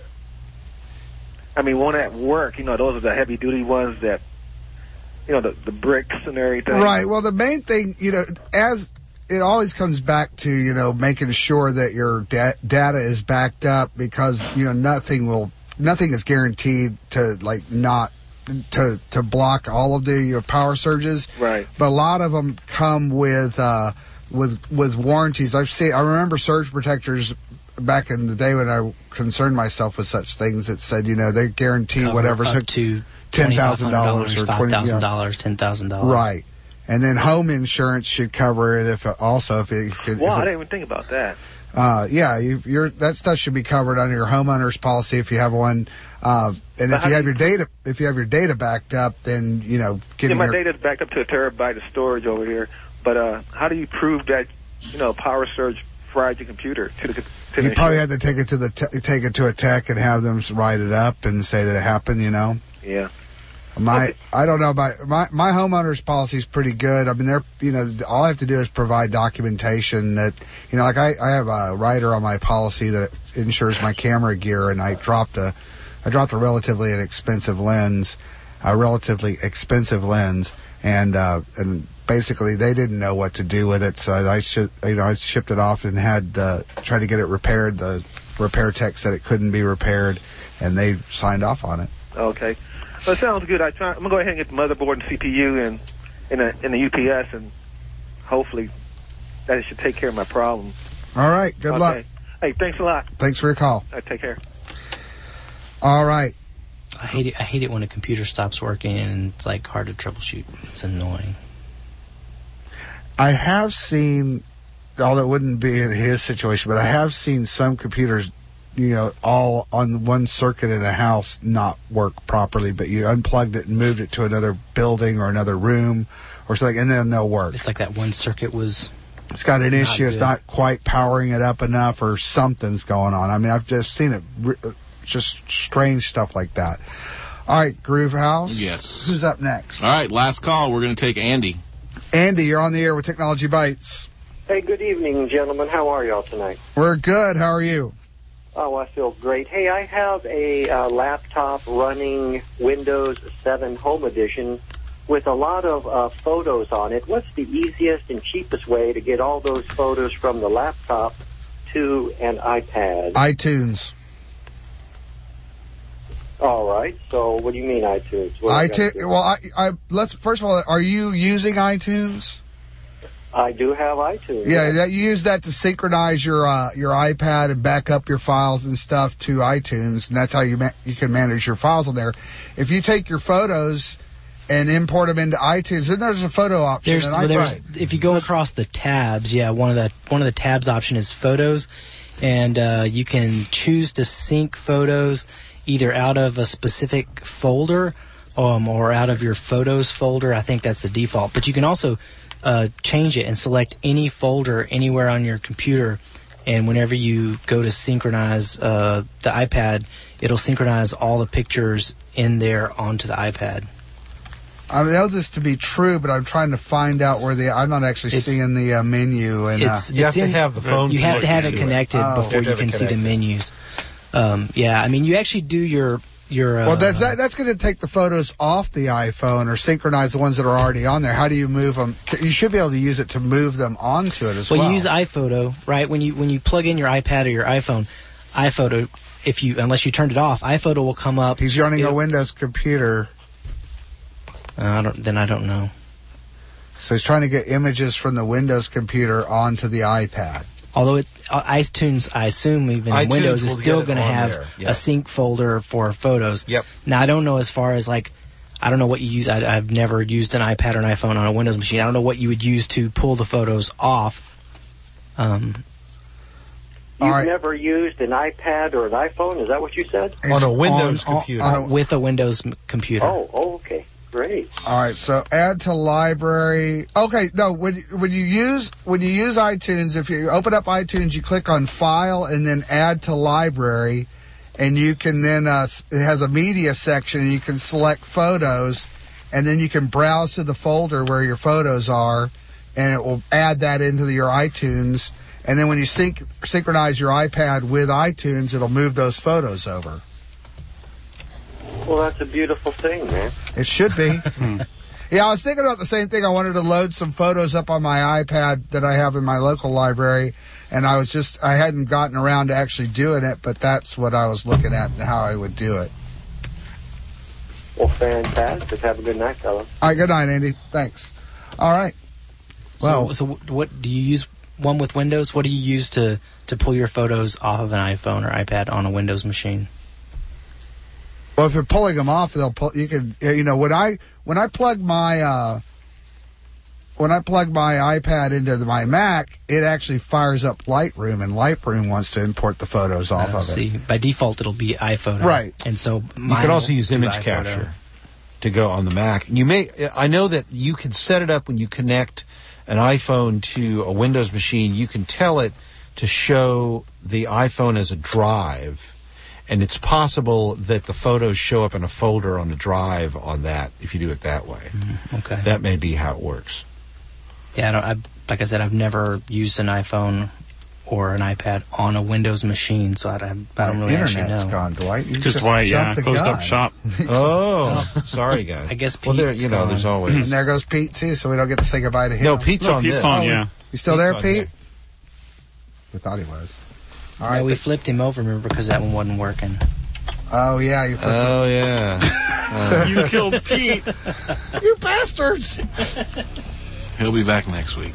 I mean, one at work, you know, those are the heavy duty ones that, you know, the the bricks and everything. Right. Well, the main thing, you know, as it always comes back to, you know, making sure that your da- data is backed up, because, you know, nothing will, nothing is guaranteed to, like, not, to to block all of the your power surges. Right. But a lot of them come with, uh, with, with warranties. I've seen, I remember surge protectors back in the day when I concerned myself with such things that said, you know, they guarantee Cover whatever's up hooked to ten thousand dollars or five thousand dollars, ten thousand dollars. Right. And then home insurance should cover it if it, also if it could. Wow, if I it, didn't even think about that. Uh, yeah, you, your that stuff should be covered under your homeowner's policy if you have one. Uh, and But if how you have do your data, if you have your data backed up, then you know Yeah, getting my your, data's backed up to a terabyte of storage over here. But uh, how do you prove that, you know, power surge fried your computer to the to you the probably had to take it to the te- take it to a tech and have them write it up and say that it happened. You know. Yeah. My, Okay. I don't know about my my homeowner's policy is pretty good. I mean, they're you know all I have to do is provide documentation that you know like I, I have a rider on my policy that insures my camera gear, and I dropped a I dropped a relatively inexpensive lens, a relatively expensive lens, and uh, and basically they didn't know what to do with it, so I should you know I shipped it off and had uh, tried to get it repaired. The repair tech said it couldn't be repaired, and they signed off on it. Okay. Well, it sounds good. I try, I'm going to go ahead and get the motherboard and C P U and in a, in the U P S, and hopefully that should take care of my problem. All right. Good okay. luck. Hey, thanks a lot. Thanks for your call. All right, take care. All right. I hate it. I hate it when a computer stops working and it's like hard to troubleshoot. It's annoying. I have seen, although it wouldn't be in his situation, but I have seen some computers, you know, all on one circuit in a house not work properly, but you unplugged it and moved it to another building or another room or something, and then they'll work. It's like that one circuit was... It's got an not issue. It's good. not quite powering it up enough, or something's going on. I mean, I've just seen it, re- just strange stuff like that. All right, Groove House. Yes. Who's up next? All right, last call. We're going to take Andy. Andy, you're on the air with Technology Bites. Hey, good evening, gentlemen. How are y'all tonight? We're good. How are you? Oh, I feel great. Hey, I have a uh, laptop running Windows seven Home Edition with a lot of uh, photos on it. What's the easiest and cheapest way to get all those photos from the laptop to an iPad? iTunes. All right. So, what do you mean iTunes? What do I gotta iTunes. do? Well, I, I let's first of all, are you using iTunes? I do have iTunes. Yeah, that, you use that to synchronize your uh, your iPad and back up your files and stuff to iTunes, and that's how you ma- you can manage your files on there. If you take your photos and import them into iTunes, then there's a photo option. There's, and I well, there's tried. if you go across the tabs, yeah, one of the one of the tabs option is photos, and uh, you can choose to sync photos either out of a specific folder um, or out of your photos folder. I think that's the default, but you can also uh, change it and select any folder anywhere on your computer, and whenever you go to synchronize uh, the iPad, it'll synchronize all the pictures in there onto the iPad. I know this to be true, but I'm trying to find out where the. I'm not actually It's- seeing the uh, menu, and It's, uh, it's in- You have to have it connected Oh. before you can see the menus. Um, yeah, I mean, you actually do your your. Uh, Well, that's that, that's going to take the photos off the iPhone or synchronize the ones that are already on there. How do you move them? You should be able to use it to move them onto it as well. well, you use iPhoto, right? When you when you plug in your iPad or your iPhone, iPhoto if you unless you turned it off, iPhoto will come up. He's running a It'll- Windows computer. Uh, I don't. Then I don't know. So he's trying to get images from the Windows computer onto the iPad. Although it, uh, iTunes, I assume even iTunes Windows is will still get it going to on have there, yeah. a sync folder for photos. Yep. Now I don't know as far as like, I don't know what you use. I, I've never used an iPad or an iPhone on a Windows machine. I don't know what you would use to pull the photos off. Um, You've never used an iPad or an iPhone? Is that what you said? On a Windows on- on- computer. on- with a Windows m- computer. Oh, oh, okay. Great. All right, so add to library. Okay, no, when when you use when you use iTunes, if you open up iTunes, you click on File and then Add to Library, and you can then uh, it has a media section, and you can select photos, and then you can browse to the folder where your photos are, and it will add that into the, your iTunes. And then when you sync synchronize your iPad with iTunes, it'll move those photos over. Well, that's a beautiful thing, man. It should be. Yeah, I was thinking about the same thing. I wanted to load some photos up on my iPad that I have in my local library, and I was just, I hadn't gotten around to actually doing it, but that's what I was looking at and how I would do it. Well, fantastic. Have a good night, fella. All right, good night, Andy. Thanks. All right. So, Well, so what do you use? One with Windows? What do you use to to pull your photos off of an iPhone or iPad on a Windows machine? well, if you're pulling them off, they'll pull, you can, you know, when I, when I plug my, uh, when I plug my iPad into the, my Mac, it actually fires up Lightroom, and Lightroom wants to import the photos off Uh, of see, it. by default, it'll be iPhoto. Right. And so You mine can also will use do image iPhoto. capture to go on the Mac. You may, I know that you can set it up when you connect an iPhone to a Windows machine. You can tell it to show the iPhone as a drive, and it's possible that the photos show up in a folder on a drive on that if you do it that way. Mm, okay. That may be how it works. Yeah, I don't, I, like I said, I've never used an iPhone or an iPad on a Windows machine, so I, I, I don't My really actually internet's know. gone, Dwight. You Because just Dwight, yeah, jumped the closed gun. up shop. Oh, sorry, guys. I guess Well, there, Pete's you know, gone. there's always. And there goes Pete, too, so we don't get to say goodbye to him. No, Pete's No, on Pete's this. on, Oh, yeah. You still Pete's there, on Pete? here. We thought he was. All Yeah, right. we flipped him over, remember, because that one wasn't working. Oh, yeah. You, flipped Oh, yeah. Uh, You killed Pete. it. You bastards! He'll be back next week.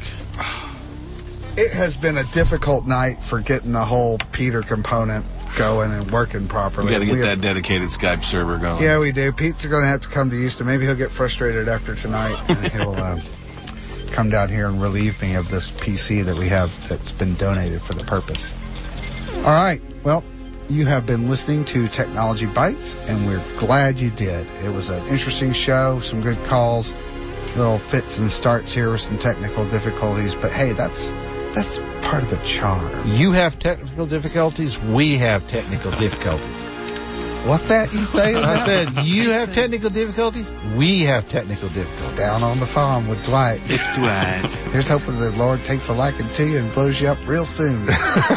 It has been a difficult night for getting the whole Peter component going and working properly. We got to get We that have- dedicated Skype server going. Yeah, we do. Pete's going to have to come to Houston. Maybe he'll get frustrated after tonight, and he'll uh, come down here and relieve me of this P C that we have that's been donated for the purpose. All right. Well, you have been listening to Technology Bites, and we're glad you did. It was an interesting show, some good calls, little fits and starts here with some technical difficulties, but hey, that's that's part of the charm. You have technical difficulties. We have technical difficulties. What that you say? I said, you have technical difficulties. We have technical difficulties. Down on the farm with Dwight. Dwight. Here's hoping the Lord takes a liking to you and blows you up real soon.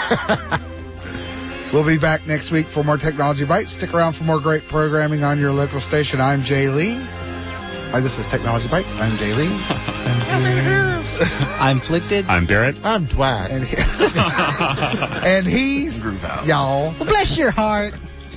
We'll be back next week for more Technology Bites. Stick around for more great programming on your local station. I'm Jay Lee. Hi, this is Technology Bites. I'm Jay Lee. I'm Flicted. I'm Barrett. I'm Dwight. And, he- and he's Groove House. y'all. Well, bless your heart.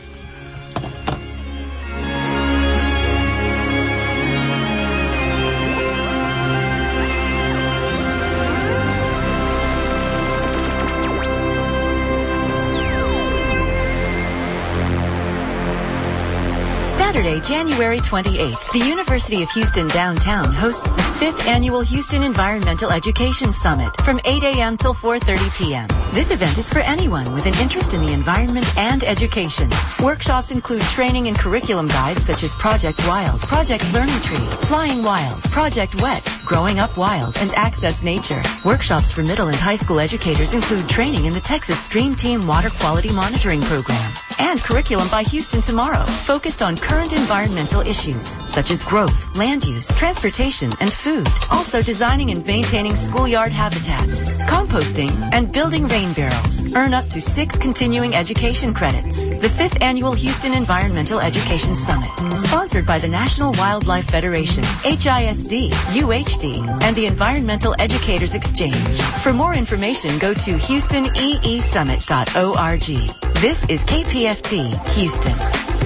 Saturday, January twenty-eighth, the University of Houston downtown hosts the fifth annual Houston Environmental Education Summit from eight a.m. till four thirty p.m. This event is for anyone with an interest in the environment and education. Workshops include training and curriculum guides such as Project Wild, Project Learning Tree, Flying Wild, Project Wet, Growing Up Wild, and Access Nature. Workshops for middle and high school educators include training in the Texas Stream Team Water Quality Monitoring Program and curriculum by Houston Tomorrow, focused on current environmental issues such as growth, land use, transportation, and food. Also designing and maintaining schoolyard habitats, composting, and building rain barrels. Earn up to six continuing education credits. The fifth annual Houston Environmental Education Summit, sponsored by the National Wildlife Federation, H I S D, U H D, and the Environmental Educators Exchange. For more information, go to houston e e summit dot org. This is K P F T, Houston.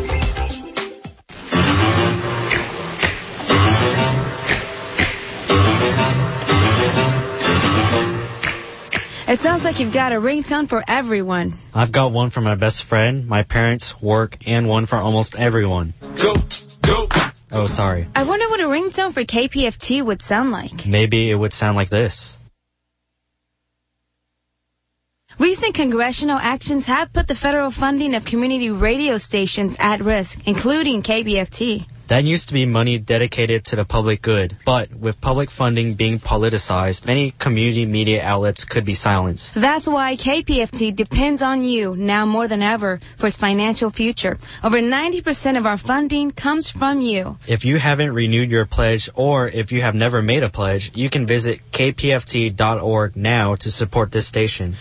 It sounds like you've got a ringtone for everyone. I've got one for my best friend, my parents, work, and one for almost everyone. Go, go. Oh, sorry. I wonder what a ringtone for K P F T would sound like. Maybe it would sound like this. Recent congressional actions have put the federal funding of community radio stations at risk, including K B F T. That used to be money dedicated to the public good, but with public funding being politicized, many community media outlets could be silenced. That's why K P F T depends on you now more than ever for its financial future. Over ninety percent of our funding comes from you. If you haven't renewed your pledge or if you have never made a pledge, you can visit k p f t dot org now to support this station.